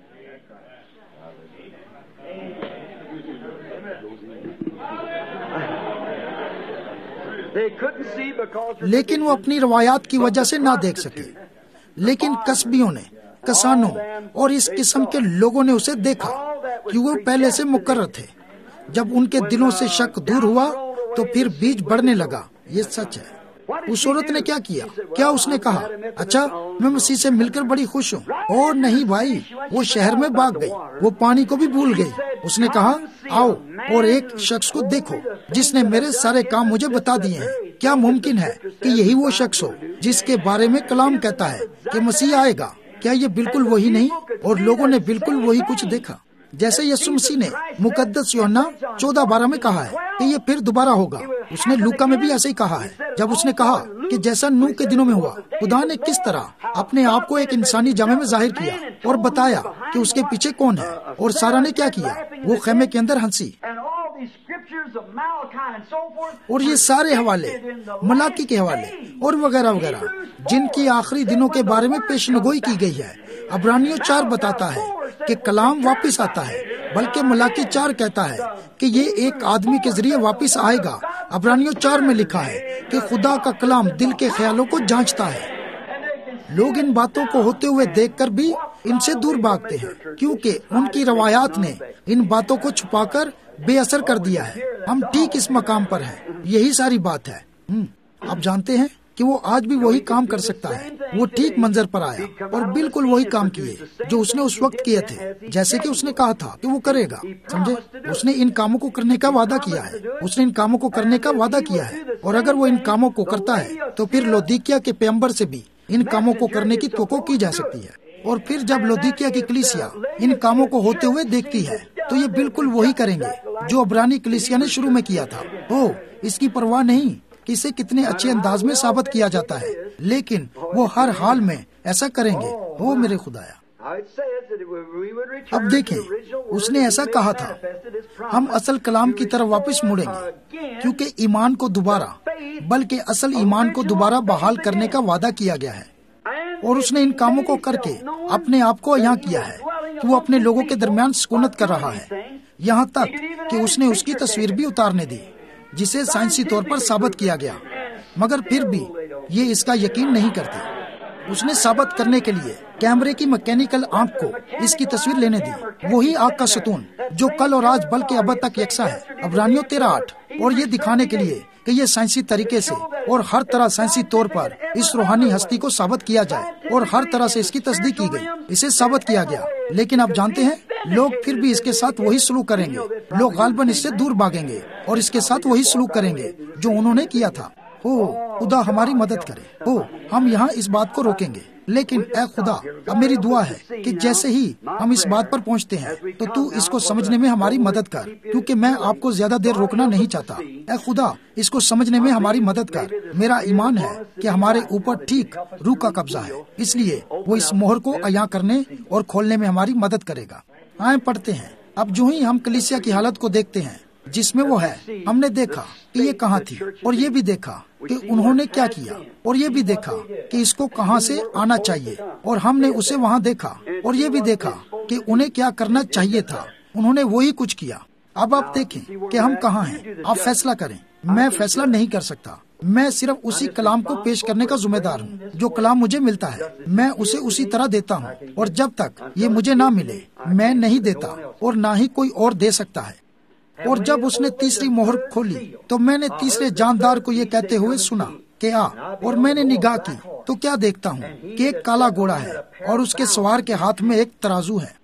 لیکن وہ اپنی روایات کی وجہ سے نہ دیکھ سکے. لیکن قصبیوں نے, کسانوں اور اس قسم کے لوگوں نے اسے دیکھا کہ وہ پہلے سے مقرر تھے. جب ان کے دلوں سے شک دور ہوا تو پھر بیج بڑھنے لگا. یہ سچ ہے. اس عورت نے کیا کیا؟ کیا اس نے کہا اچھا میں مسیح سے مل کر بڑی خوش ہوں؟ اور نہیں بھائی, وہ شہر میں بھاگ گئی, وہ پانی کو بھی بھول گئی. اس نے کہا آؤ اور ایک شخص کو دیکھو جس نے میرے سارے کام مجھے بتا دیے ہیں. کیا ممکن ہے کہ یہی وہ شخص ہو جس کے بارے میں کلام کہتا ہے کہ مسیح آئے گا؟ کیا یہ بالکل وہی نہیں؟ اور لوگوں نے بالکل وہی کچھ دیکھا. جیسے یسوع مسیح نے مقدس یوحنا چودہ بارہ میں کہا ہے کہ یہ پھر دوبارہ ہوگا. اس نے لوکا میں بھی ایسے ہی کہا ہے جب اس نے کہا کہ جیسا نوح کے دنوں میں ہوا، خدا نے کس طرح اپنے آپ کو ایک انسانی جامے میں ظاہر کیا اور بتایا کہ اس کے پیچھے کون ہے. اور سارا نے کیا کیا؟ وہ خیمے کے اندر ہنسی. اور یہ سارے حوالے ملاکی کے حوالے اور وغیرہ وغیرہ جن کی آخری دنوں کے بارے میں پیشن گوئی کی گئی ہے. عبرانیوں چار بتاتا ہے کہ کلام واپس آتا ہے، بلکہ ملاکی چار کہتا ہے کہ یہ ایک آدمی کے ذریعے واپس آئے گا. عبرانیوں چار میں لکھا ہے کہ خدا کا کلام دل کے خیالوں کو جانچتا ہے. لوگ ان باتوں کو ہوتے ہوئے دیکھ کر بھی ان سے دور بھاگتے ہیں، کیونکہ ان کی روایات نے ان باتوں کو چھپا کر بے اثر کر دیا ہے. ہم ٹھیک اس مقام پر ہیں. یہی ساری بات ہے. آپ جانتے ہیں کہ وہ آج بھی وہی کام کر سکتا ہے. وہ ٹھیک منظر پر آیا اور بالکل وہی کام کیے جو اس نے اس وقت کیے تھے، جیسے کہ اس نے کہا تھا کہ وہ کرے گا. سمجھے؟ اس نے ان کاموں کو کرنے کا وعدہ کیا ہے. اس نے ان کاموں کو کرنے کا وعدہ کیا ہے. اور اگر وہ ان کاموں کو کرتا ہے تو پھر لودیکیا کے پیغمبر سے بھی ان کاموں کو کرنے کی توقع کی جا سکتی ہے. اور پھر جب لودیکیا کی کلیسیا ان کاموں کو ہوتے ہوئے دیکھتی ہے تو یہ بالکل وہی کریں گے جو عبرانی کلیسیا نے شروع میں کیا تھا. او اس کی پرواہ نہیں کہ اسے کتنے اچھے انداز میں ثابت کیا جاتا ہے، لیکن وہ ہر حال میں ایسا کریں گے. او میرے خدایا. اب دیکھیں، اس نے ایسا کہا تھا ہم اصل کلام کی طرف واپس مڑیں گے، کیونکہ ایمان کو دوبارہ بلکہ اصل ایمان کو دوبارہ بحال کرنے کا وعدہ کیا گیا ہے. اور اس نے ان کاموں کو کر کے اپنے آپ کو یہاں کیا ہے کہ وہ اپنے لوگوں کے درمیان سکونت کر رہا ہے، یہاں تک کہ اس نے اس کی تصویر بھی اتارنے دی جسے سائنسی طور پر ثابت کیا گیا. مگر پھر بھی یہ اس کا یقین نہیں کرتے. اس نے ثابت کرنے کے لیے کیمرے کی مکینیکل آنکھ کو اس کی تصویر لینے دی. وہی آگ کا ستون جو کل اور آج بلکہ ابد تک یکساں ہے. عبرانیوں تیرہ آٹھ. اور یہ دکھانے کے لیے کہ یہ سائنسی طریقے سے اور ہر طرح سائنسی طور پر اس روحانی ہستی کو ثابت کیا جائے اور ہر طرح سے اس کی تصدیق کی گئی، اسے ثابت کیا گیا. لیکن آپ جانتے ہیں لوگ پھر بھی اس کے ساتھ وہی سلوک کریں گے. لوگ غالباً اس سے دور بھاگیں گے اور اس کے ساتھ وہی سلوک کریں گے جو انہوں نے کیا تھا. ہو خدا ہماری مدد کرے. ہو ہم یہاں اس بات کو روکیں گے، لیکن اے خدا اب میری دعا ہے کہ جیسے ہی ہم اس بات پر پہنچتے ہیں تو تو اس کو سمجھنے میں ہماری مدد کر، کیونکہ میں آپ کو زیادہ دیر روکنا نہیں چاہتا. اے خدا اس کو سمجھنے میں ہماری مدد کر. میرا ایمان ہے کہ ہمارے اوپر ٹھیک روح کا قبضہ ہے، اس لیے وہ اس مہر کو عیاں کرنے اور کھولنے میں ہماری مدد کرے گا. آئیں پڑھتے ہیں. اب جو ہی ہم کلیسیا کی حالت کو دیکھتے ہیں جس میں وہ ہے، ہم نے دیکھا کہ یہ کہاں تھی، اور یہ بھی دیکھا کہ انہوں نے کیا کیا، اور یہ بھی دیکھا کہ اس کو کہاں سے آنا چاہیے، اور ہم نے اسے وہاں دیکھا، اور یہ بھی دیکھا کہ انہیں کیا کرنا چاہیے تھا. انہوں نے وہی کچھ کیا. اب آپ دیکھیں کہ ہم کہاں ہیں. آپ فیصلہ کریں. میں فیصلہ نہیں کر سکتا. میں صرف اسی کلام کو پیش کرنے کا ذمہ دار ہوں. جو کلام مجھے ملتا ہے میں اسے اسی طرح دیتا ہوں، اور جب تک یہ مجھے نہ ملے میں نہیں دیتا، اور نہ ہی کوئی اور دے سکتا ہے. اور جب اس نے تیسری مہر کھولی تو میں نے تیسرے جاندار کو یہ کہتے ہوئے سنا کہ آ. اور میں نے نگاہ کی تو کیا دیکھتا ہوں کہ ایک کالا گھوڑا ہے اور اس کے سوار کے ہاتھ میں ایک ترازو ہے.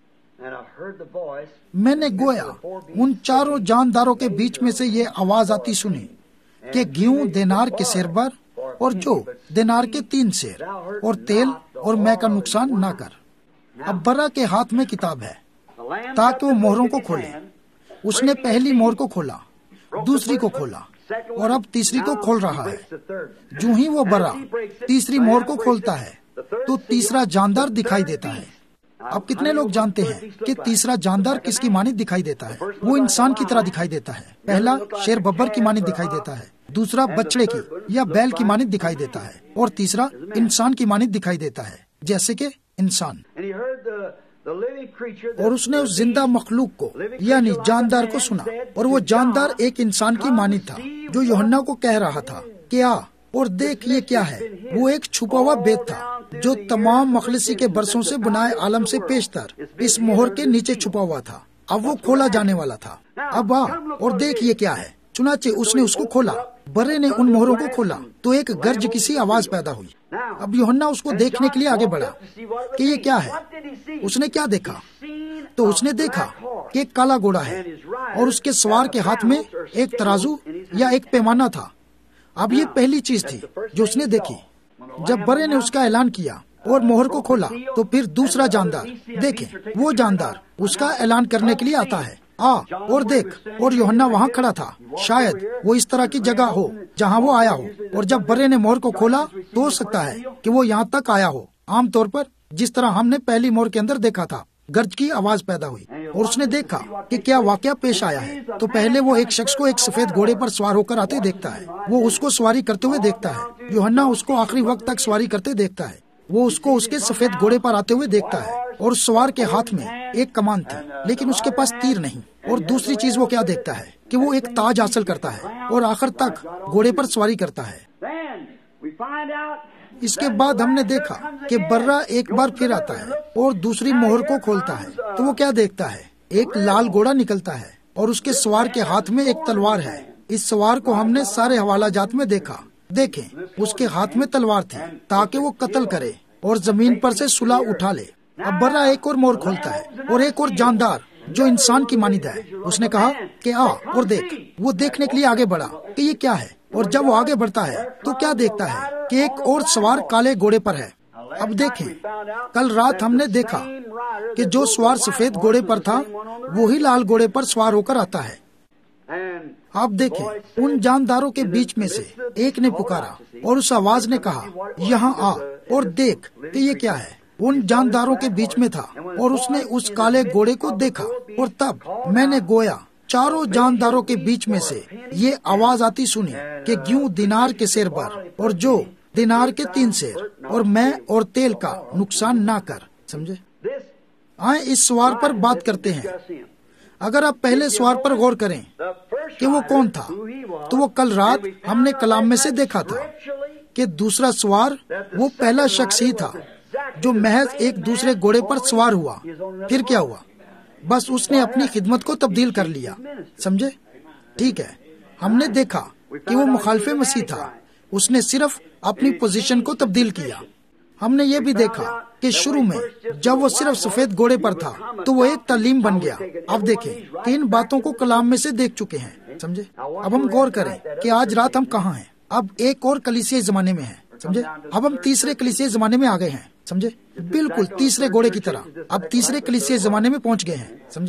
میں نے گویا ان چاروں جانداروں کے بیچ میں سے یہ آواز آتی سنی کہ گیہوں دینار کے سیر بر، اور جو دینار کے تین سیر، اور تیل اور میں کا نقصان نہ کر. اب برا کے ہاتھ میں کتاب ہے تاکہ وہ مہروں کو کھولے. اس نے پہلی مہر کو کھولا، دوسری کو کھولا، اور اب تیسری کو کھول رہا ہے. جو ہی وہ برا تیسری مہر کو کھولتا ہے تو تیسرا جاندار دکھائی دیتا ہے. اب کتنے لوگ جانتے ہیں کہ تیسرا جاندار کس کی مانند دکھائی دیتا ہے؟ وہ انسان کی طرح دکھائی دیتا ہے. پہلا شیر ببر کی مانند دکھائی دیتا ہے، دوسرا بچڑے کی یا بیل کی مانند دکھائی دیتا ہے، اور تیسرا انسان کی مانند دکھائی دیتا ہے جیسے کہ انسان. اور اس نے اس زندہ مخلوق کو یعنی جاندار کو سنا، اور وہ جاندار ایک انسان کی مانند تھا جو یوحنا کو کہہ رہا تھا کہ آ اور دیکھ یہ کیا ہے. وہ ایک چھپا ہوا بیت تھا جو تمام مخلصی کے برسوں سے بنائے عالم سے پیشتر اس مہر کے نیچے چھپا ہوا تھا. اب وہ کھولا جانے والا تھا. اب آ اور دیکھ یہ کیا ہے. چنانچہ اس نے اس کو کھولا. برے نے ان مہروں کو کھولا تو ایک گرج کسی آواز پیدا ہوئی. اب یوحنا اس کو دیکھنے کے لیے آگے بڑھا کہ یہ کیا ہے. اس نے کیا دیکھا؟ تو اس نے دیکھا کہ ایک کالا گھوڑا ہے اور اس کے سوار کے ہاتھ میں ایک ترازو یا ایک پیمانہ تھا. اب یہ پہلی چیز تھی جو اس نے دیکھی. جب برے نے اس کا اعلان کیا اور مہر کو کھولا تو پھر دوسرا جاندار، دیکھیں وہ جاندار اس کا اعلان کرنے کے لیے آتا ہے، آ اور دیکھ، اور یوحنا وہاں کھڑا تھا، شاید وہ اس طرح کی جگہ ہو جہاں وہ آیا ہو، اور جب برے نے مہر کو کھولا تو ہو سکتا ہے کہ وہ یہاں تک آیا ہو، عام طور پر جس طرح ہم نے پہلی مہر کے اندر دیکھا تھا، گرج کی آواز پیدا ہوئی اور اس نے دیکھا کہ کیا واقعہ پیش آیا ہے۔ تو پہلے وہ ایک شخص کو ایک سفید گھوڑے پر سوار ہو کر آتے دیکھتا ہے، وہ اس کو سواری کرتے ہوئے دیکھتا ہے، یوحنا اس کو آخری وقت تک سواری کرتے دیکھتا ہے، وہ اس کو اس کے سفید گھوڑے پر آتے ہوئے دیکھتا ہے، اور اس سوار کے ہاتھ میں ایک کمان تھی لیکن اس کے پاس تیر نہیں، اور دوسری چیز وہ کیا دیکھتا ہے کہ وہ ایک تاج حاصل کرتا ہے اور آخر تک گھوڑے پر سواری کرتا ہے۔ اس کے بعد ہم نے دیکھا کہ برہ ایک بار پھر آتا ہے اور دوسری مہر کو کھولتا ہے، تو وہ کیا دیکھتا ہے، ایک لال گھوڑا نکلتا ہے اور اس کے سوار کے ہاتھ میں ایک تلوار ہے۔ اس سوار کو ہم نے سارے حوالہ جات میں دیکھا، دیکھیں اس کے ہاتھ میں تلوار تھی تاکہ وہ قتل کرے اور زمین پر سے صلح اٹھا لے۔ اب برہ ایک اور مہر کھولتا ہے اور ایک اور جاندار جو انسان کی مانند ہے، اس نے کہا کہ آ اور دیکھ۔ وہ دیکھنے کے لیے آگے بڑھا کہ یہ کیا ہے، اور جب وہ آگے بڑھتا ہے تو کیا دیکھتا ہے کہ ایک اور سوار کالے گھوڑے پر ہے۔ اب دیکھیں، کل رات ہم نے دیکھا کہ جو سوار سفید گھوڑے پر تھا وہی لال گھوڑے پر سوار ہو کر آتا ہے۔ آپ دیکھیں، ان جانداروں کے بیچ میں سے ایک نے پکارا اور اس آواز نے کہا، یہاں آ اور دیکھ کہ یہ کیا ہے۔ ان جانداروں کے بیچ میں تھا اور اس نے اس کالے گھوڑے کو دیکھا، اور تب میں نے گویا چاروں جانداروں کے بیچ میں سے یہ آواز آتی سنی کہ گیوں دینار کے سیر پر، اور جو دینار کے تین سیر، اور میں اور تیل کا نقصان نہ کر۔ سمجھے؟ آئیں اس سوار پر بات کرتے ہیں۔ اگر آپ پہلے سوار پر غور کریں کہ وہ کون تھا، تو وہ کل رات ہم نے کلام میں سے دیکھا تھا کہ دوسرا سوار وہ پہلا شخص ہی تھا جو محض ایک دوسرے گھوڑے پر سوار ہوا۔ پھر کیا ہوا؟ بس اس نے اپنی خدمت کو تبدیل کر لیا۔ سمجھے؟ ٹھیک ہے، ہم نے دیکھا کہ وہ مخالف مسیح تھا، اس نے صرف اپنی پوزیشن کو تبدیل کیا۔ ہم نے یہ بھی دیکھا کہ شروع میں جب وہ صرف سفید گھوڑے پر تھا تو وہ ایک تعلیم بن گیا۔ اب دیکھیں کہ ان باتوں کو کلام میں سے دیکھ چکے ہیں۔ سمجھے؟ اب ہم غور کریں کہ آج رات ہم کہاں ہیں۔ اب ایک اور کلیسیائی زمانے میں ہیں۔ سمجھے؟ اب ہم تیسرے کلیسیائی زمانے میں آ گئے ہیں۔ سمجھے؟ بالکل تیسرے گھوڑے کی طرح اب تیسرے کلیسیائی زمانے میں پہنچ گئے ہیں۔ سمجھے؟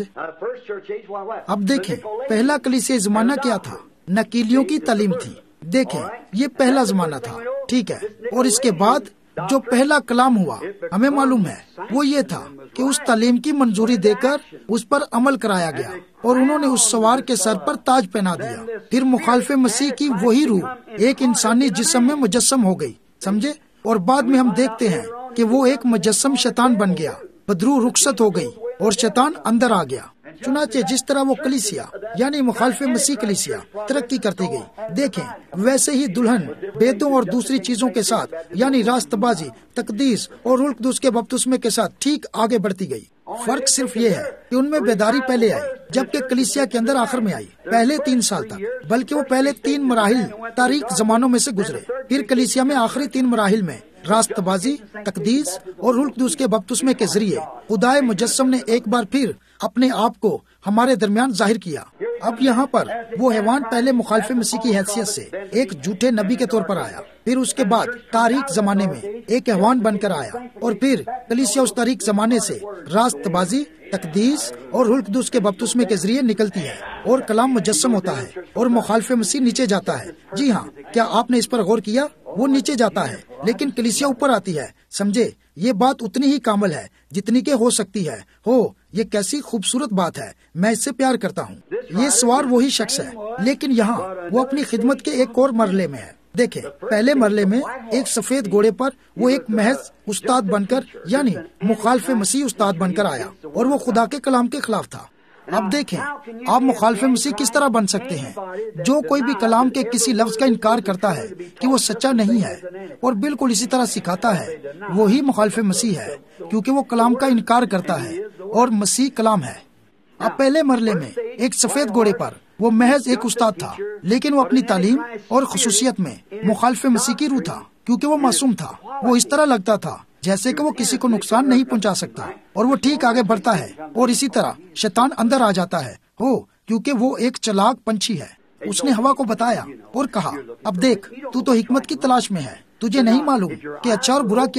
اب دیکھیں، پہلا کلیسیائی زمانہ کیا تھا؟ نکیلیوں کی تعلیم تھی۔ دیکھیں، یہ پہلا زمانہ تھا، ٹھیک ہے، اور اس کے بعد جو پہلا کلام ہوا ہمیں معلوم ہے وہ یہ تھا کہ اس تعلیم کی منظوری دے کر اس پر عمل کرایا گیا اور انہوں نے اس سوار کے سر پر تاج پہنا دیا۔ پھر مخالف مسیح کی وہی روح ایک انسانی جسم میں مجسم ہو گئی۔ سمجھے؟ اور بعد میں ہم دیکھتے ہیں کہ وہ ایک مجسم شیطان بن گیا، بدرو رخصت ہو گئی اور شیطان اندر آ گیا۔ چنانچہ جس طرح وہ کلیسیا یعنی مخالف مسیح کلیسیا ترقی کرتی گئی، دیکھیں ویسے ہی دلہن بیدوں اور دوسری چیزوں کے ساتھ یعنی راست بازی، تقدیس اور رلق دوس کے بپتسمے کے ساتھ ٹھیک آگے بڑھتی گئی۔ فرق صرف یہ ہے کہ ان میں بیداری پہلے آئی جبکہ کلیسیا کے اندر آخر میں آئی، پہلے تین سال تک، بلکہ وہ پہلے تین مراحل تاریخ زمانوں میں سے گزرے۔ پھر کلیسیا میں آخری تین مراحل میں راست بازی، تقدیس اور رلق دوس کے بپتسمے کے ذریعے خدائے مجسم نے ایک بار پھر اپنے آپ کو ہمارے درمیان ظاہر کیا۔ اب یہاں پر وہ حیوان پہلے مخالف مسیح کی حیثیت سے ایک جھوٹے نبی کے طور پر آیا، پھر اس کے بعد تاریخ زمانے میں ایک حیوان بن کر آیا، اور پھر کلیسیا اس تاریخ زمانے سے راست بازی، تقدیس اور رلق دوس کے بپتسمے کے ذریعے نکلتی ہے اور کلام مجسم ہوتا ہے اور مخالف مسیح نیچے جاتا ہے۔ جی ہاں، کیا آپ نے اس پر غور کیا؟ وہ نیچے جاتا ہے لیکن کلیسیا اوپر آتی ہے۔ سمجھے؟ یہ بات اتنی ہی کامل ہے جتنی کہ ہو سکتی ہے۔ ہو، یہ کیسی خوبصورت بات ہے، میں اس سے پیار کرتا ہوں۔ یہ سوار وہی شخص ہے لیکن یہاں وہ اپنی خدمت کے ایک اور مرحلے میں ہے۔ دیکھیں، پہلے مرحلے میں ایک سفید گھوڑے پر وہ ایک محض استاد بن کر یعنی مخالف مسیح استاد بن کر آیا اور وہ خدا کے کلام کے خلاف تھا۔ اب دیکھیں، آپ مخالف مسیح کس طرح بن سکتے ہیں؟ جو کوئی بھی کلام کے کسی لفظ کا انکار کرتا ہے کہ وہ سچا نہیں ہے اور بالکل اسی طرح سکھاتا ہے، وہی مخالف مسیح ہے، کیونکہ وہ کلام کا انکار کرتا ہے اور مسیح کلام ہے۔ اب پہلے مرحلے میں ایک سفید گھوڑے پر وہ محض ایک استاد تھا، لیکن وہ اپنی تعلیم اور خصوصیت میں مخالف مسیح کی روح تھا، کیونکہ وہ معصوم تھا۔ وہ اس طرح لگتا تھا جیسے کہ وہ کسی کو نقصان نہیں پہنچا سکتا، اور وہ ٹھیک آگے بڑھتا ہے اور اسی طرح شیطان اندر آ جاتا ہے، ہو کیونکہ وہ ایک چلاک پنچھی ہے۔ اس نے ہوا کو بتایا اور کہا، اب دیکھ، تو تو حکمت کی تلاش میں ہے، تجھے نہیں معلوم کہ اچھا اور برا کیا ہے،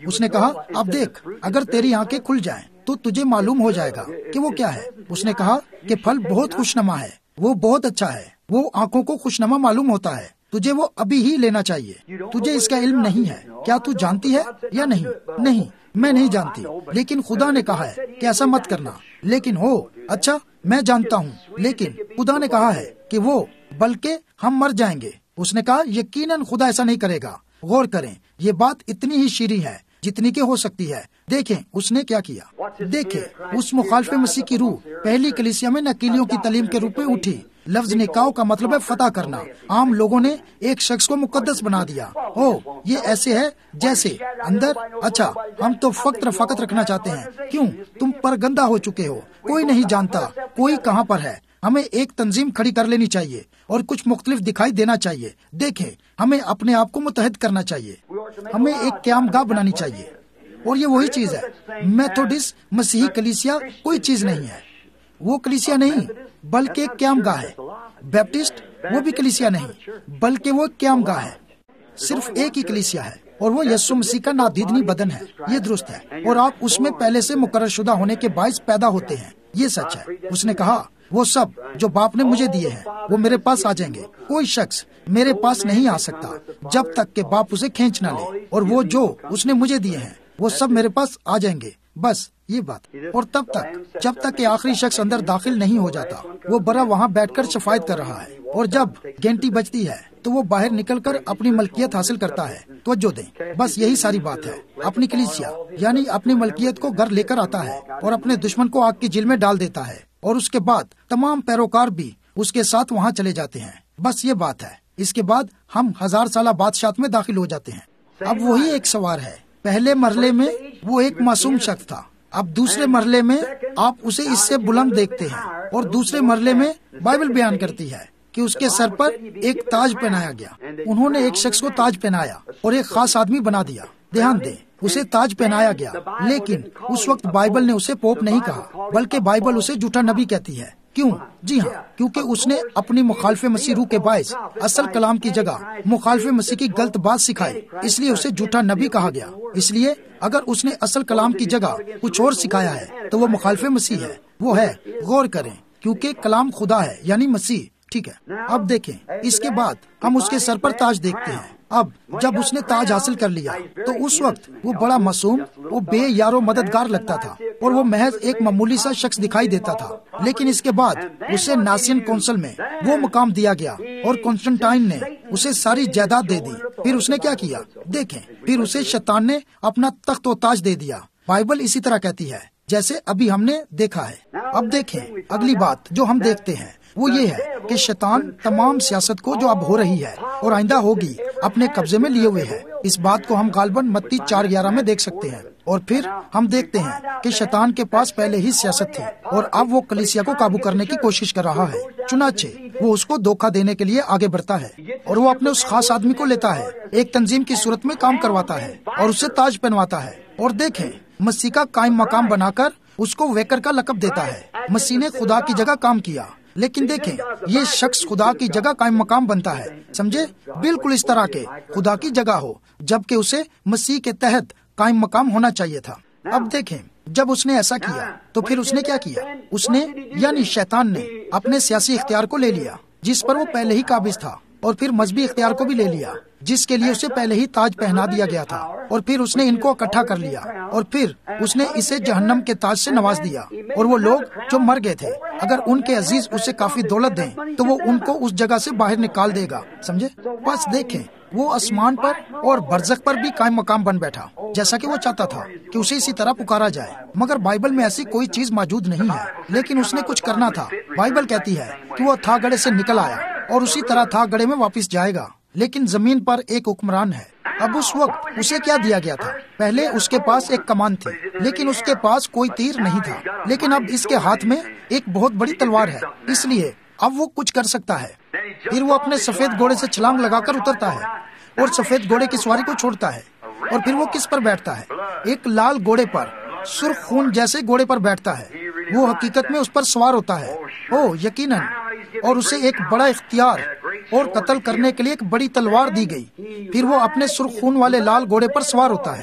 اس نے کہا اب دیکھ، اگر تیری آنکھیں کھل جائیں تو تجھے معلوم ہو جائے گا کہ وہ کیا ہے۔ اس نے کہا کہ پھل بہت خوشنما ہے، وہ بہت اچھا ہے، وہ آنکھوں کو خوشنما معلوم ہوتا ہے، تجھے وہ ابھی ہی لینا چاہیے۔ تجھے اس کا علم نہیں ہے، کیا تو جانتی ہے یا نہیں؟ نہیں، میں نہیں جانتی، لیکن خدا نے کہا ہے کہ ایسا مت کرنا۔ لیکن ہو اچھا، میں جانتا ہوں، لیکن خدا نے کہا ہے کہ وہ بلکہ ہم مر جائیں گے۔ اس نے کہا یقیناً خدا ایسا نہیں کرے گا۔ غور کریں، یہ بات اتنی ہی شیریں ہے جتنی کہ ہو سکتی ہے۔ دیکھیں اس نے کیا کیا۔ دیکھیں اس مخالف مسیح کی روح پہلی کلیسیا میں نکیلیوں کی تعلیم کے روپ میں اٹھی۔ لفظ نکاح کا مطلب ہے فتح کرنا۔ عام لوگوں نے ایک شخص کو مقدس بنا دیا۔ او یہ ایسے ہے جیسے اندر، اچھا ہم تو فقط رفاقت رکھنا چاہتے ہیں۔ کیوں؟ تم پر گندا ہو چکے ہو، کوئی نہیں جانتا کوئی کہاں پر ہے۔ ہمیں ایک تنظیم کھڑی کر لینی چاہیے اور کچھ مختلف دکھائی دینا چاہیے۔ دیکھیں ہمیں اپنے آپ کو متحد کرنا چاہیے، ہمیں ایک قیام گاہ بنانی چاہیے، اور یہ وہی چیز ہے۔ میتھوڈسٹ مسیحی کلیسیا کوئی چیز نہیں ہے، وہ کلیسیا نہیں بلکہ ایک قیام گاہ ہے۔ بیپٹسٹ وہ بھی کلیسیا نہیں بلکہ وہ ایک قیام گاہ ہے۔ صرف ایک ہی کلیسیا ہے اور وہ یسوع مسیح کا نادیدنی بدن ہے۔ یہ درست ہے، اور آپ اس میں پہلے سے مقرر شدہ ہونے کے باعث پیدا ہوتے ہیں۔ یہ سچ ہے۔ اس نے کہا وہ سب جو باپ نے مجھے دیے ہیں وہ میرے پاس آ جائیں گے۔ کوئی شخص میرے پاس نہیں آ سکتا جب تک کہ باپ اسے کھینچ نہ لے، اور وہ جو اس نے مجھے دیے ہیں وہ سب میرے پاس آ جائیں گے۔ بس یہ بات۔ اور تب تک جب تک کہ آخری شخص اندر داخل نہیں ہو جاتا، وہ برا وہاں بیٹھ کر شفاعت کر رہا ہے، اور جب گھنٹی بجتی ہے تو وہ باہر نکل کر اپنی ملکیت حاصل کرتا ہے۔ توجہ دیں، بس یہی ساری بات ہے۔ اپنی کلیسیا یعنی اپنی ملکیت کو گھر لے کر آتا ہے اور اپنے دشمن کو آگ کی جیل میں ڈال دیتا ہے، اور اس کے بعد تمام پیروکار بھی اس کے ساتھ وہاں چلے جاتے ہیں۔ بس یہ بات ہے۔ اس کے بعد ہم ہزار سالہ بادشاہت میں داخل ہو جاتے ہیں۔ اب وہی ایک سوار ہے۔ پہلے مرحلے میں وہ ایک معصوم شخص تھا، اب دوسرے مرحلے میں آپ اسے اس سے بلند دیکھتے ہیں، اور دوسرے مرحلے میں بائبل بیان کرتی ہے کہ اس کے سر پر ایک تاج پہنایا گیا۔ انہوں نے ایک شخص کو تاج پہنایا اور ایک خاص آدمی بنا دیا۔ دھیان دیں، اسے تاج پہنایا گیا، لیکن اس وقت بائبل نے اسے پوپ نہیں کہا، بلکہ بائبل اسے جھوٹا نبی کہتی ہے۔ کیوں؟ جی ہاں، کیونکہ اس نے اپنی مخالف مسیح روح کے باعث اصل کلام کی جگہ مخالف مسیح کی غلط بات سکھائی، اس لیے اسے جھوٹا نبی کہا گیا۔ اس لیے اگر اس نے اصل کلام کی جگہ کچھ اور سکھایا ہے تو وہ مخالف مسیح ہے۔ وہ ہے، غور کریں، کیونکہ کلام خدا ہے یعنی مسیح۔ ٹھیک ہے، اب دیکھیں اس کے بعد ہم اس کے سر پر تاج دیکھتے ہیں۔ اب جب اس نے تاج حاصل کر لیا تو اس وقت وہ بڑا معصوم، وہ بے یار و مددگار لگتا تھا، اور وہ محض ایک معمولی سا شخص دکھائی دیتا تھا۔ لیکن اس کے بعد اسے ناسین کونسل میں وہ مقام دیا گیا، اور کانسٹنٹائن نے اسے ساری جائیداد دے دی۔ پھر اس نے کیا کیا؟ دیکھیں، پھر اسے شیطان نے اپنا تخت و تاج دے دیا۔ بائبل اسی طرح کہتی ہے جیسے ابھی ہم نے دیکھا ہے۔ اب دیکھیں اگلی بات جو ہم دیکھتے ہیں وہ یہ ہے کہ شیطان تمام سیاست کو جو اب ہو رہی ہے اور آئندہ ہوگی اپنے قبضے میں لیے ہوئے ہے۔ اس بات کو ہم غالباً متی چار گیارہ میں دیکھ سکتے ہیں۔ اور پھر ہم دیکھتے ہیں کہ شیطان کے پاس پہلے ہی سیاست تھی، اور اب وہ کلیسیا کو قابو کرنے کی کوشش کر رہا ہے۔ چنانچہ وہ اس کو دھوکہ دینے کے لیے آگے بڑھتا ہے، اور وہ اپنے اس خاص آدمی کو لیتا ہے، ایک تنظیم کی صورت میں کام کرواتا ہے، اور اسے تاج پہنواتا ہے۔ اور دیکھیں، مسیح کا قائم مقام بنا کر اس کو ویکر کا لقب دیتا ہے۔ مسیح نے خدا کی جگہ کام کیا، لیکن دیکھیں یہ شخص خدا کی جگہ قائم مقام بنتا ہے، سمجھے؟ بالکل اس طرح کے خدا کی جگہ ہو، جبکہ اسے مسیح کے تحت قائم مقام ہونا چاہیے تھا۔ اب دیکھیں جب اس نے ایسا کیا تو پھر اس نے کیا کیا؟ اس نے یعنی شیطان نے اپنے سیاسی اختیار کو لے لیا جس پر وہ پہلے ہی قابض تھا، اور پھر مذہبی اختیار کو بھی لے لیا جس کے لیے اسے پہلے ہی تاج پہنا دیا گیا تھا، اور پھر اس نے ان کو اکٹھا کر لیا، اور پھر اس نے اسے جہنم کے تاج سے نواز دیا۔ اور وہ لوگ جو مر گئے تھے اگر ان کے عزیز اسے کافی دولت دیں تو وہ ان کو اس جگہ سے باہر نکال دے گا، سمجھے؟ بس دیکھیں وہ آسمان پر اور برزخ پر بھی قائم مقام بن بیٹھا، جیسا کہ وہ چاہتا تھا کہ اسے اسی طرح پکارا جائے، مگر بائبل میں ایسی کوئی چیز موجود نہیں ہے۔ لیکن اس نے کچھ کرنا تھا۔ بائبل کہتی ہے کہ وہ تھا گڑھے سے نکل آیا اور اسی طرح تھا گڑھے میں واپس جائے گا، لیکن زمین پر ایک حکمران ہے۔ اب اس وقت اسے کیا دیا گیا تھا؟ پہلے اس کے پاس ایک کمان تھی، لیکن اس کے پاس کوئی تیر نہیں تھا، لیکن اب اس کے ہاتھ میں ایک بہت بڑی تلوار ہے، اس لیے اب وہ کچھ کر سکتا ہے۔ پھر وہ اپنے سفید گھوڑے سے چھلانگ لگا کر اترتا ہے اور سفید گھوڑے کی سواری کو چھوڑتا ہے، اور پھر وہ کس پر بیٹھتا ہے؟ ایک لال گھوڑے پر، سرخ خون جیسے گھوڑے پر بیٹھتا ہے۔ وہ حقیقت میں اس پر سوار ہوتا ہے، او یقیناً، اور اسے ایک بڑا اختیار اور قتل کرنے کے لیے ایک بڑی تلوار دی گئی۔ پھر وہ اپنے سرخ خون والے لال گھوڑے پر سوار ہوتا ہے۔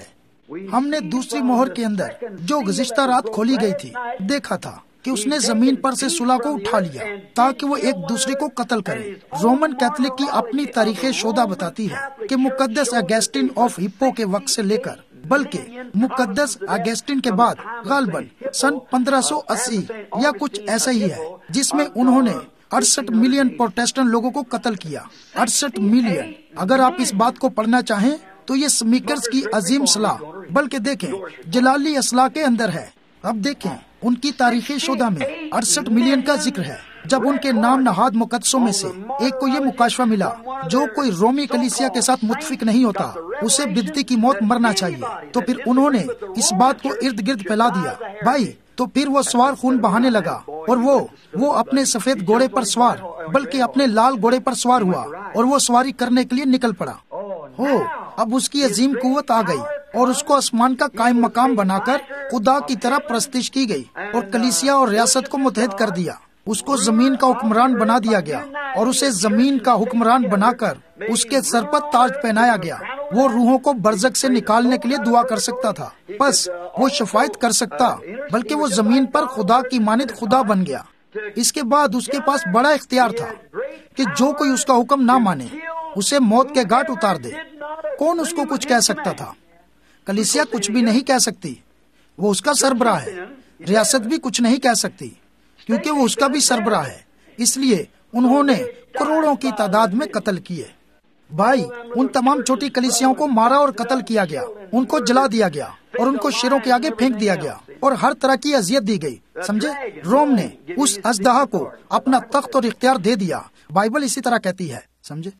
ہم نے دوسری مہر کے اندر جو گزشتہ رات کھولی گئی تھی دیکھا تھا کہ اس نے زمین پر سے صلح کو اٹھا لیا تاکہ وہ ایک دوسرے کو قتل کرے۔ رومن کیتھولک کی اپنی تاریخ شودہ بتاتی ہے کہ مقدس اگسٹین آف ہپو کے وقت سے لے کر بلکہ مقدس اگسٹین کے بعد غالباً سن پندرہ سو اسی یا کچھ ایسا ہی ہے جس میں انہوں نے اڑسٹھ ملین پروٹیسٹنٹ لوگوں کو قتل کیا۔ اڑسٹھ ملین۔ اگر آپ اس بات کو پڑھنا چاہیں تو یہ سمیکرز کی عظیم صلاح بلکہ دیکھیں جلالی اصلاح کے اندر ہے۔ اب دیکھیں ان کی تاریخ شدہ میں اڑسٹھ ملین کا ذکر ہے۔ جب ان کے نام نہاد مقدسوں میں سے ایک کو یہ مکاشفہ ملا جو کوئی رومی کلیسیا کے ساتھ متفق نہیں ہوتا اسے بدعتی کی موت مرنا چاہیے، تو پھر انہوں نے اس بات کو ارد گرد پھیلا دیا بھائی، تو پھر وہ سوار خون بہانے لگا اور وہ وہ اپنے سفید گھوڑے پر سوار بلکہ اپنے لال گھوڑے پر سوار ہوا اور وہ سواری کرنے کے لیے نکل پڑا۔ ہو اب اس کی عظیم قوت آ گئی اور اس کو آسمان کا قائم مقام بنا کر خدا کی طرح پرستش کی گئی اور کلیسیا اور ریاست کو متحد کر دیا۔ اس کو زمین کا حکمران بنا دیا گیا اور اسے زمین کا حکمران بنا کر اس کے سر پر تاج پہنایا گیا۔ وہ روحوں کو برزخ سے نکالنے کے لیے دعا کر سکتا تھا، بس وہ شفاعت کر سکتا، بلکہ وہ زمین پر خدا کی مانند خدا بن گیا۔ اس کے بعد اس کے پاس بڑا اختیار تھا کہ جو کوئی اس کا حکم نہ مانے اسے موت کے گھاٹ اتار دے۔ کون اس کو کچھ کہہ سکتا تھا؟ کلیسیا کچھ بھی نہیں کہہ سکتی، وہ اس کا سربراہ ہے۔ ریاست بھی کچھ نہیں کہہ سکتی کیونکہ وہ اس کا بھی سربراہ ہے۔ اس لیے انہوں نے کروڑوں کی تعداد میں قتل کیے۔ بھائی، ان تمام چھوٹی کلیسیاوں کو مارا اور قتل کیا گیا، ان کو جلا دیا گیا اور ان کو شیروں کے آگے پھینک دیا گیا اور ہر طرح کی اذیت دی گئی۔ سمجھے؟ روم نے اس اژدہا کو اپنا تخت اور اختیار دے دیا۔ بائبل اسی طرح کہتی ہے، سمجھے؟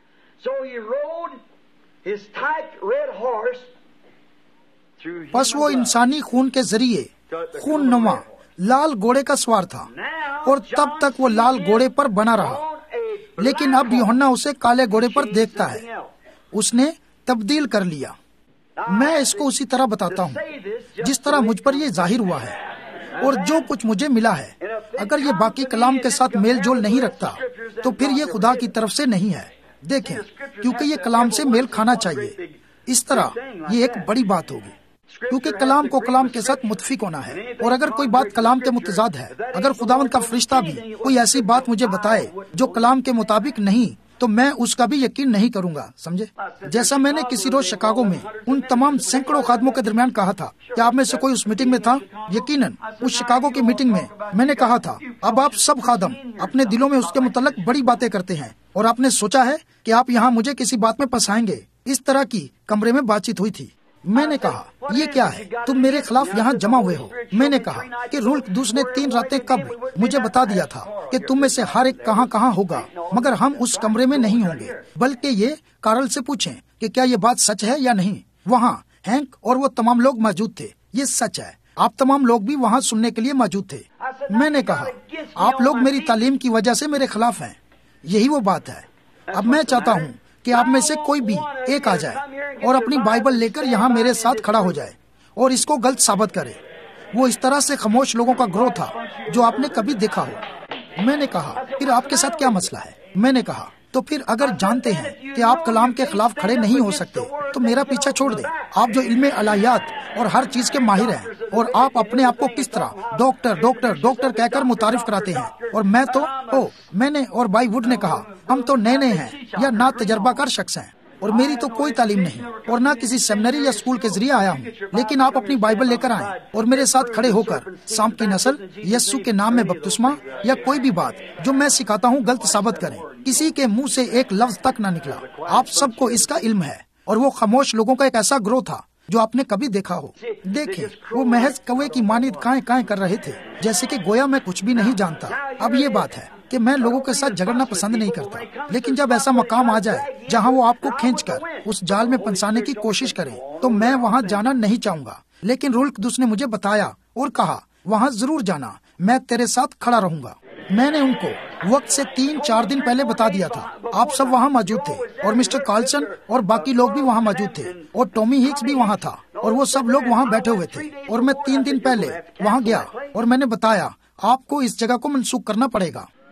پس وہ انسانی خون کے ذریعے خون نما لال گھوڑے کا سوار تھا اور تب تک وہ لال گھوڑے پر بنا رہا، لیکن اب یوحنا اسے کالے گھوڑے پر دیکھتا ہے۔ اس نے تبدیل کر لیا۔ میں اس کو اسی طرح بتاتا ہوں جس طرح مجھ پر یہ ظاہر ہوا ہے اور جو کچھ مجھے ملا ہے۔ اگر یہ باقی کلام کے ساتھ میل جول نہیں رکھتا تو پھر یہ خدا کی طرف سے نہیں ہے۔ دیکھیں، کیونکہ یہ کلام سے میل کھانا چاہیے۔ اس طرح یہ ایک بڑی بات ہوگی کیونکہ کلام کو کلام کے ساتھ متفق ہونا ہے، اور اگر کوئی بات کلام کے متضاد ہے، اگر خداوند کا فرشتہ بھی کوئی ایسی بات مجھے بتائے جو کلام کے مطابق نہیں، تو میں اس کا بھی یقین نہیں کروں گا، سمجھے؟ جیسا میں نے کسی روز شکاگو میں ان تمام سینکڑوں خادموں کے درمیان کہا تھا کہ آپ میں سے کوئی اس میٹنگ میں تھا؟ یقیناً اس شکاگو کی میٹنگ میں میں نے کہا تھا، اب آپ سب خادم اپنے دلوں میں اس کے متعلق بڑی باتیں کرتے ہیں اور آپ نے سوچا ہے کہ آپ یہاں مجھے کسی بات میں پھنسائیں گے۔ اس طرح کی کمرے میں بات چیت ہوئی تھی۔ میں نے کہا، یہ کیا ہے؟ تم میرے خلاف یہاں جمع ہوئے ہو۔ میں نے کہا کہ روح القدس نے تین راتیں قبل مجھے بتا دیا تھا کہ تم میں سے ہر ایک کہاں کہاں ہوگا، مگر ہم اس کمرے میں نہیں ہوں گے، بلکہ یہ کارل سے پوچھیں کہ کیا یہ بات سچ ہے یا نہیں۔ وہاں ہینک اور وہ تمام لوگ موجود تھے۔ یہ سچ ہے، آپ تمام لوگ بھی وہاں سننے کے لیے موجود تھے۔ میں نے کہا، آپ لوگ میری تعلیم کی وجہ سے میرے خلاف ہیں، یہی وہ بات ہے۔ اب میں چاہتا ہوں کہ آپ میں سے کوئی بھی ایک آ جائے اور اپنی بائبل لے کر یہاں میرے ساتھ کھڑا ہو جائے اور اس کو غلط ثابت کرے۔ وہ اس طرح سے خاموش لوگوں کا گروہ تھا جو آپ نے کبھی دیکھا ہو۔ میں نے کہا، پھر آپ کے ساتھ کیا مسئلہ ہے؟ میں نے کہا، تو پھر اگر جانتے ہیں کہ آپ کلام کے خلاف کھڑے نہیں ہو سکتے تو میرا پیچھا چھوڑ دیں۔ آپ جو علم الہیات اور ہر چیز کے ماہر ہیں، اور آپ اپنے آپ کو کس طرح ڈاکٹر ڈاکٹر ڈاکٹر کہہ کر متعارف کراتے ہیں، اور میں تو او میں نے اور بائی وڈ نے کہا، ہم تو نئے نئے ہیں یا نہ تجربہ کار شخص ہیں، اور میری تو کوئی تعلیم نہیں اور نہ کسی سیمنری یا اسکول کے ذریعے آیا ہوں، لیکن آپ اپنی بائبل لے کر آئیں اور میرے ساتھ کھڑے ہو کر سانپ کی نسل، یسوع کے نام میں بپتسمہ یا کوئی بھی بات جو میں سکھاتا ہوں غلط ثابت کریں۔ کسی کے منہ سے ایک لفظ تک نہ نکلا۔ آپ سب کو اس کا علم ہے، اور وہ خاموش لوگوں کا ایک ایسا گروہ تھا جو آپ نے کبھی دیکھا ہو۔ دیکھیں، وہ محض کوے کی مانند کائیں کائیں کر رہے تھے، جیسے کہ گویا میں کچھ بھی نہیں جانتا۔ اب یہ بات ہے کہ میں لوگوں کے ساتھ جھگڑنا پسند نہیں کرتا، لیکن جب ایسا مقام آ جائے جہاں وہ آپ کو کھینچ کر اس جال میں پھنسانے کی کوشش کریں تو میں وہاں جانا نہیں چاہوں گا۔ لیکن روح القدس نے مجھے بتایا اور کہا، وہاں ضرور جانا، میں تیرے ساتھ کھڑا رہوں گا۔ میں نے ان کو وقت سے تین چار دن پہلے بتا دیا تھا۔ آپ سب وہاں موجود تھے، اور مسٹر کارلسن اور باقی لوگ بھی وہاں موجود تھے، اور ٹامی ہکس بھی وہاں تھا، اور وہ سب لوگ وہاں بیٹھے ہوئے تھے۔ اور میں تین دن پہلے وہاں گیا اور میں نے بتایا، آپ کو اس جگہ کو منسوخ کرنا پڑے گا۔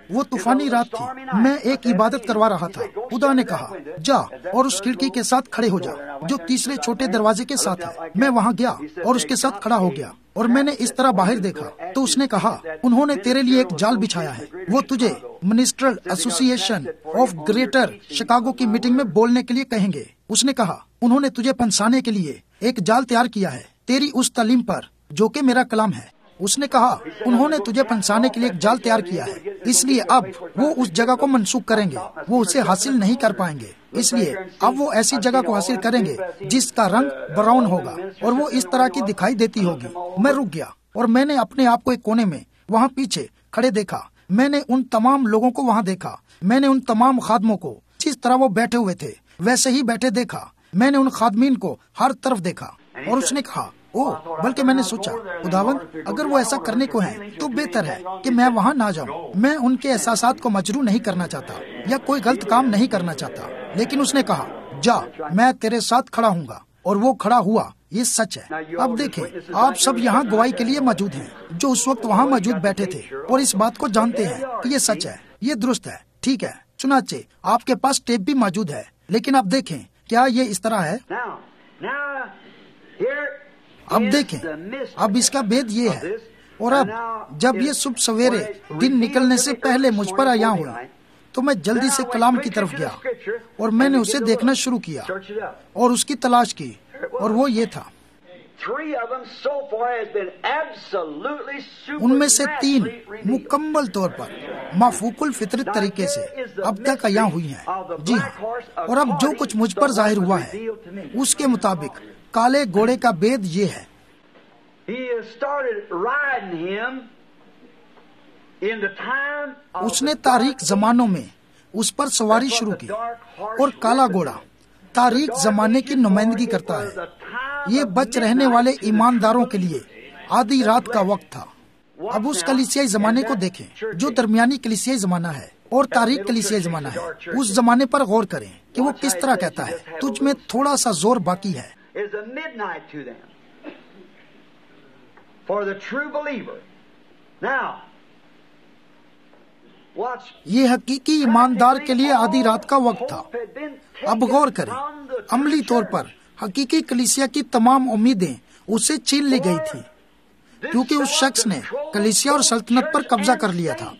وہ طوفانی رات تھی، میں ایک عبادت کروا رہا تھا۔ خدا نے کہا جا اور اس کھڑکی کے ساتھ کھڑے ہو جا جو تیسرے چھوٹے دروازے کے ساتھ ہے۔ میں وہاں گیا اور اس کے ساتھ کھڑا ہو گیا، اور میں نے اس طرح باہر دیکھا تو اس نے کہا انہوں نے تیرے لیے ایک جال بچھایا ہے، وہ تجھے ministerial association of greater Chicago کی میٹنگ میں بولنے کے لیے کہیں گے۔ اس نے کہا انہوں نے تجھے پھنسانے کے لیے ایک جال تیار کیا ہے تیری اس تعلیم پر جو کہ میرا کلام ہے۔ اس نے کہا انہوں نے تجھے پھنسانے کے لیے ایک جال تیار کیا ہے، اس لیے اب وہ اس جگہ کو منسوخ کریں گے، وہ اسے حاصل نہیں کر پائیں گے، اس لیے اب وہ ایسی جگہ کو حاصل کریں گے جس کا رنگ براؤن ہوگا اور وہ اس طرح کی دکھائی دیتی ہوگی۔ میں رک گیا اور میں نے اپنے آپ کو ایک کونے میں وہاں پیچھے کھڑے دیکھا۔ میں نے ان تمام لوگوں کو وہاں دیکھا، میں نے ان تمام خادموں کو جس طرح وہ بیٹھے ہوئے تھے ویسے ہی بیٹھے دیکھا، میں نے ان خادمین کو ہر طرف دیکھا۔ اور اس نے کہا او بلکہ میں نے سوچا خداوند اگر وہ ایسا کرنے کو ہیں تو بہتر ہے کہ میں وہاں نہ جاؤں، میں ان کے احساسات کو مجروح نہیں کرنا چاہتا یا کوئی غلط کام نہیں کرنا چاہتا۔ لیکن اس نے کہا جا میں تیرے ساتھ کھڑا ہوں گا، اور وہ کھڑا ہوا۔ یہ سچ ہے۔ اب دیکھیں آپ سب یہاں گواہی کے لیے موجود ہیں جو اس وقت وہاں موجود بیٹھے تھے اور اس بات کو جانتے ہیں کہ یہ سچ ہے، یہ درست ہے، ٹھیک ہے۔ چنانچہ آپ کے پاس ٹیپ بھی موجود ہے، لیکن اب دیکھیں کیا یہ اس طرح ہے؟ اب دیکھیں اب اس کا بید یہ ہے، اور اب جب یہ صبح سویرے دن نکلنے سے پہلے مجھ پر عیاں ہوئی تو میں جلدی سے کلام کی طرف گیا اور میں نے اسے دیکھنا شروع کیا اور اس کی تلاش کی، اور وہ یہ تھا۔ ان میں سے تین مکمل طور پر مافوق الفطرت طریقے سے اب تک عیاں ہوئی ہیں۔ جی ہاں، اور اب جو کچھ مجھ پر ظاہر ہوا ہے اس کے مطابق کالے گھوڑے کا بید یہ ہے۔ اس نے تاریک زمانوں میں اس پر سواری شروع کی، اور کالا گھوڑا تاریک زمانے کی نمائندگی کرتا ہے۔ یہ بچ رہنے والے ایمانداروں کے لیے آدھی رات کا وقت تھا۔ اب اس کلیسیائی زمانے کو دیکھیں جو درمیانی کلیسیائی زمانہ ہے اور تاریک کلیسیائی زمانہ ہے۔ اس زمانے پر غور کریں کہ وہ کس طرح کہتا ہے تجھ میں تھوڑا سا زور باقی ہے۔ یہ حقیقی ایماندار کے لیے آدھی رات کا وقت تھا۔ اب غور کریں، عملی طور پر حقیقی کلیسیا کی تمام امیدیں اسے چھین لی گئی تھی، کیونکہ اس شخص نے کلیسیا اور سلطنت پر قبضہ کر لیا تھا۔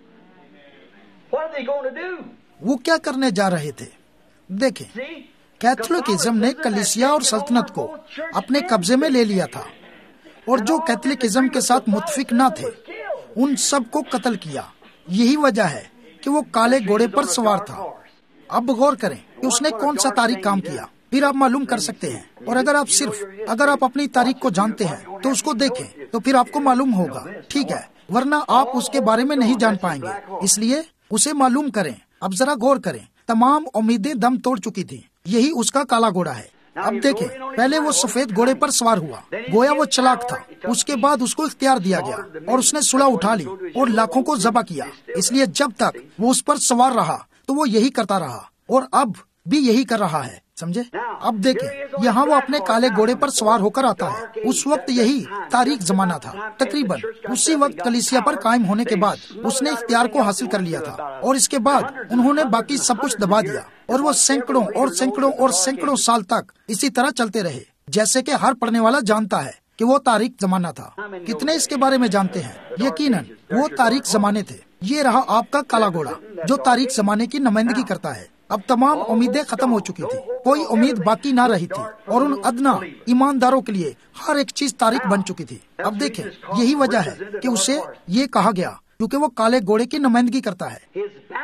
وہ کیا کرنے جا رہے تھے؟ دیکھیں، کیتھولکزم نے کلیسیا اور سلطنت کو اپنے قبضے میں لے لیا تھا، اور جو کیتھولکزم کے ساتھ متفق نہ تھے ان سب کو قتل کیا۔ یہی وجہ ہے کہ وہ کالے گھوڑے پر سوار تھا۔ اب غور کریں کہ اس نے کون سا تاریک کام کیا، پھر آپ معلوم کر سکتے ہیں۔ اور اگر آپ صرف اگر آپ اپنی تاریخ کو جانتے ہیں تو اس کو دیکھیں تو پھر آپ کو معلوم ہوگا، ٹھیک ہے، ورنہ آپ اس کے بارے میں نہیں جان پائیں گے، اس لیے اسے معلوم کریں۔ اب ذرا غور کریں، تمام امیدیں دم توڑ چکی تھی، یہی اس کا کالا گھوڑا ہے۔ اب دیکھیں، پہلے وہ سفید گھوڑے پر سوار ہوا، گویا وہ چلاک تھا۔ اس کے بعد اس کو اختیار دیا گیا اور اس نے صلح اٹھا لی اور لاکھوں کو ذبح کیا۔ اس لیے جب تک وہ اس پر سوار رہا تو وہ یہی کرتا رہا، اور اب بھی یہی کر رہا ہے، سمجھے؟ اب دیکھیں، یہاں وہ اپنے کالے گھوڑے پر سوار ہو کر آتا ہے۔ اس وقت یہی تاریک زمانہ تھا، تقریباً اسی وقت کلیسیا پر قائم ہونے کے بعد اس نے اختیار کو حاصل کر لیا تھا، اور اس کے بعد انہوں نے باقی سب کچھ دبا دیا، اور وہ سینکڑوں اور سینکڑوں اور سینکڑوں سال تک اسی طرح چلتے رہے، جیسے کہ ہر پڑھنے والا جانتا ہے کہ وہ تاریک زمانہ تھا۔ کتنے اس کے بارے میں جانتے ہیں؟ یقیناً وہ تاریک زمانے تھے۔ یہ رہا آپ کا کالا گھوڑا جو تاریک زمانے کی نمائندگی کرتا ہے۔ اب تمام امیدیں ختم ہو چکی تھی، کوئی امید باقی نہ رہی تھی، اور ان ادنا ایمانداروں کے لیے ہر ایک چیز تاریک بن چکی تھی۔ اب دیکھیں، یہی وجہ ہے کہ اسے یہ کہا گیا کیونکہ وہ کالے گھوڑے کی نمائندگی کرتا ہے۔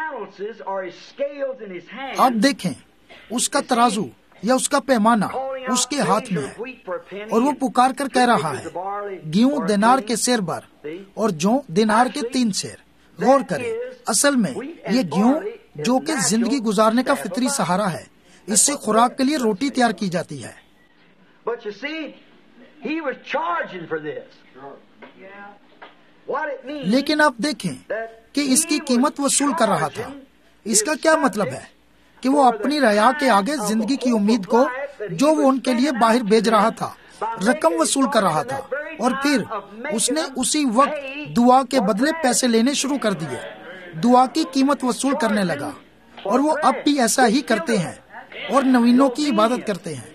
اب دیکھیں، اس کا ترازو یا اس کا پیمانہ اس کے ہاتھ میں ہے، اور وہ پکار کر کہہ رہا ہے گیہوں دینار کے سیر بھر اور جو دینار کے تین سیر۔ غور کریں، اصل میں یہ گیہوں جو کہ زندگی گزارنے کا فطری سہارا ہے، اس سے خوراک کے لیے روٹی تیار کی جاتی ہے۔ لیکن آپ دیکھیں کہ اس کی قیمت وصول کر رہا تھا۔ اس کا کیا مطلب ہے؟ کہ وہ اپنی رعایا کے آگے زندگی کی امید کو جو وہ ان کے لیے باہر بھیج رہا تھا رقم وصول کر رہا تھا، اور پھر اس نے اسی وقت دعا کے بدلے پیسے لینے شروع کر دیے۔ دعا کی قیمت وصول کرنے لگا، اور وہ اب بھی ایسا ہی کرتے ہیں اور نوینوں کی عبادت کرتے ہیں۔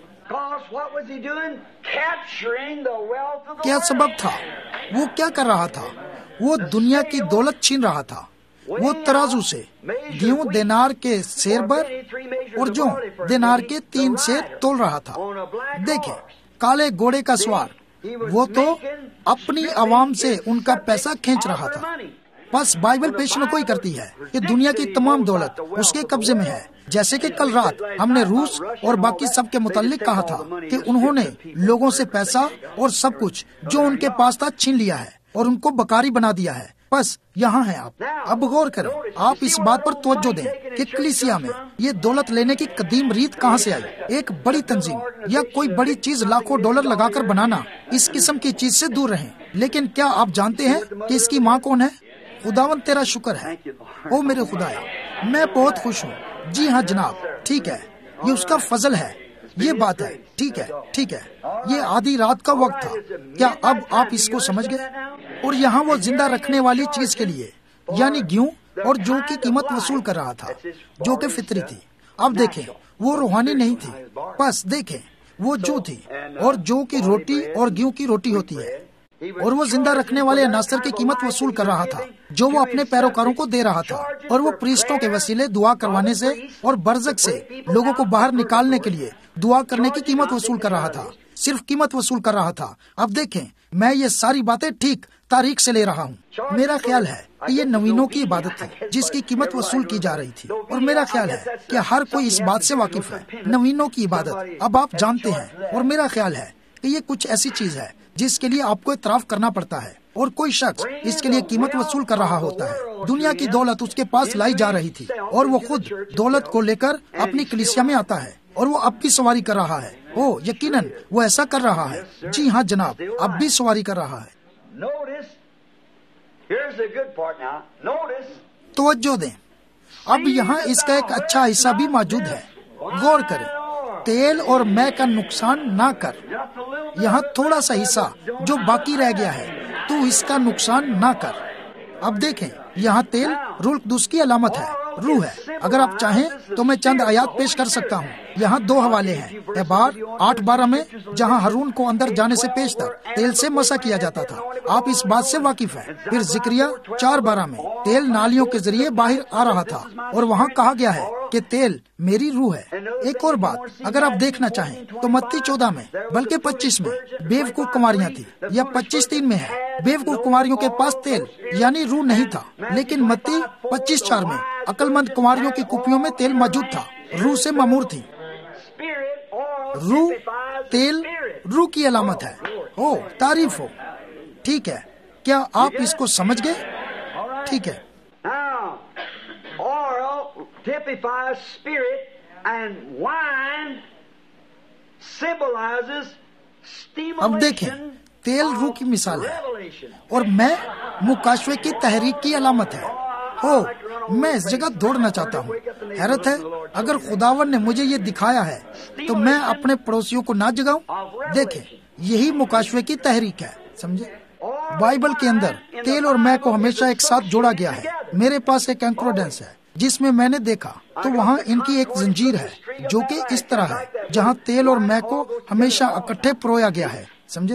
کیا سبب تھا؟ وہ کیا کر رہا تھا؟ وہ دنیا کی دولت چھین رہا تھا۔ وہ ترازو سے گیہوں دینار کے سیر بر اور جو دینار کے تین سیر تول رہا تھا۔ دیکھیں، کالے گھوڑے کا سوار، وہ تو اپنی عوام سے ان کا پیسہ کھینچ رہا تھا۔ بس بائبل پیشن گوئی کرتی ہے کہ دنیا کی تمام دولت اس کے قبضے میں ہے، جیسے کہ کل رات ہم نے روس اور باقی سب کے متعلق کہا تھا کہ انہوں نے لوگوں سے پیسہ اور سب کچھ جو ان کے پاس تھا چھین لیا ہے اور ان کو بکاری بنا دیا ہے۔ بس یہاں ہیں آپ۔ اب غور کریں، آپ اس بات پر توجہ دیں کہ کلیسیا میں یہ دولت لینے کی قدیم ریت کہاں سے آئی۔ ایک بڑی تنظیم یا کوئی بڑی چیز لاکھوں ڈالر لگا کر بنانا، اس قسم کی چیز سے دور رہیں۔ لیکن کیا آپ جانتے ہیں کہ اس کی ماں کون ہے؟ خداوند تیرا شکر ہے، او میرے خدایا، میں بہت خوش ہوں۔ جی ہاں جناب، ٹھیک ہے، یہ اس کا فضل ہے، یہ بات ہے، ٹھیک ہے ٹھیک ہے، یہ آدھی رات کا وقت تھا۔ کیا اب آپ اس کو سمجھ گئے؟ اور یہاں وہ زندہ رکھنے والی چیز کے لیے یعنی گیہوں اور جو کی قیمت وصول کر رہا تھا، جو کہ فطری تھی۔ اب دیکھیں، وہ روحانی نہیں تھی، بس دیکھیں، وہ جو تھی، اور جو کی روٹی اور گیہوں کی روٹی ہوتی ہے، اور وہ زندہ رکھنے والے عناصر کی قیمت وصول کر رہا تھا جو وہ اپنے پیروکاروں کو دے رہا تھا، اور وہ پریسٹوں کے وسیلے دعا کروانے سے اور برزخ سے لوگوں کو باہر نکالنے کے لیے دعا کرنے کی قیمت وصول کر رہا تھا، صرف قیمت وصول کر رہا تھا۔ اب دیکھیں، میں یہ ساری باتیں ٹھیک تاریخ سے لے رہا ہوں۔ میرا خیال ہے کہ یہ نوینوں کی عبادت تھی جس کی قیمت وصول کی جا رہی تھی، اور میرا خیال ہے کہ ہر کوئی اس بات سے واقف ہے۔ نوینوں کی عبادت اب آپ جانتے ہیں، اور میرا خیال ہے کہ یہ کچھ ایسی چیز ہے جس کے لیے آپ کو اعتراف کرنا پڑتا ہے، اور کوئی شخص اس کے لیے قیمت وصول کر رہا ہوتا ہے۔ دنیا کی دولت اس کے پاس لائی جا رہی تھی، اور وہ خود دولت کو لے کر اپنی کلیسیا میں آتا ہے، اور وہ اب بھی سواری کر رہا ہے۔ او یقیناً وہ ایسا کر رہا ہے۔ جی ہاں جناب، اب بھی سواری کر رہا ہے۔ توجہ دیں، اب یہاں اس کا ایک اچھا حصہ بھی موجود ہے۔ غور کریں، تیل اور مے کا نقصان نہ کر۔ یہاں تھوڑا سا حصہ جو باقی رہ گیا ہے، تو اس کا نقصان نہ کر۔ اب دیکھیں، یہاں تیل روح القدس کی علامت ہے، روح ہے۔ اگر آپ چاہیں تو میں چند آیات پیش کر سکتا ہوں۔ یہاں دو حوالے ہیں، احبار آٹھ بارہ میں، جہاں ہارون کو اندر جانے سے پیش تک تیل سے مسا کیا جاتا تھا، آپ اس بات سے واقف ہیں۔ پھر زکریا چار بارہ میں تیل نالیوں کے ذریعے باہر آ رہا تھا، اور وہاں کہا گیا ہے کہ تیل میری روح ہے۔ ایک اور بات اگر آپ دیکھنا چاہیں تو متی چودہ میں بلکہ پچیس میں بیوقوف کنواریاں تھی، یا پچیس تین میں ہے، بیوقوف کنواریوں کے پاس تیل یعنی روح نہیں تھا، لیکن متی پچیس چار میں عقل مند کنواریوں کی کپیوں میں تیل موجود تھا، روح سے مامور تھی۔ روح، تیل روح کی علامت ہے۔ او تعریف ہو، ٹھیک ہے، کیا آپ اس کو سمجھ گئے؟ ٹھیک ہے۔ typifies spirit and wine symbolizes اب دیکھیں، تیل روح کی مثال ہے، اور میں مکاشوے کی تحریک کی علامت ہے۔ ہو میں اس جگہ دوڑنا چاہتا ہوں۔ حیرت ہے، اگر خداوند نے مجھے یہ دکھایا ہے تو میں اپنے پڑوسیوں کو نہ جگاؤں۔ دیکھیں، یہی مکاشوے کی تحریک ہے، سمجھے؟ بائبل کے اندر تیل اور میں کو ہمیشہ ایک ساتھ جوڑا گیا ہے۔ میرے پاس ایک انکروڈنس ہے جس میں میں نے دیکھا تو وہاں ان کی ایک زنجیر ہے جو کہ اس طرح ہے، جہاں تیل اور میں کو ہمیشہ اکٹھے پرویا گیا ہے، سمجھے؟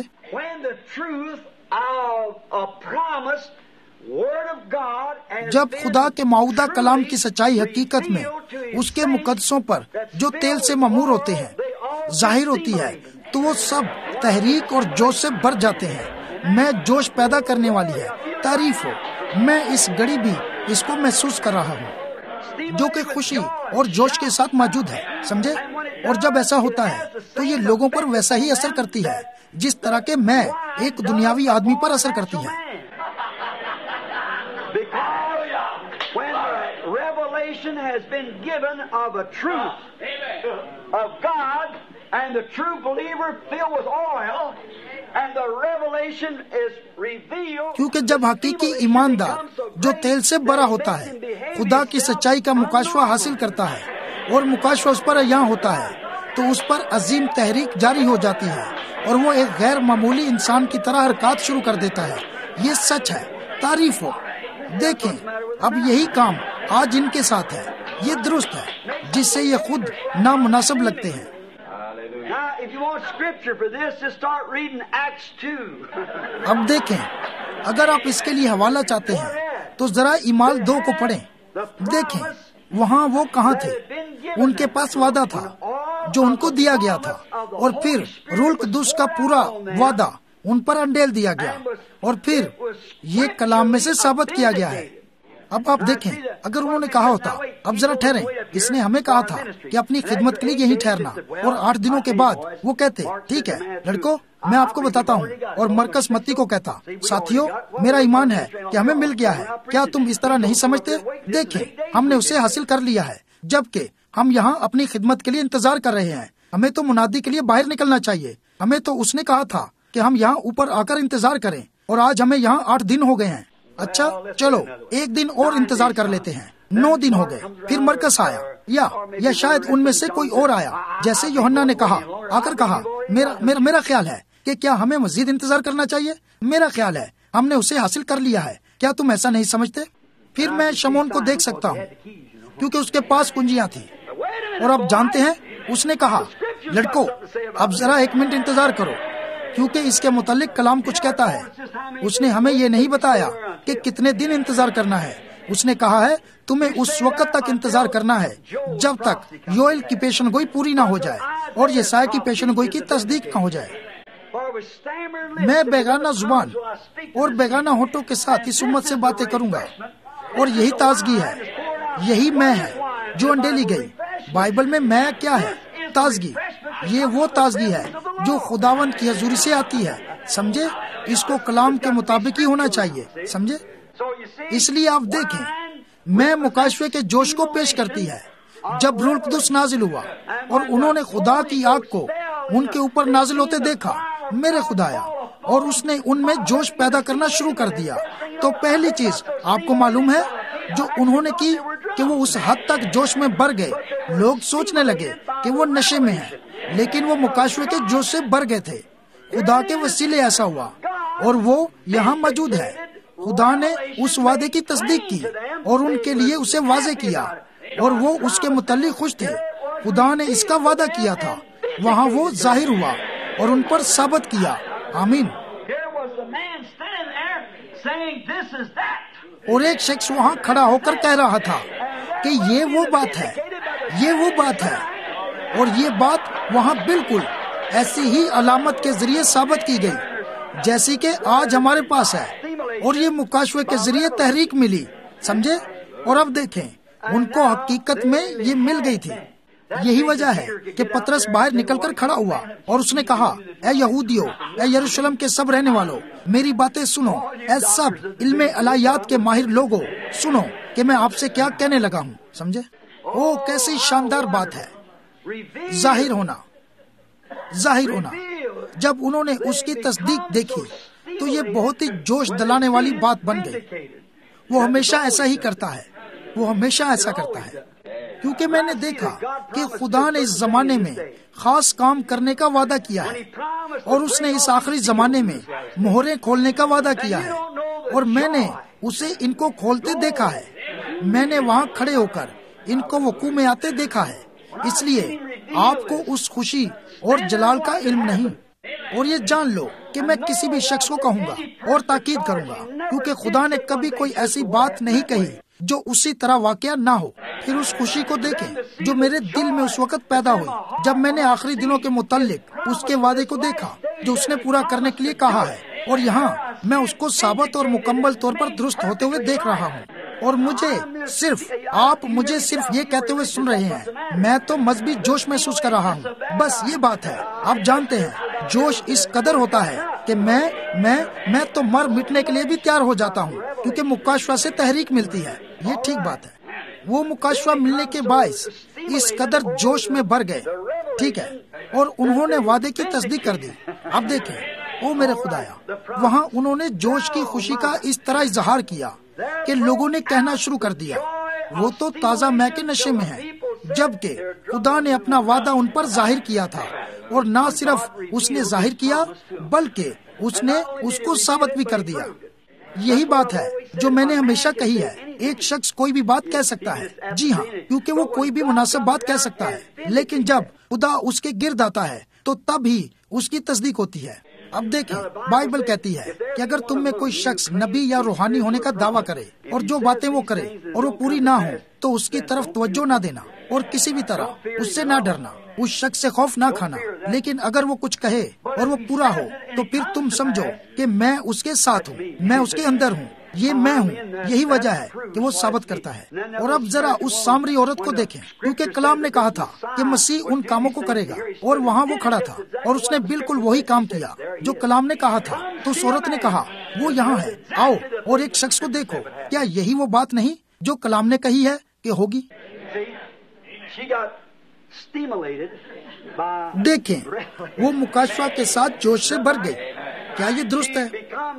جب خدا کے معودہ کلام کی سچائی حقیقت میں اس کے مقدسوں پر جو تیل سے مامور ہوتے ہیں ظاہر ہوتی ہے، تو وہ سب تحریک اور جوش سے بھر جاتے ہیں۔ میں جوش پیدا کرنے والی ہے، تعریف ہو۔ میں اس گھڑی بھی اس کو محسوس کر رہا ہوں جو کہ خوشی اور جوش کے ساتھ موجود ہے، سمجھے؟ اور جب ایسا ہوتا ہے تو یہ لوگوں پر ویسا ہی اثر کرتی ہے جس طرح کہ میں ایک دنیاوی آدمی پر اثر کرتی ہے۔ Revelation has been given of a truth of God, and the true believer filled with oil, and the revelation is revealed. کیونکہ جب حقیقی ایماندار جو تیل سے بھرا ہوتا ہے خدا کی سچائی کا مکاشفہ حاصل کرتا ہے اور مکاشفہ اس پر عیاں ہوتا ہے، تو اس پر عظیم تحریک جاری ہو جاتی ہے اور وہ ایک غیر معمولی انسان کی طرح حرکات شروع کر دیتا ہے۔ یہ سچ ہے، تعریف ہو۔ دیکھیں، اب یہی کام آج ان کے ساتھ ہے. یہ درست ہے جس سے یہ خود نامناسب لگتے ہیں. Now, if you want scripture for this, just start reading Acts two. اب دیکھیں، اگر آپ اس کے لیے حوالہ چاہتے ہیں تو ذرا اعمال دو کو پڑھیں. دیکھیں وہاں وہ کہاں تھے. ان کے پاس وعدہ تھا جو ان کو دیا گیا تھا، اور پھر روح القدس کا پورا وعدہ ان پر انڈیل دیا گیا، اور پھر یہ کلام میں سے ثابت کیا گیا ہے. اب آپ دیکھیں، اگر انہوں نے کہا ہوتا اب ذرا ٹھہریں، اس نے ہمیں کہا تھا کہ اپنی خدمت کے لیے یہیں ٹھہرنا، اور آٹھ دنوں کے بعد وہ کہتے ٹھیک ہے لڑکوں میں آپ کو بتاتا ہوں، اور مرکز متی کو کہتا ساتھیوں میرا ایمان ہے کہ ہمیں مل گیا ہے، کیا تم اس طرح نہیں سمجھتے؟ دیکھیں ہم نے اسے حاصل کر لیا ہے، جبکہ ہم یہاں اپنی خدمت کے لیے انتظار کر رہے ہیں. ہمیں تو منادی کے لیے باہر نکلنا چاہیے. ہمیں تو اس نے کہا تھا کہ ہم یہاں اوپر آ کر انتظار کریں، اور آج ہمیں یہاں آٹھ دن ہو گئے ہیں. اچھا چلو ایک دن اور انتظار کر لیتے ہیں. نو دن ہو گئے. پھر مرکز آیا، یا یا شاید ان میں سے کوئی اور آیا، جیسے یوحنا نے کہا آ کر کہا میرا میرا میرا خیال ہے کہ کیا ہمیں مزید انتظار کرنا چاہیے؟ میرا خیال ہے ہم نے اسے حاصل کر لیا ہے. کیا تم ایسا نہیں سمجھتے؟ پھر میں شمعون کو دیکھ سکتا ہوں کیونکہ اس کے پاس کنجیاں تھیں، اور اب جانتے ہیں اس نے کہا لڑکو اب ذرا ایک منٹ انتظار کرو، کیونکہ اس کے متعلق کلام کچھ کہتا ہے. اس نے ہمیں یہ نہیں بتایا کہ کتنے دن انتظار کرنا ہے. اس نے کہا ہے تمہیں اس وقت تک انتظار کرنا ہے جب تک یوئیل کی پیشن گوئی پوری نہ ہو جائے اور یسایا کی پیشن گوئی کی تصدیق نہ ہو جائے. میں بیگانہ زبان اور بیگانہ ہونٹوں کے ساتھ اس امت سے باتیں کروں گا، اور یہی تازگی ہے، یہی میں ہے جو انڈیلی گئی. بائبل میں میں کیا ہے؟ تازگی. یہ وہ تازگی ہے جو خداوند کی حضوری سے آتی ہے. سمجھے؟ اس کو کلام کے مطابق ہی ہونا چاہیے. سمجھے؟ اس لیے آپ دیکھیں میں مکاشفے کے جوش کو پیش کرتی ہے. جب روح القدس نازل ہوا اور انہوں نے خدا کی آگ کو ان کے اوپر نازل ہوتے دیکھا، میرے خدایا، اور اس نے ان میں جوش پیدا کرنا شروع کر دیا، تو پہلی چیز آپ کو معلوم ہے جو انہوں نے کی کہ وہ اس حد تک جوش میں بھر گئے. لوگ سوچنے لگے کہ وہ نشے میں ہیں، لیکن وہ مکاشفے کے جوش سے بھر گئے تھے. خدا کے وسیلے ایسا ہوا، اور وہ یہاں موجود ہے. خدا نے اس وعدے کی تصدیق کی اور ان کے لیے اسے واضح کیا، اور وہ اس کے متعلق خوش تھے. خدا نے اس کا وعدہ کیا تھا، وہاں وہ ظاہر ہوا اور ان پر ثابت کیا. آمین. اور ایک شخص وہاں کھڑا ہو کر کہہ رہا تھا کہ یہ وہ بات ہے، یہ وہ بات ہے، اور یہ بات وہاں بالکل ایسی ہی علامت کے ذریعے ثابت کی گئی جیسی کہ آج ہمارے پاس ہے، اور یہ مکاشفے کے ذریعے تحریک ملی. سمجھے؟ اور اب دیکھیں ان کو حقیقت میں یہ مل گئی تھی. یہی وجہ ہے کہ پترس باہر نکل کر کھڑا ہوا اور اس نے کہا اے یہودیو، اے یروشلم کے سب رہنے والوں، میری باتیں سنو. اے سب علم الہیات کے ماہر لوگوں، سنو کہ میں آپ سے کیا کہنے لگا ہوں. سمجھے؟ او کیسی شاندار بات ہے. ظاہر ہونا، ظاہر ہونا. جب انہوں نے اس کی تصدیق دیکھی تو یہ بہت ہی جوش دلانے والی بات بن گئی. وہ ہمیشہ ایسا ہی کرتا ہے، وہ ہمیشہ ایسا کرتا ہے، کیونکہ میں نے دیکھا کہ خدا نے اس زمانے میں خاص کام کرنے کا وعدہ کیا ہے، اور اس نے اس آخری زمانے میں مہریں کھولنے کا وعدہ کیا ہے، اور میں نے اسے ان کو کھولتے دیکھا ہے. میں نے وہاں کھڑے ہو کر ان کو وقوع میں آتے دیکھا ہے. اس لیے آپ کو اس خوشی اور جلال کا علم نہیں. اور یہ جان لو کہ میں کسی بھی شخص کو کہوں گا اور تاکید کروں گا، کیونکہ خدا نے کبھی کوئی ایسی بات نہیں کہی جو اسی طرح واقعہ نہ ہو. پھر اس خوشی کو دیکھیں جو میرے دل میں اس وقت پیدا ہوئی جب میں نے آخری دنوں کے متعلق اس کے وعدے کو دیکھا جو اس نے پورا کرنے کے لیے کہا ہے. اور یہاں میں اس کو ثابت اور مکمل طور پر درست ہوتے ہوئے دیکھ رہا ہوں. اور مجھے صرف آپ مجھے صرف یہ کہتے ہوئے سن رہے ہیں، میں تو مذہبی جوش محسوس کر رہا ہوں. بس یہ بات ہے. آپ جانتے ہیں جوش اس قدر ہوتا ہے کہ میں میں میں تو مر مٹنے کے لیے بھی تیار ہو جاتا ہوں، کیونکہ مکاشفہ سے تحریک ملتی ہے. یہ ٹھیک بات ہے. وہ مکاشفہ ملنے کے باعث اس قدر جوش میں بھر گئے. ٹھیک ہے، اور انہوں نے وعدے کی تصدیق کر دی. اب دیکھیں او میرے خدایا، وہاں انہوں نے جوش کی خوشی کا اس طرح اظہار کیا کہ لوگوں نے کہنا شروع کر دیا وہ تو تازہ مے کے نشے میں ہے، جبکہ خدا نے اپنا وعدہ ان پر ظاہر کیا تھا. اور نہ صرف اس نے ظاہر کیا بلکہ اس نے اس کو ثابت بھی کر دیا. یہی بات ہے جو میں نے ہمیشہ کہی ہے ایک شخص کوئی بھی بات کہہ سکتا ہے، جی ہاں، کیونکہ وہ کوئی بھی مناسب بات کہہ سکتا ہے، لیکن جب خدا اس کے گرد آتا ہے تو تب ہی اس کی تصدیق ہوتی ہے۔ اب دیکھیں، بائبل کہتی ہے کہ اگر تم میں کوئی شخص نبی یا روحانی ہونے کا دعویٰ کرے اور جو باتیں وہ کرے اور وہ پوری نہ ہو تو اس کی طرف توجہ نہ دینا اور کسی بھی طرح اس سے نہ ڈرنا، اس شخص سے خوف نہ کھانا، لیکن اگر وہ کچھ کہے اور وہ پورا ہو تو پھر تم سمجھو کہ میں اس کے ساتھ ہوں، میں اس کے اندر ہوں، یہ میں ہوں۔ یہی وجہ ہے کہ وہ ثابت کرتا ہے۔ اور اب ذرا اس سامری عورت کو دیکھیں، کیونکہ کلام نے کہا تھا کہ مسیح ان کاموں کو کرے گا، اور وہاں وہ کھڑا تھا اور اس نے بالکل وہی کام کیا جو کلام نے کہا تھا۔ تو اس عورت نے کہا، وہ یہاں ہے، آؤ اور ایک شخص کو دیکھو۔ کیا یہی وہ بات نہیں جو کلام نے کہی ہے کہ ہوگی؟ دیکھیں، وہ مکاشفہ کے ساتھ جوش سے بھر گئی۔ کیا یہ درست ہے؟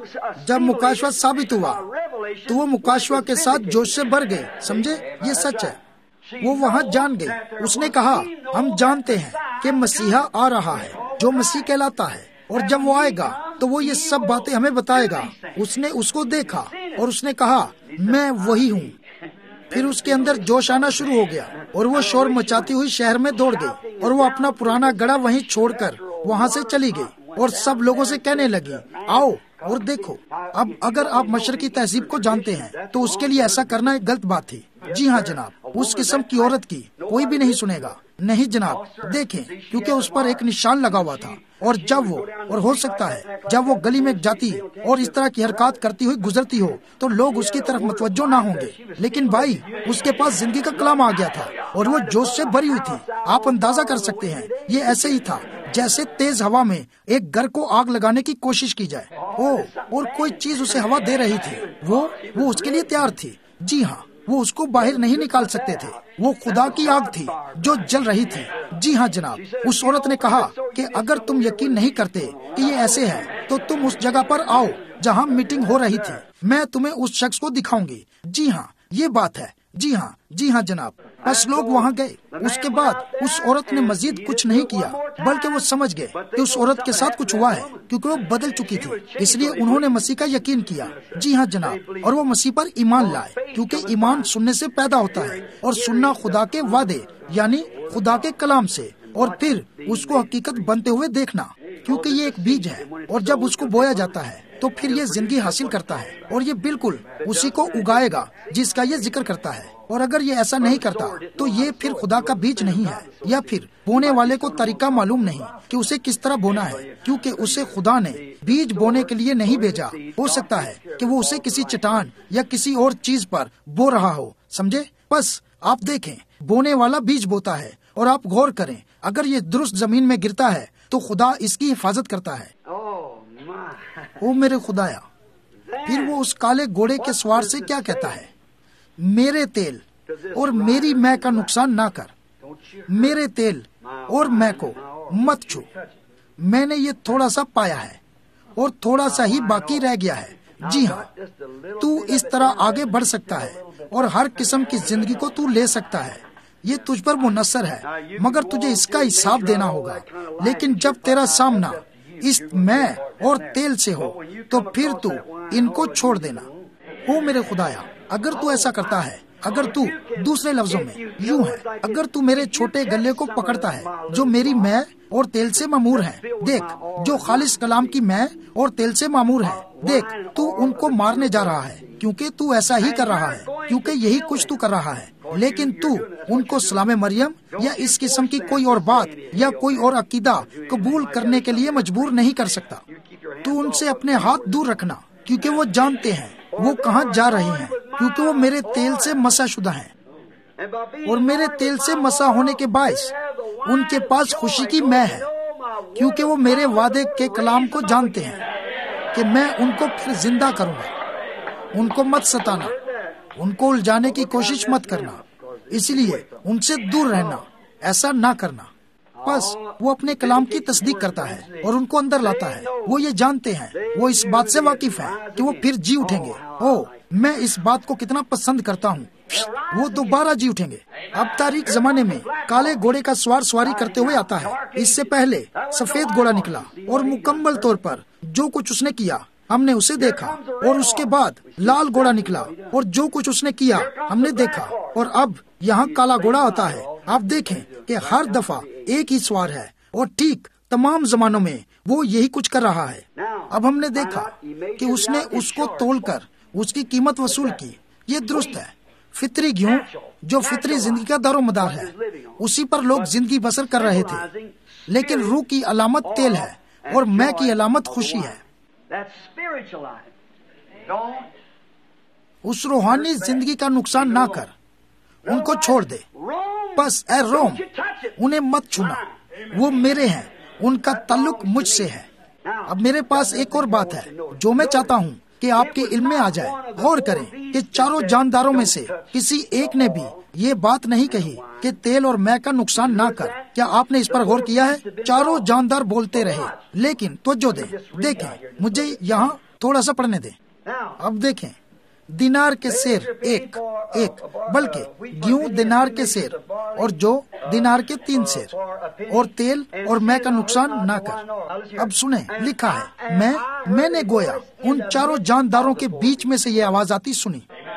جب مکاشفہ ثابت ہوا تو وہ مکاشفہ کے ساتھ جوش سے بھر گئی، سمجھے؟ یہ سچ ہے۔ وہ وہاں جان گئی۔ اس نے کہا، ہم جانتے ہیں کہ مسیحا آ رہا ہے جو مسیح کہلاتا ہے، اور جب وہ آئے گا تو وہ یہ سب باتیں ہمیں بتائے گا۔ اس نے اس کو دیکھا اور اس نے کہا، میں وہی ہوں۔ پھر اس کے اندر جوش آنا شروع ہو گیا اور وہ شور مچاتی ہوئی شہر میں دوڑ گئی، اور وہ اپنا پرانا گڑھا وہیں چھوڑ کر وہاں سے چلی گئی اور سب لوگوں سے کہنے لگی، آؤ اور دیکھو۔ اب اگر آپ مشرقی تہذیب کو جانتے ہیں تو اس کے لیے ایسا کرنا ایک غلط بات تھی۔ جی ہاں جناب، اس قسم کی عورت کی کوئی بھی نہیں سنے گا۔ نہیں جناب، دیکھیں، کیونکہ اس پر ایک نشان لگا ہوا تھا، اور جب وہ اور ہو سکتا ہے جب وہ گلی میں جاتی اور اس طرح کی حرکات کرتی ہوئی گزرتی ہو تو لوگ اس کی طرف متوجہ نہ ہوں گے، لیکن بھائی اس کے پاس زندگی کا کلام آ گیا تھا اور وہ جوش سے بھری ہوئی تھی۔ آپ اندازہ کر سکتے ہیں، یہ ایسے ہی تھا جیسے تیز ہوا میں ایک گھر کو آگ لگانے کی کوشش کی جائے۔ او اور کوئی چیز اسے ہوا دے رہی تھی، وہ وہ اس کے لیے تیار تھی۔ جی ہاں، وہ اس کو باہر نہیں نکال سکتے تھے۔ وہ خدا کی آگ تھی جو جل رہی تھی۔ جی ہاں جناب، اس عورت نے کہا کہ اگر تم یقین نہیں کرتے کہ یہ ایسے ہے تو تم اس جگہ پر آؤ جہاں میٹنگ ہو رہی تھی، میں تمہیں اس شخص کو دکھاؤں گی۔ جی ہاں، یہ بات ہے۔ جی ہاں، جی ہاں جناب۔ بس لوگ وہاں گئے۔ اس کے بعد اس عورت نے مزید کچھ نہیں کیا، بلکہ وہ سمجھ گئے کہ اس عورت کے ساتھ کچھ ہوا ہے، کیونکہ وہ بدل چکی تھی، اس لیے انہوں نے مسیح کا یقین کیا۔ جی ہاں جناب، اور وہ مسیح پر ایمان لائے، کیونکہ ایمان سننے سے پیدا ہوتا ہے، اور سننا خدا کے وعدے یعنی خدا کے کلام سے، اور پھر اس کو حقیقت بنتے ہوئے دیکھنا، کیونکہ یہ ایک بیج ہے، اور جب اس کو بویا جاتا ہے تو پھر یہ زندگی حاصل کرتا ہے، اور یہ بالکل اسی کو اگائے گا جس کا یہ ذکر کرتا ہے۔ اور اگر یہ ایسا نہیں کرتا تو یہ پھر خدا کا بیج نہیں ہے، یا پھر بونے والے کو طریقہ معلوم نہیں کہ اسے کس طرح بونا ہے، کیونکہ اسے خدا نے بیج بونے کے لیے نہیں بھیجا۔ ہو سکتا ہے کہ وہ اسے کسی چٹان یا کسی اور چیز پر بو رہا ہو، سمجھے؟ بس آپ دیکھیں، بونے والا بیج بوتا ہے، اور آپ غور کریں، اگر یہ درست زمین میں گرتا ہے تو خدا اس کی حفاظت کرتا ہے۔ او میرے خدایا! پھر وہ اس کالے گھوڑے کے سوار سے کیا کہتا ہے؟ میرے تیل اور میری میں کا نقصان نہ کر، میرے تیل اور میں کو مت چھو۔ میں نے یہ تھوڑا سا پایا ہے اور تھوڑا سا ہی باقی رہ گیا ہے۔ جی ہاں، تو اس طرح آگے بڑھ سکتا ہے اور ہر قسم کی زندگی کو تو لے سکتا ہے، یہ تجھ پر منحصر ہے، مگر تجھے اس کا حساب دینا ہوگا۔ لیکن جب تیرا سامنا اس میں اور تیل سے ہو تو پھر تو ان کو چھوڑ دینا۔ او میرے خدایا، اگر تو ایسا کرتا ہے، اگر تو دوسرے لفظوں میں یوں ہے، اگر تو میرے چھوٹے گلے کو پکڑتا ہے جو میری میں اور تیل سے معمور ہے، دیکھ جو خالص کلام کی میں اور تیل سے معمور ہے، دیکھ تو ان کو مارنے جا رہا ہے، کیونکہ تو ایسا ہی کر رہا ہے، کیونکہ یہی کچھ تو کر رہا ہے۔ لیکن تو ان کو سلام مریم یا اس قسم کی کوئی اور بات یا کوئی اور عقیدہ قبول کرنے کے لیے مجبور نہیں کر سکتا۔ تو ان سے اپنے ہاتھ دور رکھنا، کیونکہ وہ جانتے ہیں وہ کہاں جا رہے ہیں، کیونکہ وہ میرے تیل سے مسح شدہ ہیں، اور میرے تیل سے مسح ہونے کے باعث ان کے پاس خوشی کی میں ہے، کیونکہ وہ میرے وعدے کے کلام کو جانتے ہیں کہ میں ان کو پھر زندہ کروں گا۔ ان کو مت ستانا، ان کو الجھانے کی کوشش مت کرنا، اس لیے ان سے دور رہنا، ایسا نہ کرنا۔ بس وہ اپنے کلام کی تصدیق کرتا ہے اور ان کو اندر لاتا ہے۔ وہ یہ جانتے ہیں، وہ اس بات سے واقف ہیں کہ وہ پھر جی اٹھیں گے۔ او میں اس بات کو کتنا پسند کرتا ہوں، وہ دوبارہ جی اٹھیں گے۔ اب تاریخ زمانے میں کالے گھوڑے کا سوار سواری کرتے ہوئے آتا ہے، اس سے پہلے سفید گھوڑا نکلا، اور مکمل طور پر جو کچھ اس نے کیا ہم نے اسے دیکھا اور اس کے بعد لال گھوڑا نکلا اور جو کچھ اس نے کیا ہم نے دیکھا، اور اب یہاں کالا گھوڑا آتا ہے۔ آپ دیکھیں کہ ہر دفعہ ایک ہی سوار ہے اور ٹھیک تمام زمانوں میں وہ یہی کچھ کر رہا ہے۔ اب ہم نے دیکھا کہ اس نے اس کو تول کر اس کی قیمت وصول کی۔ یہ درست ہے۔ فطری گیہوں جو فطری زندگی کا دار و مدار ہے، اسی پر لوگ زندگی بسر کر رہے تھے، لیکن روح کی علامت تیل ہے اور میں کی علامت خوشی ہے۔ اس روحانی زندگی کا نقصان نہ کر، ان کو چھوڑ دے۔ بس اے روم، انہیں مت چھونا، وہ میرے ہیں، ان کا تعلق مجھ سے ہے۔ اب میرے پاس ایک اور بات ہے جو میں چاہتا ہوں کہ آپ کے علم میں آ جائے۔ غور کریں کہ چاروں جانداروں میں سے کسی ایک نے بھی یہ بات نہیں کہی کہ تیل اور میں کا نقصان نہ کر۔ کیا آپ نے اس پر غور کیا ہے؟ چاروں جاندار بولتے رہے، لیکن توجہ دیں، دیکھیں، مجھے یہاں تھوڑا سا پڑھنے دیں۔ اب دیکھیں، دینار کے سیر ایک ایک بلکہ گیہوں دینار کے سیر، اور جو دینار کے تین سیر، اور تیل اور میں کا نقصان نہ کر۔ اب سنیں، لکھا ہے، میں میں نے گویا ان چاروں جانداروں کے بیچ میں سے یہ آواز آتی سنی۔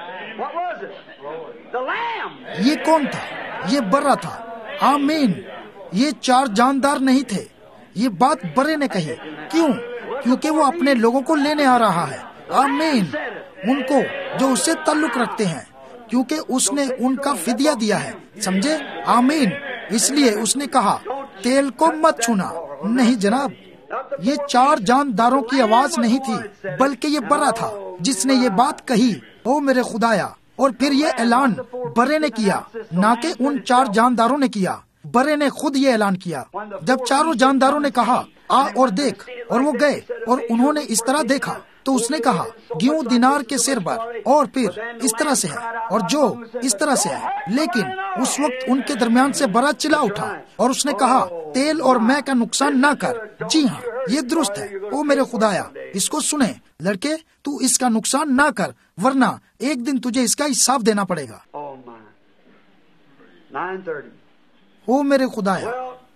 یہ کون تھا؟ یہ برا تھا۔ آمین۔ یہ چار جاندار نہیں تھے، یہ بات برے نے کہی۔ کیوں؟ کیونکہ وہ اپنے لوگوں کو لینے آ رہا ہے۔ آمین۔ ان کو جو اس سے تعلق رکھتے ہیں، کیونکہ اس نے ان کا فدیہ دیا ہے، سمجھے؟ آمین۔ اس لیے اس نے کہا تیل کو مت چھونا۔ نہیں جناب، یہ چار جانداروں کی آواز نہیں تھی، بلکہ یہ برا تھا جس نے یہ بات کہی، او میرے خدایا۔ اور پھر یہ اعلان برے نے کیا، نہ کہ ان چار جانداروں نے کیا، برے نے خود یہ اعلان کیا۔ جب چاروں جانداروں نے کہا آ اور دیکھ، اور وہ گئے اور انہوں نے اس طرح دیکھا، تو اس نے کہا گیہوں دینار کے سر پر، اور پھر اس طرح سے ہے، اور جو اس طرح سے ہے۔ لیکن اس وقت ان کے درمیان سے بڑا چلا اٹھا اور اس نے کہا تیل اور میں کا نقصان نہ کر۔ جی ہاں، یہ درست ہے۔ او میرے خدایا، اس کو سنیں لڑکے، تو اس کا نقصان نہ کر، ورنہ ایک دن تجھے اس کا حساب دینا پڑے گا۔ او میرے خدایا،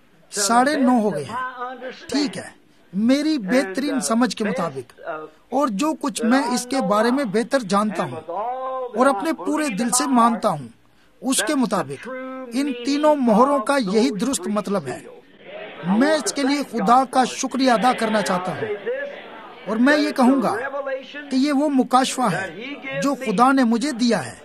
ساڑھے نو ہو گئے ہیں۔ ٹھیک ہے، میری بہترین سمجھ کے مطابق اور جو کچھ میں اس کے بارے میں بہتر جانتا ہوں اور اپنے پورے دل سے مانتا ہوں، اس کے مطابق ان تینوں مہروں کا یہی درست مطلب ہے۔ میں اس کے لیے خدا کا شکریہ ادا کرنا چاہتا ہوں، اور میں یہ کہوں گا کہ یہ وہ مکاشفہ ہے جو خدا نے مجھے دیا ہے۔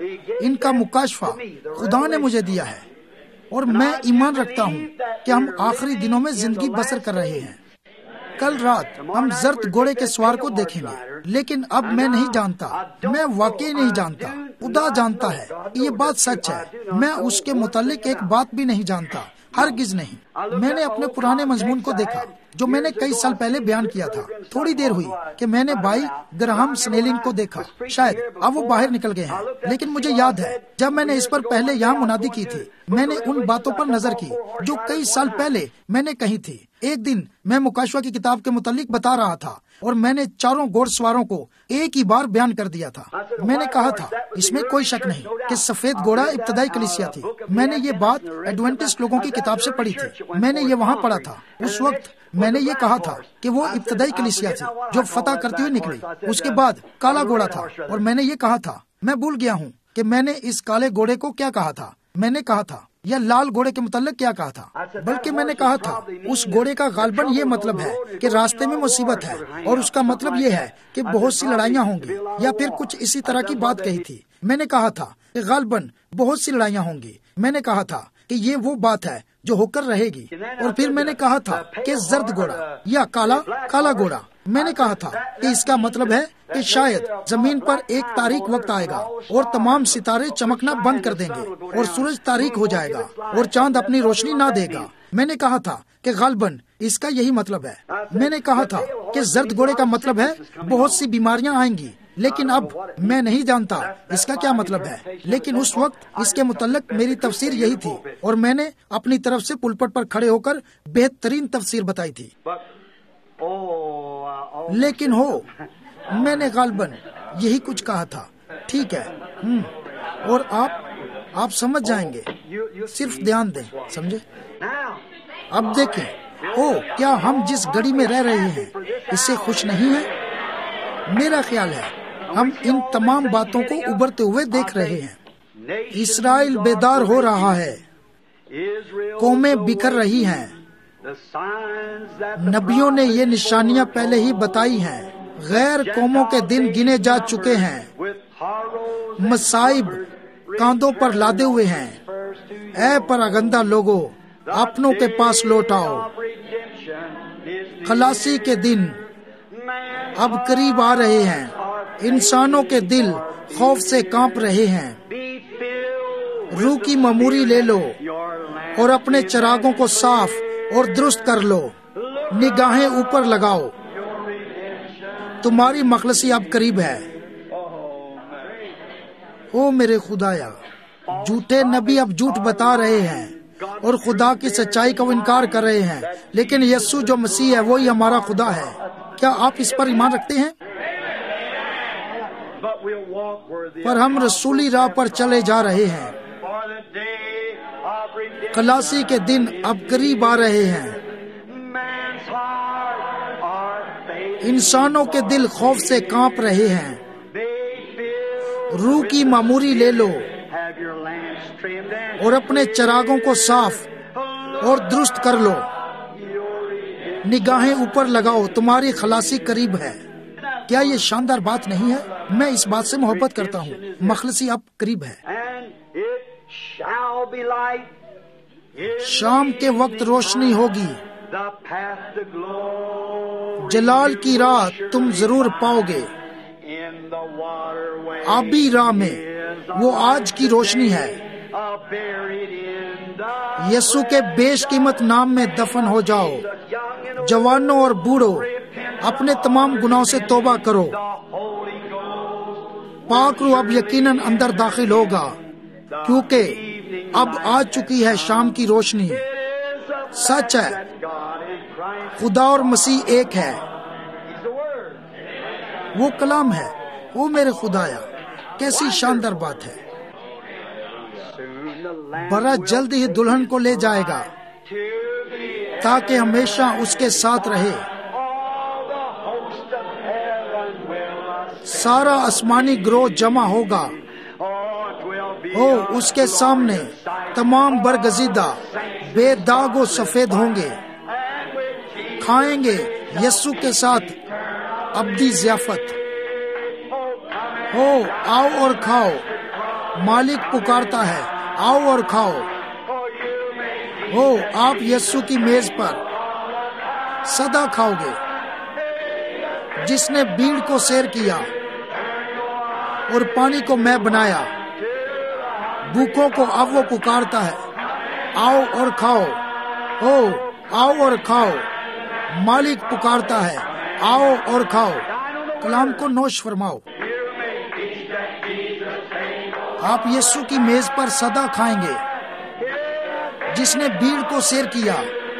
ان کا مکاشفہ خدا نے مجھے دیا ہے، اور میں ایمان رکھتا ہوں کہ ہم آخری دنوں میں زندگی بسر کر رہے ہیں۔ کل رات ہم زرد گھوڑے کے سوار کو دیکھیں گے، لیکن اب میں نہیں جانتا، میں واقعی نہیں جانتا، خدا جانتا ہے کہ یہ بات سچ ہے۔ میں اس کے متعلق ایک بات بھی نہیں جانتا، ہرگز نہیں۔ میں نے اپنے پرانے مضمون کو دیکھا جو میں نے کئی سال پہلے بیان کیا تھا۔ تھوڑی دیر ہوئی کہ میں نے بھائی گراہم سنیلنگ کو دیکھا، شاید اب وہ باہر نکل گئے ہیں، لیکن مجھے یاد ہے جب میں نے اس پر پہلے یہاں منادی کی تھی، میں نے ان باتوں پر نظر کی جو کئی سال پہلے میں نے کہی تھی۔ ایک دن میں مکاشفہ کی کتاب کے متعلق بتا رہا تھا، اور میں نے چاروں گھوڑ سواروں کو ایک ہی بار بیان کر دیا تھا۔ میں نے کہا تھا اس میں کوئی شک نہیں کہ سفید گھوڑا ابتدائی کلیسیا تھی۔ میں نے یہ بات ایڈوینٹسٹ لوگوں کی کتاب سے پڑھی تھی، میں نے یہ وہاں پڑھا تھا۔ اس وقت میں نے یہ کہا تھا کہ وہ ابتدائی کلیسیا تھی جو فتح کرتی ہوئی نکلی۔ اس کے بعد کالا گھوڑا تھا، اور میں نے یہ کہا تھا، میں بھول گیا ہوں کہ میں نے اس کالے گھوڑے کو کیا کہا تھا۔ میں نے کہا تھا یا لال گھوڑے کے متعلق کیا کہا تھا، بلکہ میں نے کہا تھا اس گھوڑے کا غالباً یہ مطلب ہے کہ راستے میں مصیبت ہے، اور اس کا مطلب یہ ہے کہ بہت سی لڑائیاں ہوں گی، یا پھر کچھ اسی طرح کی بات کہی تھی۔ میں نے کہا تھا کہ غالباً بہت سی لڑائیاں ہوں گی۔ میں نے کہا تھا کہ یہ وہ بات ہے جو ہو کر رہے گی، اور پھر میں نے کہا تھا کہ زرد گھوڑا یا کالا کالا گھوڑا۔ میں نے کہا تھا کہ اس کا مطلب ہے کہ شاید زمین پر ایک تاریک وقت آئے گا اور تمام ستارے چمکنا بند کر دیں گے اور سورج تاریک ہو جائے گا اور چاند اپنی روشنی نہ دے گا۔ میں نے کہا تھا کہ غالباً اس کا یہی مطلب ہے۔ میں نے کہا تھا کہ زرد گھوڑے کا مطلب ہے بہت سی بیماریاں آئیں گی، لیکن اب میں نہیں جانتا اس کا کیا مطلب ہے، لیکن اس وقت اس کے متعلق میری تفسیر یہی تھی، اور میں نے اپنی طرف سے پلپٹ پر کھڑے ہو کر بہترین تفسیر بتائی تھی۔ لیکن ہو میں نے غالباً یہی کچھ کہا تھا۔ ٹھیک ہے، ہم اور آپ آپ سمجھ جائیں گے، صرف دھیان دیں، سمجھے؟ اب دیکھیں، او کیا ہم جس گھڑی میں رہ رہے ہیں اس سے خوش نہیں ہیں؟ میرا خیال ہے ہم ان تمام باتوں کو ابھرتے ہوئے دیکھ رہے ہیں۔ اسرائیل بیدار ہو رہا ہے، قومیں بکھر رہی ہیں، نبیوں نے یہ نشانیاں پہلے ہی بتائی ہیں، غیر قوموں کے دن گنے جا چکے ہیں، مصائب کاندھوں پر لادے ہوئے ہیں۔ اے پراگندہ لوگوں، اپنوں کے پاس لوٹ آؤ، خلاصی کے دن اب قریب آ رہے ہیں۔ انسانوں کے دل خوف سے کانپ رہے ہیں۔ روح کی معموری لے لو اور اپنے چراغوں کو صاف اور درست کر لو، نگاہیں اوپر لگاؤ، تمہاری مخلصی اب قریب ہے۔ او میرے خدایا، جھوٹے نبی اب جھوٹ بتا رہے ہیں اور خدا کی سچائی کا انکار کر رہے ہیں، لیکن یسوع جو مسیح ہے وہی ہمارا خدا ہے۔ کیا آپ اس پر ایمان رکھتے ہیں؟ پر ہم رسولی راہ پر چلے جا رہے ہیں۔ خلاصی کے دن اب قریب آ رہے ہیں۔ انسانوں کے دل خوف سے کانپ رہے ہیں۔ روح کی معموری لے لو اور اپنے چراغوں کو صاف اور درست کر لو، نگاہیں اوپر لگاؤ، تمہاری خلاصی قریب ہے۔ کیا یہ شاندار بات نہیں ہے؟ میں اس بات سے محبت کرتا ہوں، مخلصی اب قریب ہے۔ شام کے وقت روشنی ہوگی، جلال کی راہ تم ضرور پاؤ گے۔ آبی راہ میں وہ آج کی روشنی ہے۔ یسوع کے بیش قیمت نام میں دفن ہو جاؤ۔ جوانوں اور بوڑھوں، اپنے تمام گناہوں سے توبہ کرو۔ پاک روح اب یقیناً اندر داخل ہوگا، کیونکہ اب آ چکی ہے شام کی روشنی۔ سچ ہے، خدا اور مسیح ایک ہے، وہ کلام ہے۔ وہ میرے خدایا، کیسی شاندار بات ہے۔ برات جلد ہی دلہن کو لے جائے گا تاکہ ہمیشہ اس کے ساتھ رہے۔ سارا آسمانی گروہ جمع ہوگا، او اس کے سامنے تمام برگزیدہ بے داغ و سفید ہوں گے، کھائیں گے یسوع کے ساتھ ابدی ضیافت۔ ہو آؤ اور کھاؤ، مالک پکارتا ہے، آؤ اور کھاؤ۔ ہو آپ یسوع کی میز پر سدا کھاؤ گے، جس نے بھیڑ کو سیر کیا اور پانی کو مے بنایا۔ بھوکوں کو اب وہ پکارتا ہے، آؤ اور کھاؤ۔ ہو آؤ اور کھاؤ، مالک پکارتا ہے، آؤ اور کھاؤ۔ کلام کو نوش فرماؤ۔ آپ یسوع کی میز پر سدا کھائیں گے، جس نے بھیڑ کو سیر کیا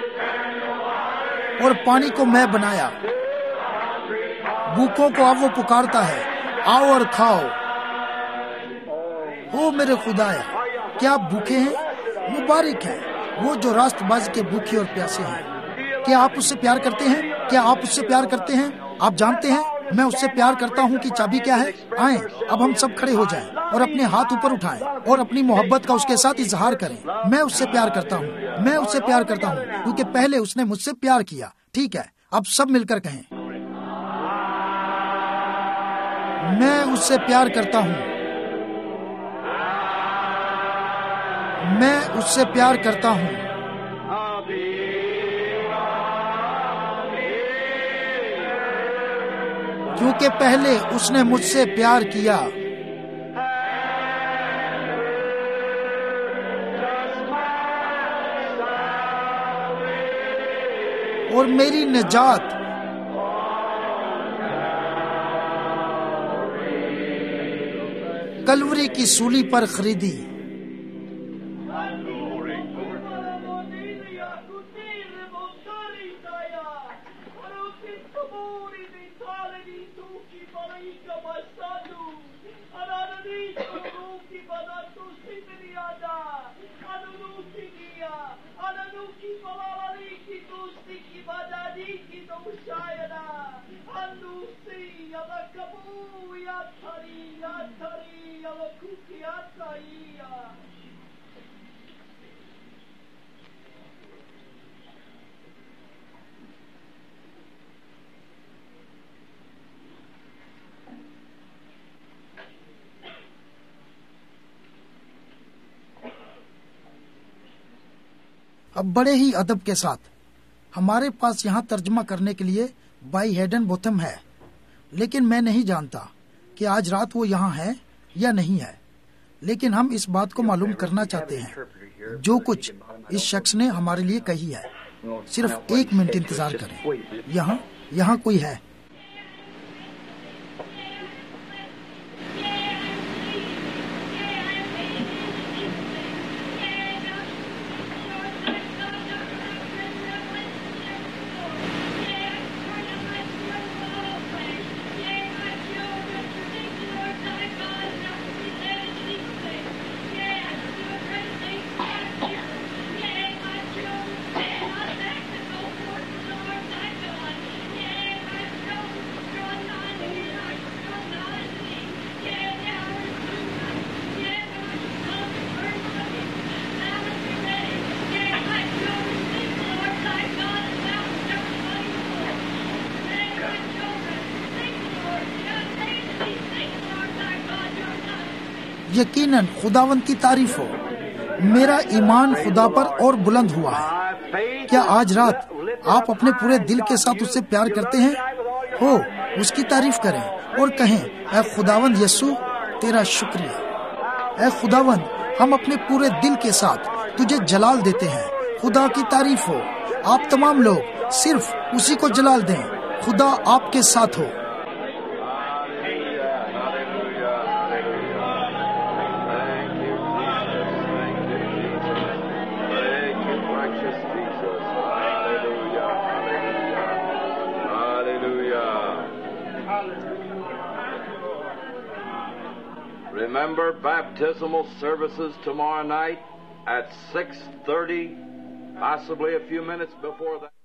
اور پانی کو مے بنایا۔ بھوکوں کو اب وہ پکارتا ہے، آؤ اور کھاؤ۔ او میرے خدایا، کیا آپ بھوکے ہیں؟ مبارک ہے وہ جو راست باز کے بھوکے اور پیاسے ہیں۔ کیا آپ اس سے پیار کرتے ہیں؟ کیا آپ اس سے پیار کرتے ہیں؟ آپ جانتے ہیں میں اس سے پیار کرتا ہوں کہ چابی کیا ہے؟ آئیں اب ہم سب کھڑے ہو جائیں اور اپنے ہاتھ اوپر اٹھائیں اور اپنی محبت کا اس کے ساتھ اظہار کریں۔ میں اس سے پیار کرتا ہوں، میں اس سے پیار کرتا ہوں کیونکہ پہلے اس نے مجھ سے پیار کیا۔ ٹھیک ہے، اب سب مل کر کہیں، میں اس سے پیار کرتا ہوں، میں اس سے پیار کرتا ہوں۔ کیونکہ پہلے اس نے مجھ سے پیار کیا۔ اور میری نجات کلوری کی سولی پر خریدی۔ Hallelujah. اب بڑے ہی ادب کے ساتھ ہمارے پاس یہاں ترجمہ کرنے کے لیے بائی ہیڈن بوتھم ہے، لیکن میں نہیں جانتا کہ آج رات وہ یہاں ہے یا نہیں ہے، لیکن ہم اس بات کو معلوم کرنا چاہتے ہیں جو کچھ اس شخص نے ہمارے لیے کہی ہے۔ صرف ایک منٹ انتظار کریں، یہاں یہاں کوئی ہے۔ یقیناً خداوند کی تعریف ہو، میرا ایمان خدا پر اور بلند ہوا ہے۔ کیا آج رات آپ اپنے پورے دل کے ساتھ اس سے پیار کرتے ہیں؟ ہو اس کی تعریف کریں اور کہیں، اے خداوند یسوع تیرا شکریہ۔ اے خداوند ہم اپنے پورے دل کے ساتھ تجھے جلال دیتے ہیں۔ خدا کی تعریف ہو، آپ تمام لوگ صرف اسی کو جلال دیں۔ خدا آپ کے ساتھ ہو۔ Remember baptismal services tomorrow night at six thirty, possibly a few minutes before that.